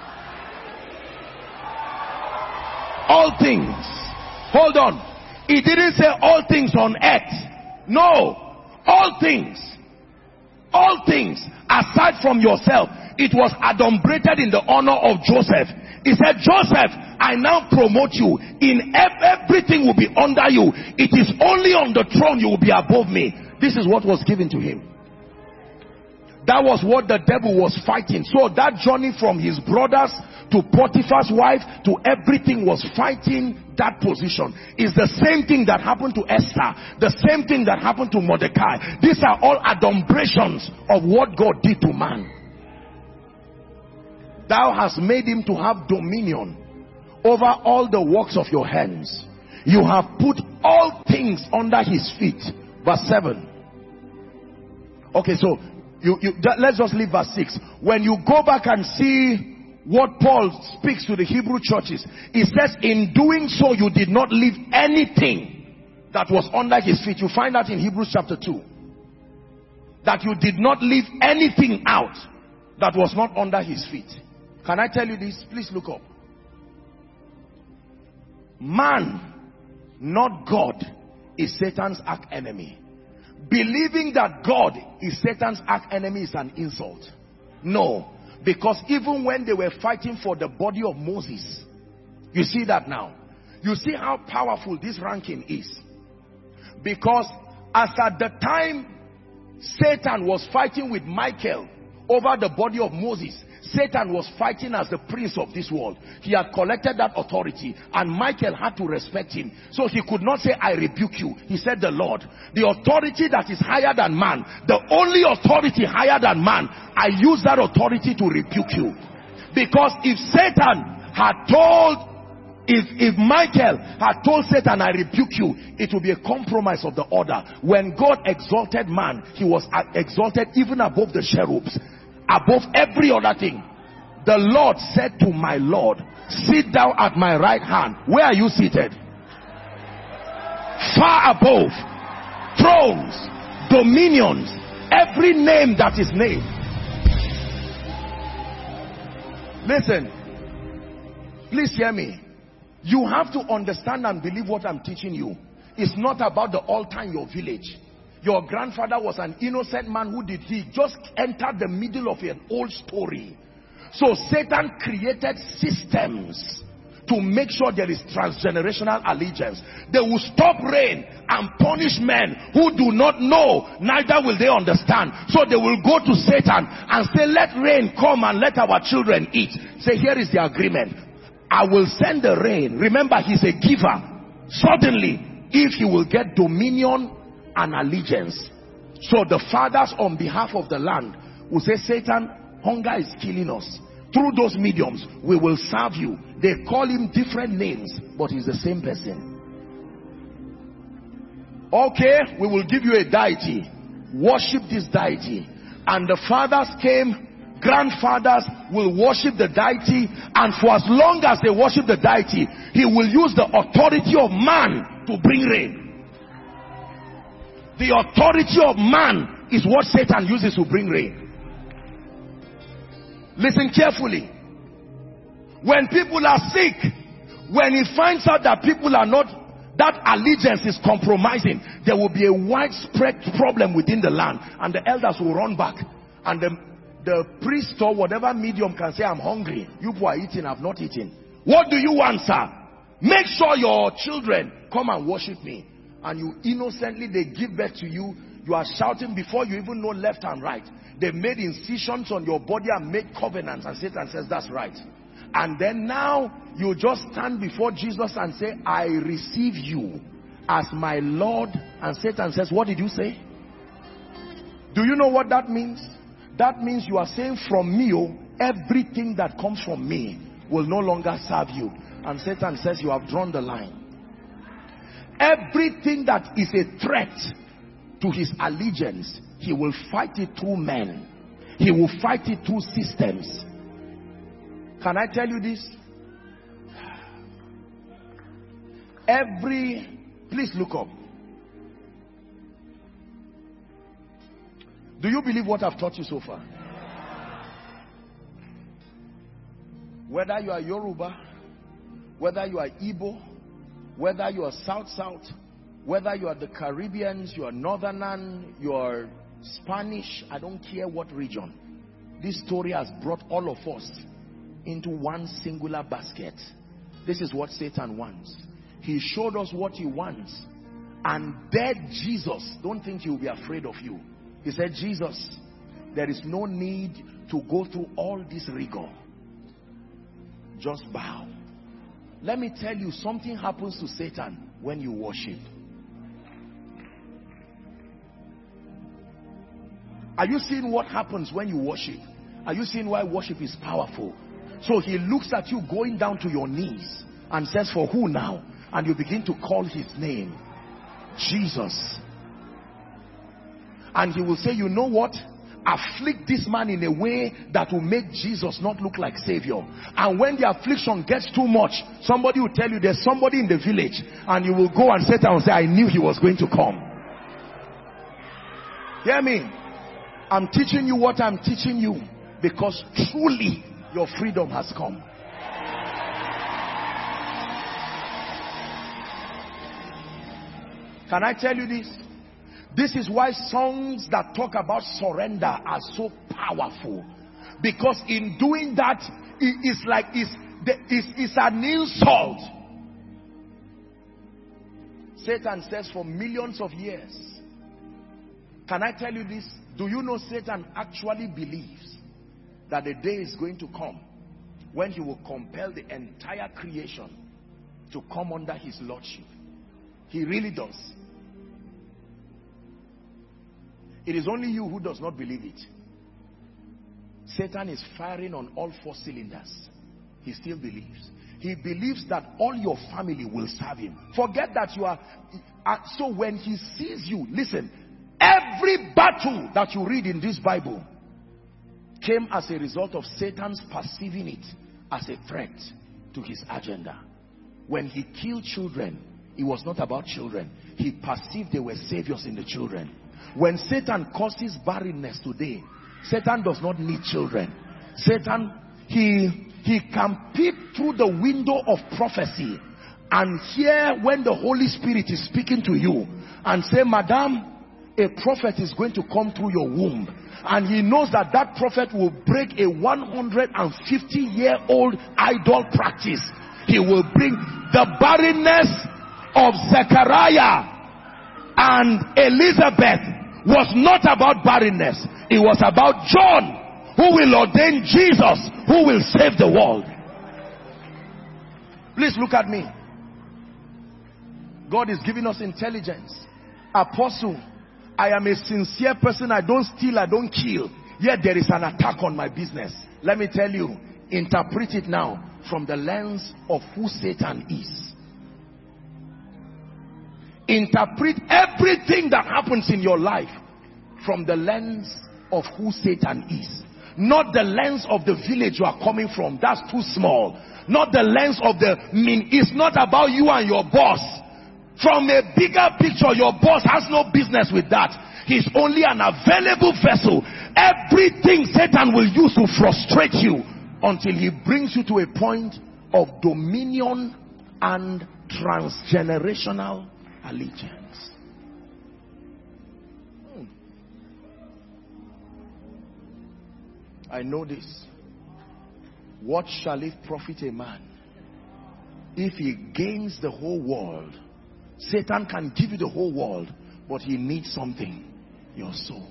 All things. Hold on. He didn't say all things on earth. No. All things. All things aside from yourself. it was adumbrated in the honor of Joseph. He said, Joseph, I now promote you. In everything will be under you. It is only on the throne you will be above me. This is what was given to him. That was what the devil was fighting. So that journey from his brothers to Potiphar's wife to everything was fighting that position. It's the same thing that happened to Esther. The same thing that happened to Mordecai. These are all adumbrations of what God did to man. Thou hast made him to have dominion over all the works of your hands. You have put all things under his feet. Verse 7. Okay, so let's just leave verse 6. When you go back and see what Paul speaks to the Hebrew churches, he says, in doing so you did not leave anything that was under his feet. You find that in Hebrews chapter 2. That you did not leave anything out that was not under his feet. Can I tell you this? Please look up. Man, not God, is Satan's arch enemy. Believing that God is Satan's arch enemy is an insult. No, because even when they were fighting for the body of Moses, you see that now. You see how powerful this ranking is. Because as at the time Satan was fighting with Michael over the body of Moses, Satan was fighting as the prince of this world. He had collected that authority, and Michael had to respect him. So he could not say, I rebuke you. He said, the Lord. The authority that is higher than man, the only authority higher than man, I use that authority to rebuke you. Because if Satan had told, if Michael had told Satan, I rebuke you, it would be a compromise of the order. When God exalted man, he was exalted even above the cherubs, above every other thing. The Lord said to my Lord, sit thou at my right hand. Where are you seated? Far above thrones, dominions, every name that is named. Listen, please hear me. You have to understand and believe what I'm teaching you. It's not about the altar in your village. Your grandfather was an innocent man. Who did he? Just entered the middle of an old story. So Satan created systems to make sure there is transgenerational allegiance. They will stop rain and punish men who do not know, neither will they understand. So they will go to Satan and say, let rain come and let our children eat. Say, here is the agreement. I will send the rain. Remember, he's a giver. Suddenly, if he will get dominion and allegiance. So the fathers on behalf of the land will say, Satan, hunger is killing us. Through those mediums, we will serve you. They call him different names, but he's the same person. Okay, we will give you a deity. Worship this deity. And the fathers came, grandfathers will worship the deity, and for as long as they worship the deity, he will use the authority of man to bring rain. The authority of man is what Satan uses to bring rain. Listen carefully. When people are sick, when he finds out that people are not, that allegiance is compromising, there will be a widespread problem within the land, and the elders will run back, and the priest or whatever medium can say, I'm hungry. You who are eating have not eaten. What do you want, sir? Make sure your children come and worship me. And you innocently, they give birth to you. You are shouting before you even know left and right. They made incisions on your body and made covenants, and Satan says that's right. And then now you just stand before Jesus and say, I receive you as my Lord. And Satan says, what did you say? Do you know what that means? That means you are saying, from me, everything that comes from me will no longer serve you. And Satan says, you have drawn the line. Everything that is a threat to his allegiance, he will fight it through men. He will fight it through systems. Can I tell you this? Please look up. Do you believe what I've taught you so far? Whether you are Yoruba, whether you are Igbo, whether you are South, whether you are the Caribbeans, you are Northern, you are Spanish, I don't care what region. this story has brought all of us into one singular basket. This is what Satan wants. He showed us what he wants and dared Jesus. Don't think he will be afraid of you. He said, Jesus, there is no need to go through all this rigor. Just bow. Let me tell you, something happens to Satan when you worship. Are you seeing what happens when you worship? Are you seeing why worship is powerful? So he looks at you going down to your knees and says, for who now? And you begin to call his name, Jesus. And he will say, you know what? Afflict this man in a way that will make Jesus not look like Savior. And when the affliction gets too much, somebody will tell you there's somebody in the village, and you will go and sit down and say, I knew he was going to come. Hear me? I'm teaching you what I'm teaching you because truly your freedom has come. Can I tell you this? This is why songs that talk about surrender are so powerful. Because in doing that, it's like it's an insult. Satan says for millions of years. Can I tell you this? Do you know Satan actually believes that a day is going to come when he will compel the entire creation to come under his lordship? He really does. It is only you who does not believe it. Satan is firing on all 4 cylinders. He still believes. He believes that all your family will serve him. Forget that you are... So when he sees you, listen, every battle that you read in this Bible came as a result of Satan's perceiving it as a threat to his agenda. When he killed children, it was not about children. He perceived they were saviors in the children. When Satan causes barrenness today, Satan does not need children. Satan, he can peep through the window of prophecy and hear when the Holy Spirit is speaking to you and say, Madam, a prophet is going to come through your womb. And he knows that that prophet will break a 150-year-old idol practice. He will bring the barrenness of Zechariah and Elizabeth was not about barrenness. It was about John, who will ordain Jesus, who will save the world. Please look at me. God is giving us intelligence. Apostle, I am a sincere person. I don't steal, I don't kill. Yet there is an attack on my business. Let me tell you, interpret it now from the lens of who Satan is. Interpret everything that happens in your life from the lens of who Satan is. Not the lens of the village you are coming from. That's too small. Not the lens of the mean. It's not about you and your boss. From a bigger picture, your boss has no business with that. He's only an available vessel. Everything Satan will use to frustrate you until he brings you to a point of dominion and transgenerational allegiance. I know this. What shall it profit a man if he gains the whole world? Satan can give you the whole world, but he needs something, your soul.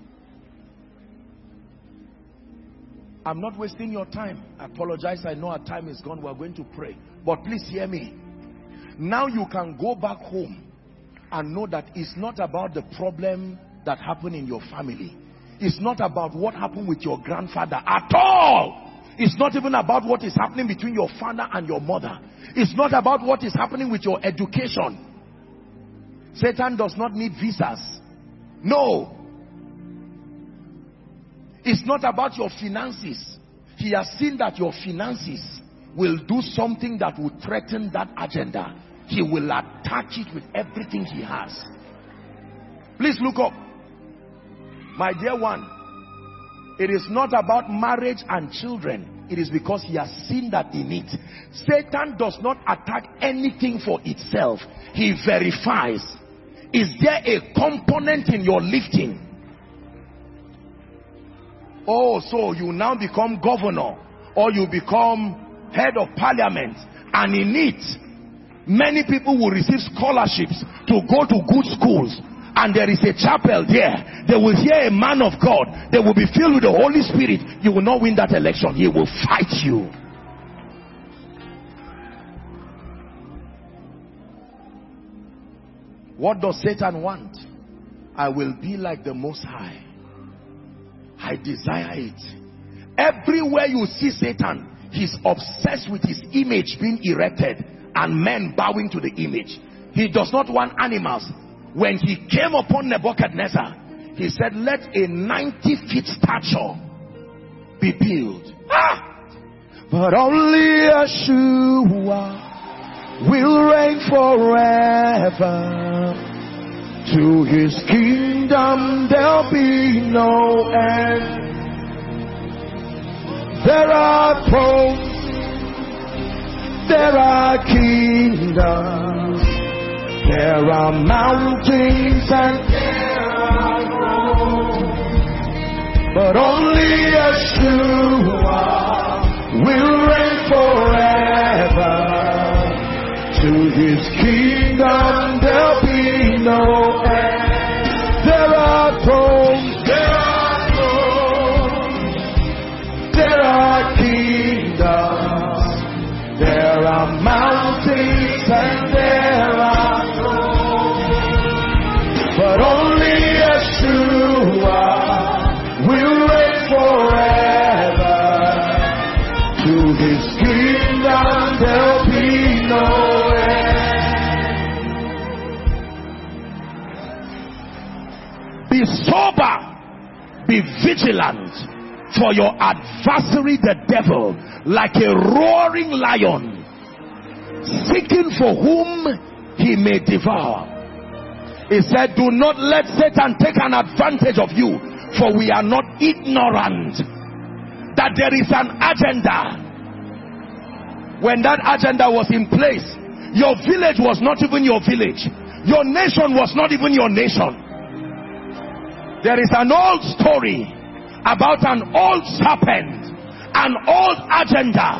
I'm not wasting your time. I apologize. I know our time is gone. We're going to pray. But please hear me. Now you can go back home and know that it's not about the problem that happened in your family. It's not about what happened with your grandfather at all. It's not even about what is happening between your father and your mother. It's not about what is happening with your education. Satan does not need visas. No. It's not about your finances. He has seen that your finances will do something that will threaten that agenda. He will attach it with everything he has. Please look up. My dear one, it is not about marriage and children. It is because he has seen that in it. Satan does not attack anything for itself. He verifies. Is there a component in your lifting? Oh, so you now become governor or you become head of parliament, and in it many people will receive scholarships to go to good schools, and there is a chapel there. They will hear a man of God. They will be filled with the Holy Spirit. You will not win that election. He will fight you. What does Satan want? I will be like the Most High. I desire it. Everywhere you see Satan, he's obsessed with his image being erected and men bowing to the image. He does not want animals. When he came upon Nebuchadnezzar, he said, let a 90-feet stature be built. But only Yeshua will reign forever. To his kingdom there'll be no end. There are thrones, there are kingdoms, there are mountains and there are roads, but only Yeshua will reign forever. To his kingdom there'll be no end. There are thrones, there are kingdoms, there are mountains and there are thrones, but only Yeshua will reign forever. To his kingdom there'll be no end. Be sober, be vigilant. For your adversary the devil, like a roaring lion, seeking for whom he may devour. He said, do not let Satan take an advantage of you, for we are not ignorant that there is an agenda. When that agenda was in place, your village was not even your village. Your nation was not even your nation. There is an old story about an old serpent, an old agenda.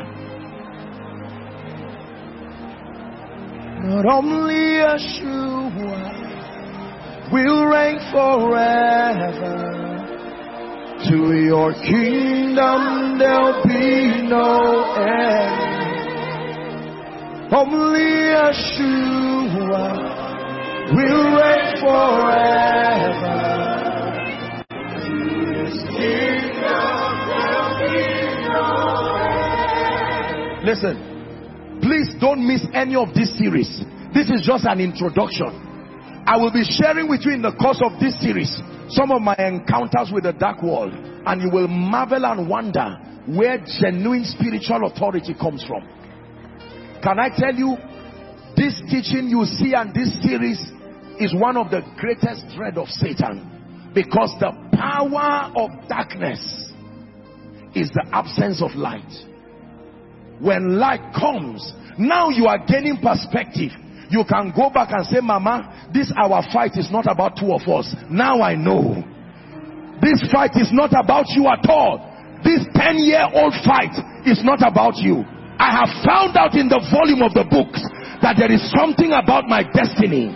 Not only Yeshua will reign forever. To your kingdom there'll be no end. Only Yeshua will reign forever. Listen, please don't miss any of this series. This is just an introduction. I will be sharing with you in the course of this series some of my encounters with the dark world, and you will marvel and wonder where genuine spiritual authority comes from. Can I tell you, this teaching you see and this series is one of the greatest dread of Satan, because the power of darkness is the absence of light. When light comes, now you are gaining perspective. You can go back and say, Mama, this our fight is not about two of us. Now I know. This fight is not about you at all. This 10-year-old fight is not about you. I have found out in the volume of the books that there is something about my destiny.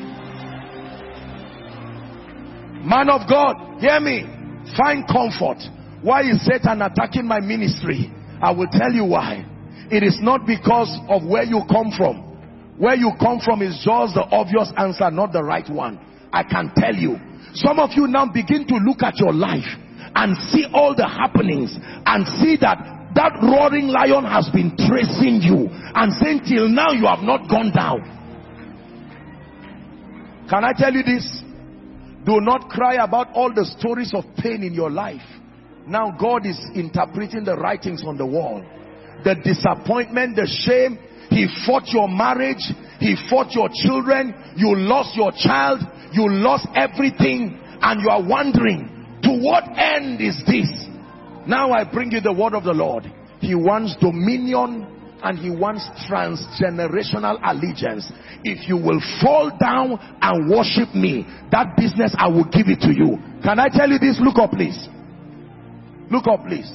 Man of God, hear me. Find comfort. Why is Satan attacking my ministry? I will tell you why. It is not because of where you come from. Where you come from is just the obvious answer, not the right one. I can tell you. Some of you now begin to look at your life and see all the happenings and see that that roaring lion has been tracing you and saying till now you have not gone down. Can I tell you this? Do not cry about all the stories of pain in your life. Now God is interpreting the writings on the wall. The disappointment, the shame. He fought your marriage. He fought your children. You lost your child. You lost everything. And you are wondering, to what end is this? Now I bring you the word of the Lord. He wants dominion and he wants transgenerational allegiance. If you will fall down and worship me, that business I will give it to you. Can I tell you this? Look up please. Look up, please.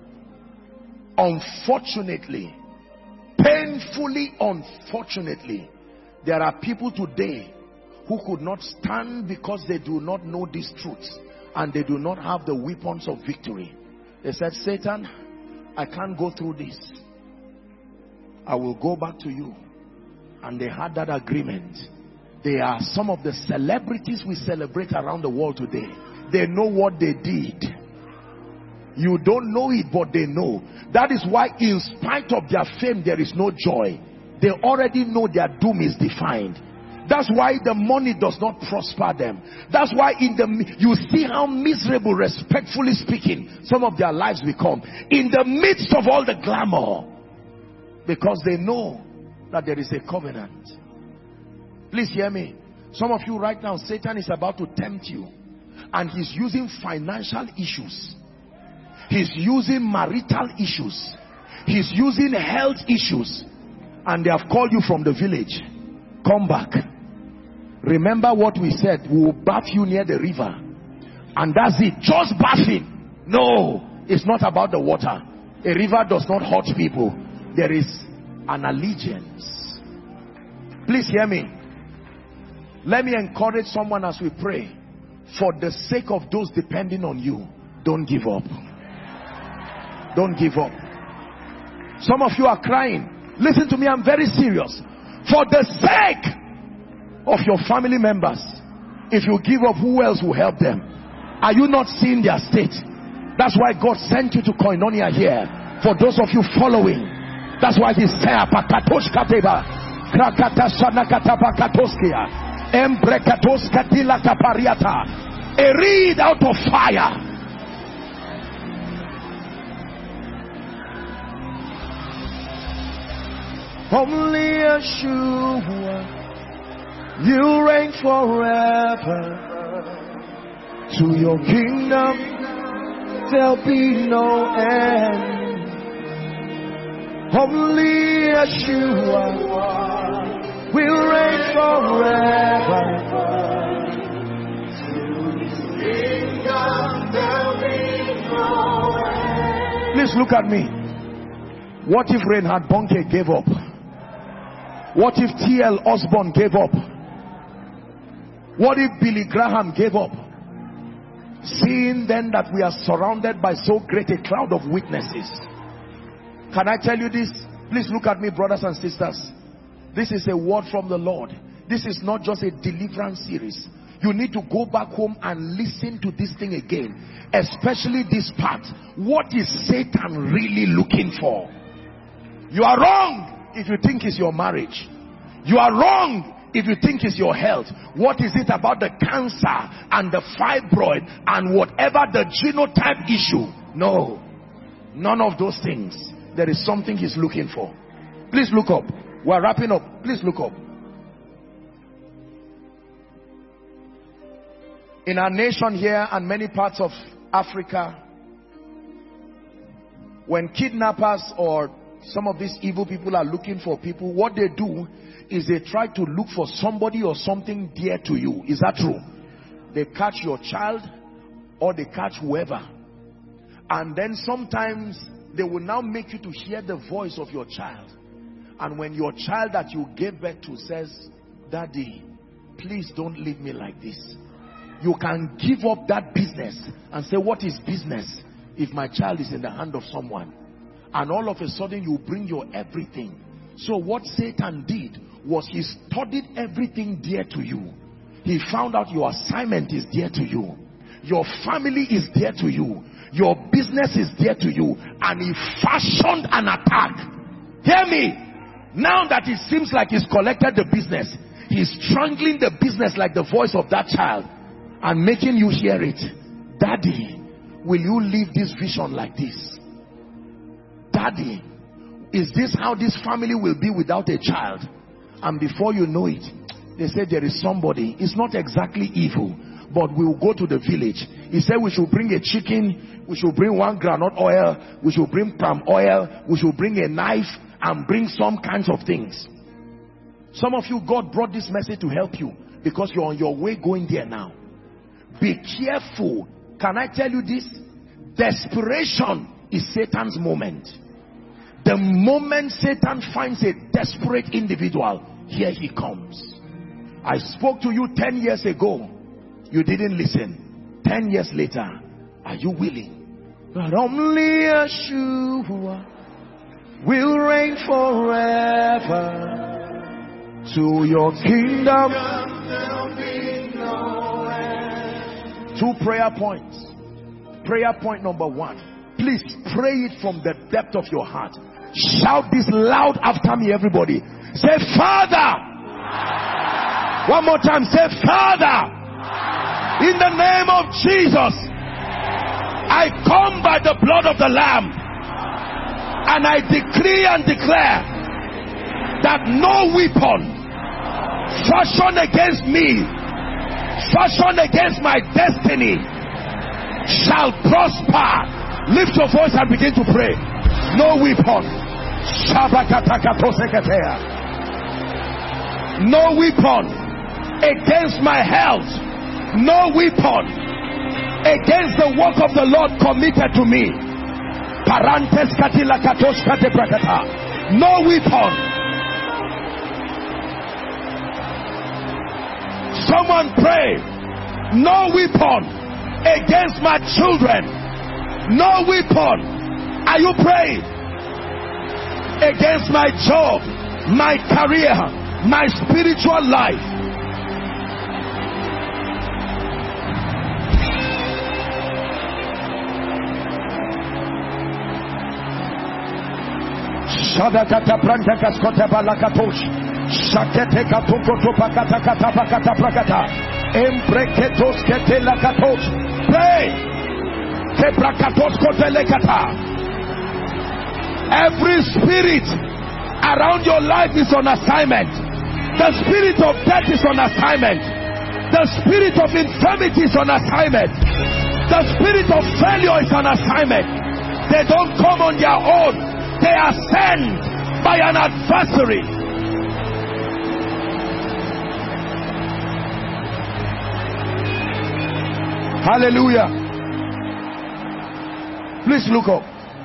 Unfortunately, painfully unfortunately, there are people today who could not stand because they do not know these truths and they do not have the weapons of victory. They said, Satan, I can't go through this. I will go back to you. And they had that agreement. They are some of the celebrities we celebrate around the world today. They know what they did. You don't know it, but they know. That is why in spite of their fame, there is no joy. They already know their doom is defined. That's why the money does not prosper them. That's why you see how miserable, respectfully speaking, some of their lives become. In the midst of all the glamour. Because they know that there is a covenant. Please hear me. Some of you right now, Satan is about to tempt you. And he's using financial issues. He's using marital issues. He's using health issues. And they have called you from the village. Come back. Remember what we said. We will bath you near the river. And that's it. Just bathing. No. It's not about the water. A river does not hurt people. There is an allegiance. Please hear me. Let me encourage someone as we pray. For the sake of those depending on you, don't give up. Don't give up. Some of you are crying. Listen to me, I'm very serious. For the sake of your family members, if you give up, who else will help them? Are you not seeing their state? That's why God sent you to Koinonia here. For those of you following, that's why he said, a reed out of fire. Only Yeshua, you reign forever. To your kingdom there'll be no end. Only Yeshua will reign forever. To his kingdom there'll be no end. Please look at me. What if Reinhard Bonnke gave up? What if T.L. Osborne gave up? What if Billy Graham gave up? Seeing then that we are surrounded by so great a cloud of witnesses. Can I tell you this? Please look at me, brothers and sisters. This is a word from the Lord. This is not just a deliverance series. You need to go back home and listen to this thing again. Especially this part. What is Satan really looking for? You are wrong if you think it's your marriage. You are wrong if you think it's your health. What is it about the cancer and the fibroid and whatever the genotype issue? No. None of those things. There is something he's looking for. Please look up. We're wrapping up. Please look up. In our nation here and many parts of Africa, when kidnappers or some of these evil people are looking for people, what they do is they try to look for somebody or something dear to you. Is that true? They catch your child or they catch whoever. And then sometimes they will now make you to hear the voice of your child. And when your child that you gave birth to says, Daddy, please don't leave me like this. You can give up that business and say, what is business if my child is in the hand of someone? And all of a sudden you bring your everything. So what Satan did was he studied everything dear to you. He found out your assignment is dear to you. Your family is dear to you. Your business is dear to you. And he fashioned an attack. Hear me. Now that it seems like he's collected the business, he's strangling the business like the voice of that child and making you hear it. Daddy, will you live this vision like this? Daddy, is this how this family will be without a child? And before you know it, they say there is somebody. It's not exactly evil, but we will go to the village. He said we should bring a chicken, we should bring 1 groundnut oil, we should bring palm oil, we should bring a knife and bring some kinds of things. Some of you, God brought this message to help you because you're on your way going there now. Be careful. Can I tell you this? Desperation is Satan's moment. The moment Satan finds a desperate individual, here he comes. I spoke to you 10 years ago. You didn't listen. 10 years later, are you willing? But only Yeshua will reign forever. To your kingdom there'll be no end. 2 prayer points. Prayer point number 1. Please pray it from the depth of your heart. Shout this loud after me, everybody. Say, Father. One more time. Say, Father. In the name of Jesus, I come by the blood of the Lamb, and I decree and declare that no weapon fashioned against me, fashioned against my destiny, shall prosper. Lift your voice and begin to pray. No weapon. No weapon against my health. No weapon against the work of the Lord committed to me. No weapon. Someone pray. No weapon against my children. No weapon. Are you praying? Against my job, my career, my spiritual life. Shadakata Prantakas Kotabalakatosh Shakete Katuko Pakata Katapakata Prakata Empreketos Ketelakatos. Pray. Keprakatos Kotelekata. Every spirit around your life is on assignment. The spirit of death is on assignment. The spirit of infirmity is on assignment. The spirit of failure is on assignment. They don't come on their own. They are sent by an adversary. Hallelujah. Please look up.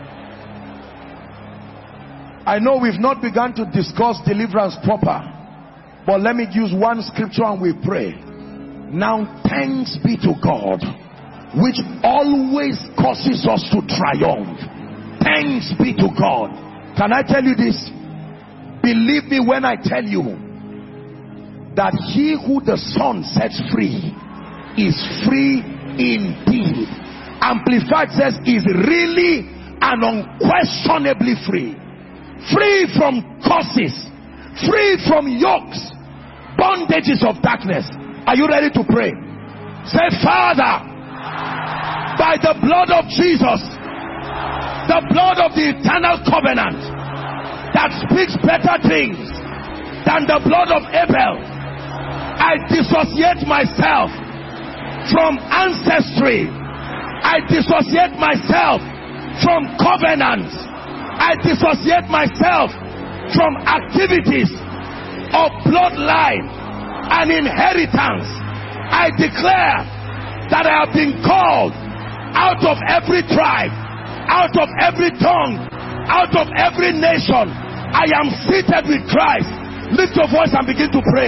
I know we've not begun to discuss deliverance proper, but let me use one scripture and we pray. Now thanks be to God, which always causes us to triumph. Thanks be to God. Can I tell you this? Believe me when I tell you that he who the Son sets free is free indeed. Amplified says is really and unquestionably free. Free from curses, free from yokes, bondages of darkness. Are you ready to pray? Say, Father, by the blood of Jesus, the blood of the eternal covenant that speaks better things than the blood of Abel, I dissociate myself from ancestry. I dissociate myself from covenants. I dissociate myself from activities of bloodline and inheritance. I declare that I have been called out of every tribe, out of every tongue, out of every nation. I am seated with Christ. Lift your voice and begin to pray.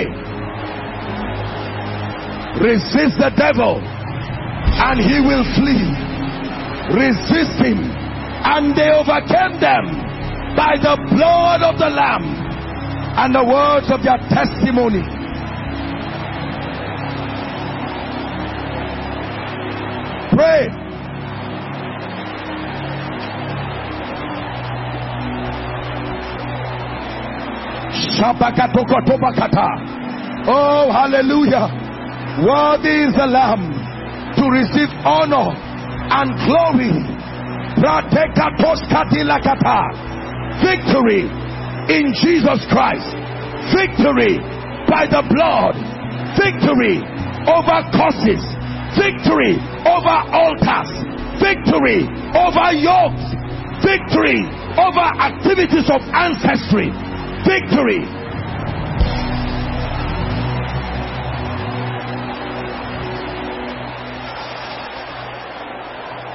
Resist the devil and he will flee. Resist him, and they overcame them by the blood of the Lamb and the words of their testimony. Pray. Oh, hallelujah. Worthy is the Lamb to receive honor and glory. Victory in Jesus Christ. Victory by the blood. Victory over curses. Victory over altars. Victory over yokes. Victory over activities of ancestry. Victory.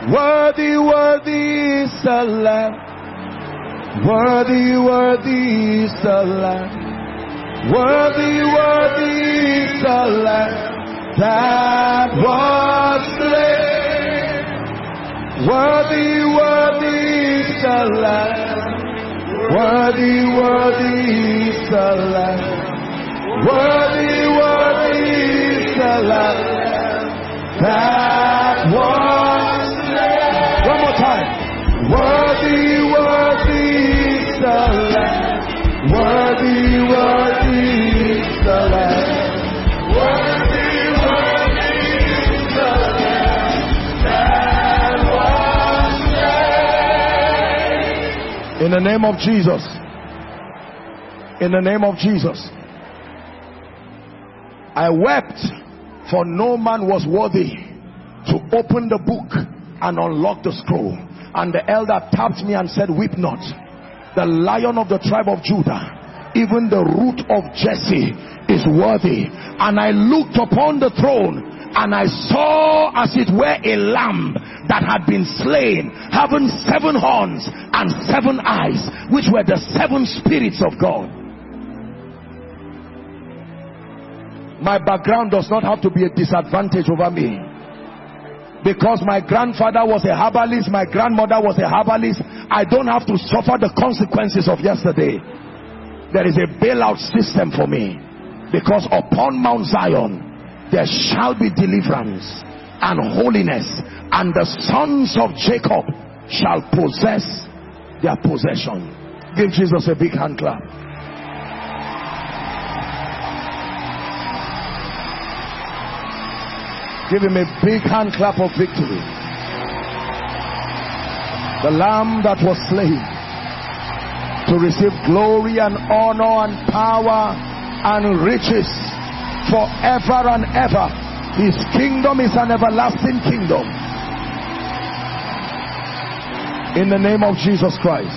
Worthy, worthy is the Lamb. Worthy, worthy is the Lamb. Worthy, worthy is the Lamb that was slain. Worthy, worthy is the Lamb. Worthy, worthy is the Lamb. Worthy, worthy is the Lamb that was slain. One more time. Worthy, worthy is the Lamb. Worthy, worthy is the Lamb. Worthy, worthy is the Lamb that was slain. In the name of Jesus. In the name of Jesus. I wept, for no man was worthy to open the book and unlock the scroll. And the elder tapped me and said, weep not. The Lion of the tribe of Judah, even the root of Jesse, is worthy. And I looked upon the throne, and I saw as it were a lamb that had been slain, having 7 horns and 7 eyes, which were the 7 spirits of God. My background does not have to be a disadvantage over me. Because my grandfather was a herbalist, my grandmother was a herbalist, I don't have to suffer the consequences of yesterday. There is a bailout system for me. Because upon Mount Zion there shall be deliverance and holiness, and the sons of Jacob shall possess their possession. Give Jesus a big hand clap. Give him a big hand clap of victory. The Lamb that was slain to receive glory and honor and power and riches forever and ever. His kingdom is an everlasting kingdom. In the name of Jesus Christ.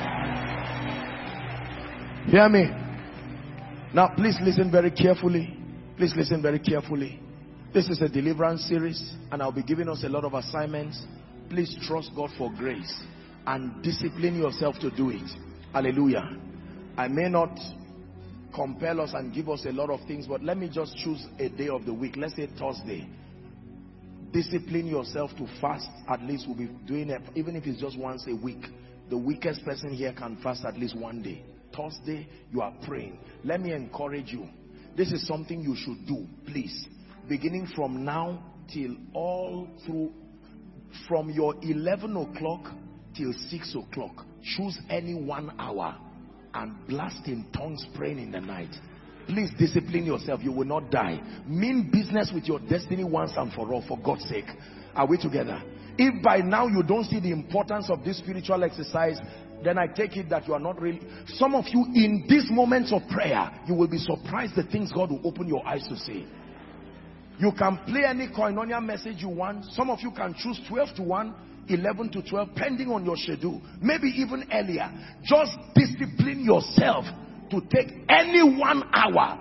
Hear me. Now please listen very carefully. Please listen very carefully. This is a deliverance series, and I'll be giving us a lot of assignments. Please trust God for grace and discipline yourself to do it. Hallelujah. I may not compel us and give us a lot of things, but let me just choose a day of the week. Let's say Thursday. Discipline yourself to fast. At least we'll be doing it, even if it's just once a week. The weakest person here can fast at least one day. Thursday, you are praying. Let me encourage you. This is something you should do, please. Beginning from now till all through, from your 11 o'clock till 6 o'clock, choose any 1 hour and blast in tongues praying in the night. Please discipline yourself. You will not die. Mean business with your destiny once and for all, for God's sake. Are we together? If by now you don't see the importance of this spiritual exercise, then I take it that you are not really. Some of you in these moments of prayer, you will be surprised the things God will open your eyes to see. You can play any koinonia message you want. Some of you can choose 12 to 1, 11 to 12, pending on your schedule. Maybe even earlier. Just discipline yourself to take any 1 hour.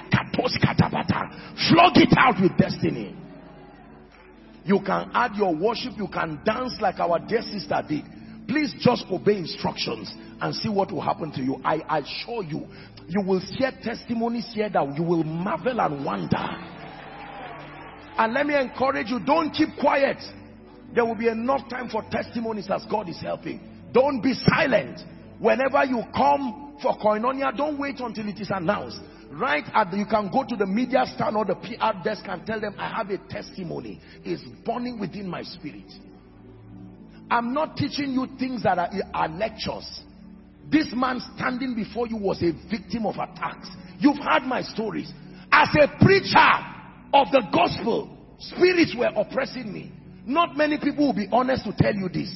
Flog it out with destiny. You can add your worship. You can dance like our dear sister did. Please just obey instructions and see what will happen to you. I assure you, you will share testimonies here that you will marvel and wonder. And let me encourage you, don't keep quiet. There will be enough time for testimonies as God is helping. Don't be silent. Whenever you come for koinonia, don't wait until it is announced. Right at you can go to the media stand or the PR desk and tell them, I have a testimony. It's burning within my spirit. I'm not teaching you things that are lectures. This man standing before you was a victim of attacks. You've heard my stories. As a preacher of the gospel, spirits were oppressing me. Not many people will be honest to tell you this.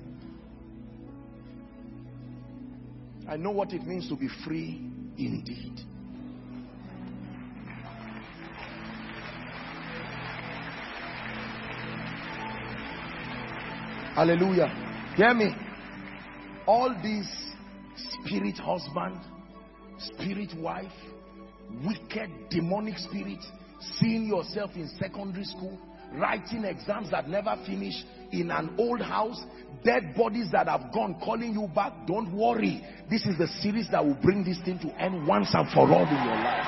I know what it means to be free indeed. Hallelujah. Hear me. All these spirit husband, spirit wife, wicked demonic spirits, seeing yourself in secondary school, writing exams that never finish, in an old house, dead bodies that have gone calling you back. Don't worry. This is the series that will bring this thing to end once and for all in your life.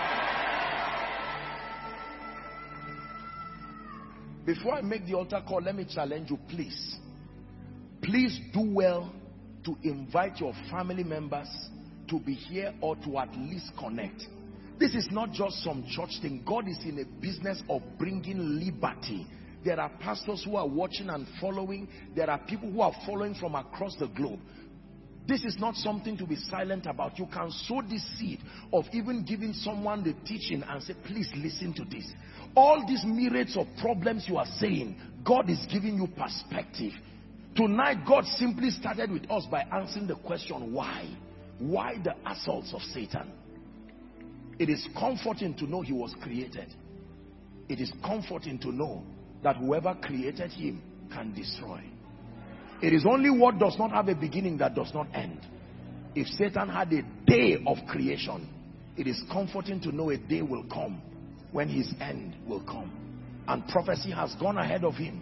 Before I make the altar call, let me challenge you, please. Please do well to invite your family members to be here or to at least connect. This is not just some church thing. God is in a business of bringing liberty. There are pastors who are watching and following. There are people who are following from across the globe. This is not something to be silent about. You can sow this seed of even giving someone the teaching and say, please listen to this. All these myriads of problems you are saying, God is giving you perspective. Tonight, God simply started with us by answering the question, why? Why the assaults of Satan? It is comforting to know he was created. It is comforting to know that whoever created him can destroy. It is only what does not have a beginning that does not end. If Satan had a day of creation, it is comforting to know a day will come when his end will come. And prophecy has gone ahead of him.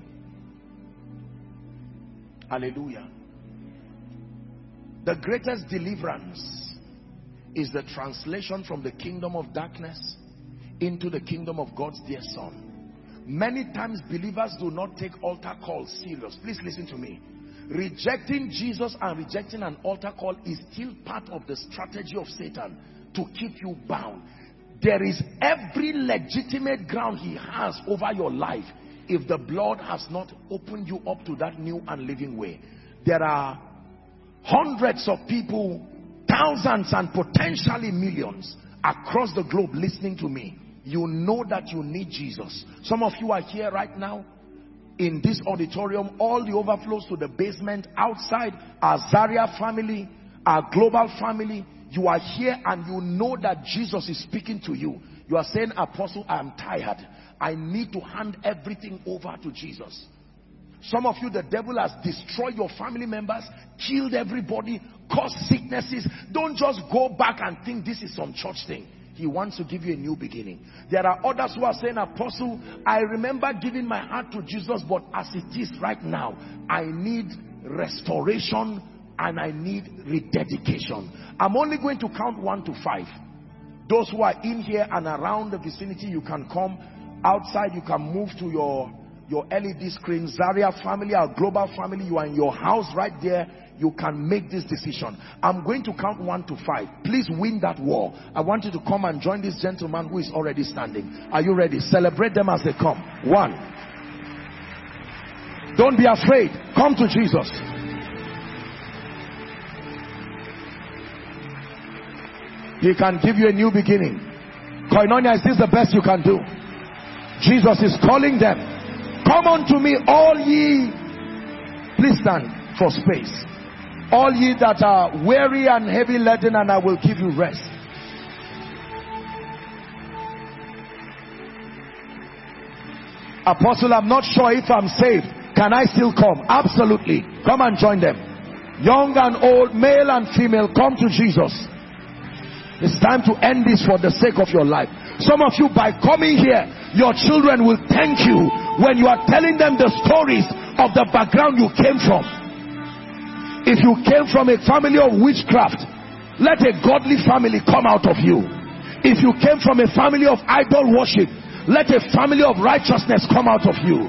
Hallelujah. The greatest deliverance is the translation from the kingdom of darkness into the kingdom of God's dear Son. Many times believers do not take altar calls serious. Please listen to me. Rejecting Jesus and rejecting an altar call is still part of the strategy of Satan to keep you bound. There is every legitimate ground he has over your life if the blood has not opened you up to that new and living way. There are hundreds of people, thousands and potentially millions across the globe listening to me. You know that you need Jesus. Some of you are here right now in this auditorium, all the overflows to the basement, outside, our Zaria family, our global family. You are here and you know that Jesus is speaking to you. You are saying, Apostle, I am tired. I need to hand everything over to Jesus. Some of you, the devil has destroyed your family members, killed everybody, caused sicknesses. Don't just go back and think this is some church thing. He wants to give you a new beginning. There are others who are saying, Apostle, I remember giving my heart to Jesus, but as it is right now, I need restoration and I need rededication. I'm only going to count 1 to 5. Those who are in here and around the vicinity, you can come. Outside, you can move to your LED screen. Zaria family, our global family, you are in your house right there. You can make this decision. I'm going to count 1 to 5. Please win that war. I want you to come and join this gentleman who is already standing. Are you ready? Celebrate them as they come. 1. Don't be afraid. Come to Jesus. He can give you a new beginning. Koinonia, is this the best you can do? Jesus is calling them. Come unto me, all ye. Please stand for space. All ye that are weary and heavy laden, and I will give you rest. Apostle, I'm not sure if I'm saved. Can I still come? Absolutely. Come and join them. Young and old, male and female, come to Jesus. It's time to end this for the sake of your life. Some of you, by coming here, your children will thank you when you are telling them the stories of the background you came from. If you came from a family of witchcraft, let a godly family come out of you. If you came from a family of idol worship, let a family of righteousness come out of you.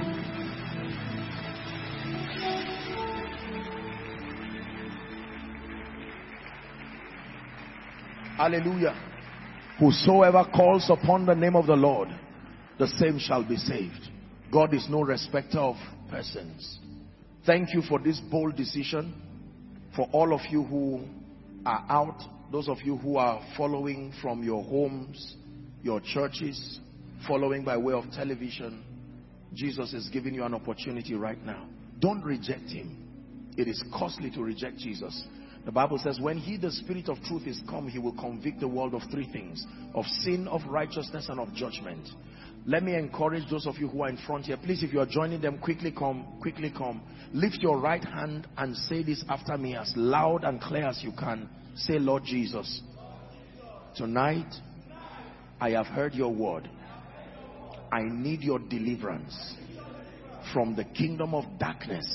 Hallelujah. Whosoever calls upon the name of the Lord, the same shall be saved. God is no respecter of persons. Thank you for this bold decision. For all of you who are out, those of you who are following from your homes, your churches, following by way of television, Jesus is giving you an opportunity right now. Don't reject him. It is costly to reject Jesus. The Bible says, when he, the Spirit of truth, is come, he will convict the world of 3 things: of sin, of righteousness, and of judgment. Let me encourage those of you who are in front here. Please, if you are joining them, quickly come, quickly come. Lift your right hand and say this after me as loud and clear as you can. Say, Lord Jesus, tonight I have heard your word. I need your deliverance. from the kingdom of darkness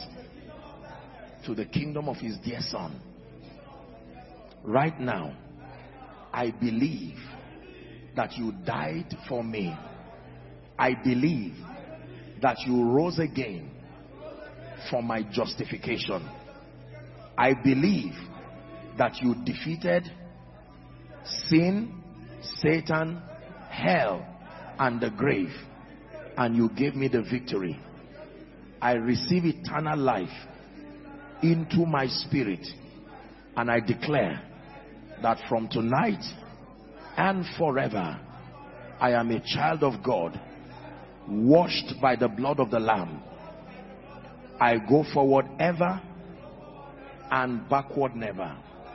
to the kingdom of his dear son. Right now, I believe that you died for me. I believe that you rose again for my justification. I believe that you defeated sin, Satan, hell, and the grave, and you gave me the victory. I receive eternal life into my spirit, and I declare that from tonight and forever, I am a child of God, washed by the blood of the Lamb. I go forward ever and backward never.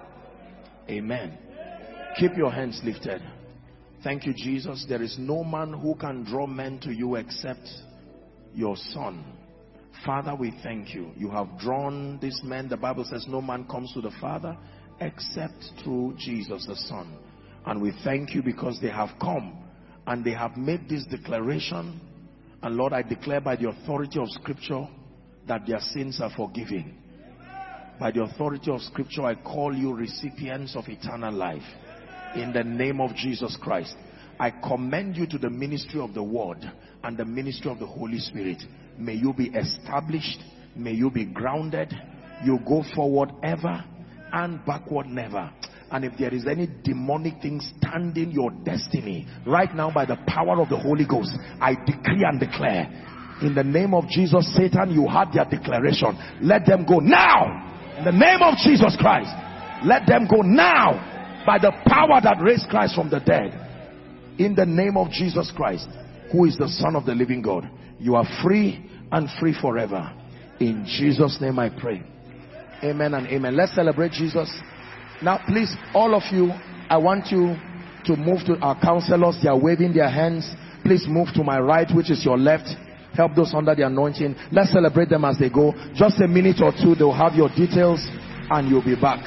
Amen. Keep your hands lifted. Thank you, Jesus. There is no man who can draw men to you except your Son. Father, we thank you. You have drawn these men. The Bible says no man comes to the Father except through Jesus the Son. And we thank you because they have come and they have made this declaration. And Lord, I declare by the authority of Scripture that their sins are forgiven. By the authority of Scripture, I call you recipients of eternal life. In the name of Jesus Christ, I commend you to the ministry of the Word and the ministry of the Holy Spirit. May you be established. May you be grounded. You go forward ever and backward never. And if there is any demonic thing standing your destiny right now by the power of the Holy Ghost, I decree and declare in the name of Jesus, Satan, you had their declaration. Let them go now. In the name of Jesus Christ, let them go now by the power that raised Christ from the dead. In the name of Jesus Christ, who is the Son of the living God, you are free and free forever. In Jesus' name I pray. Amen and amen. Let's celebrate Jesus. Now please, all of you, I want you to move to our counselors. They are waving their hands. Please move to my right, which is your left. Help those under the anointing. Let's celebrate them as they go. Just a minute or two, they'll have your details and you'll be back.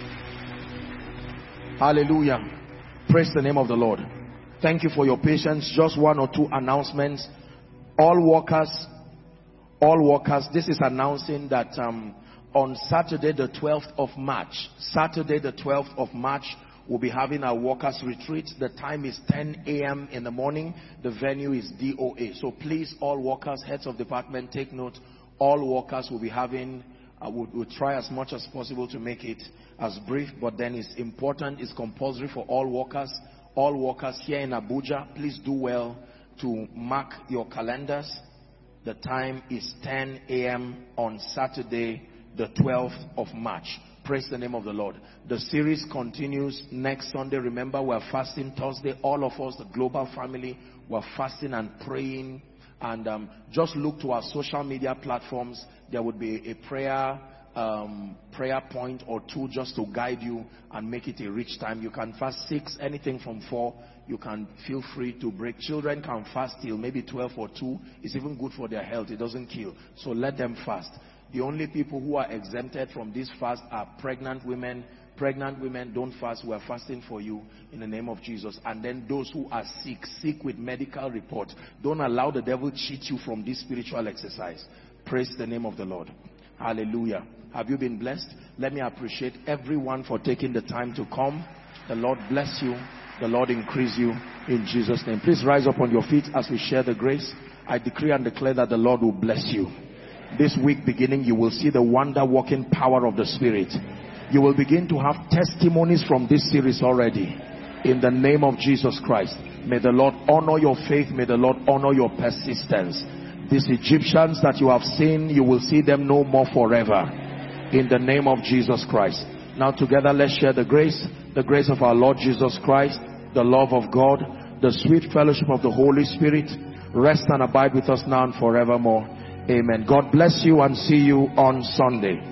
Hallelujah. Praise the name of the Lord. Thank you for your patience. Just one or two announcements. All workers, this is announcing that on Saturday the 12th of March, we'll be having our workers retreat. The time is 10 a.m. in the morning. The venue is DOA. So please, all workers, heads of department, take note. All workers will be having, we'll try as much as possible to make it as brief, but then it's important, it's compulsory for all workers. All workers here in Abuja, please do well to mark your calendars. The time is 10 a.m. on Saturday, the 12th of March. Praise the name of the Lord. The series continues next Sunday. Remember, we're fasting Thursday. All of us, the global family, we're fasting and praying. And just look to our social media platforms. There would be a prayer point or two just to guide you and make it a rich time. You can fast 6, anything from 4. You can feel free to break. Children can fast till maybe 12 or 2. It's even good for their health. It doesn't kill. So let them fast. The only people who are exempted from this fast are pregnant women. Pregnant women, don't fast. We are fasting for you in the name of Jesus. And then those who are sick with medical report. Don't allow the devil cheat you from this spiritual exercise. Praise the name of the Lord. Hallelujah. Have you been blessed? Let me appreciate everyone for taking the time to come. The Lord bless you. The Lord increase you in Jesus' name. Please rise up on your feet as we share the grace. I decree and declare that the Lord will bless you. This week beginning, you will see the wonder-working power of the Spirit. You will begin to have testimonies from this series already. In the name of Jesus Christ. May the Lord honor your faith. May the Lord honor your persistence. These Egyptians that you have seen, you will see them no more forever. In the name of Jesus Christ. Now together let's share the grace. The grace of our Lord Jesus Christ. The love of God. The sweet fellowship of the Holy Spirit. Rest and abide with us now and forevermore. Amen. God bless you and see you on Sunday.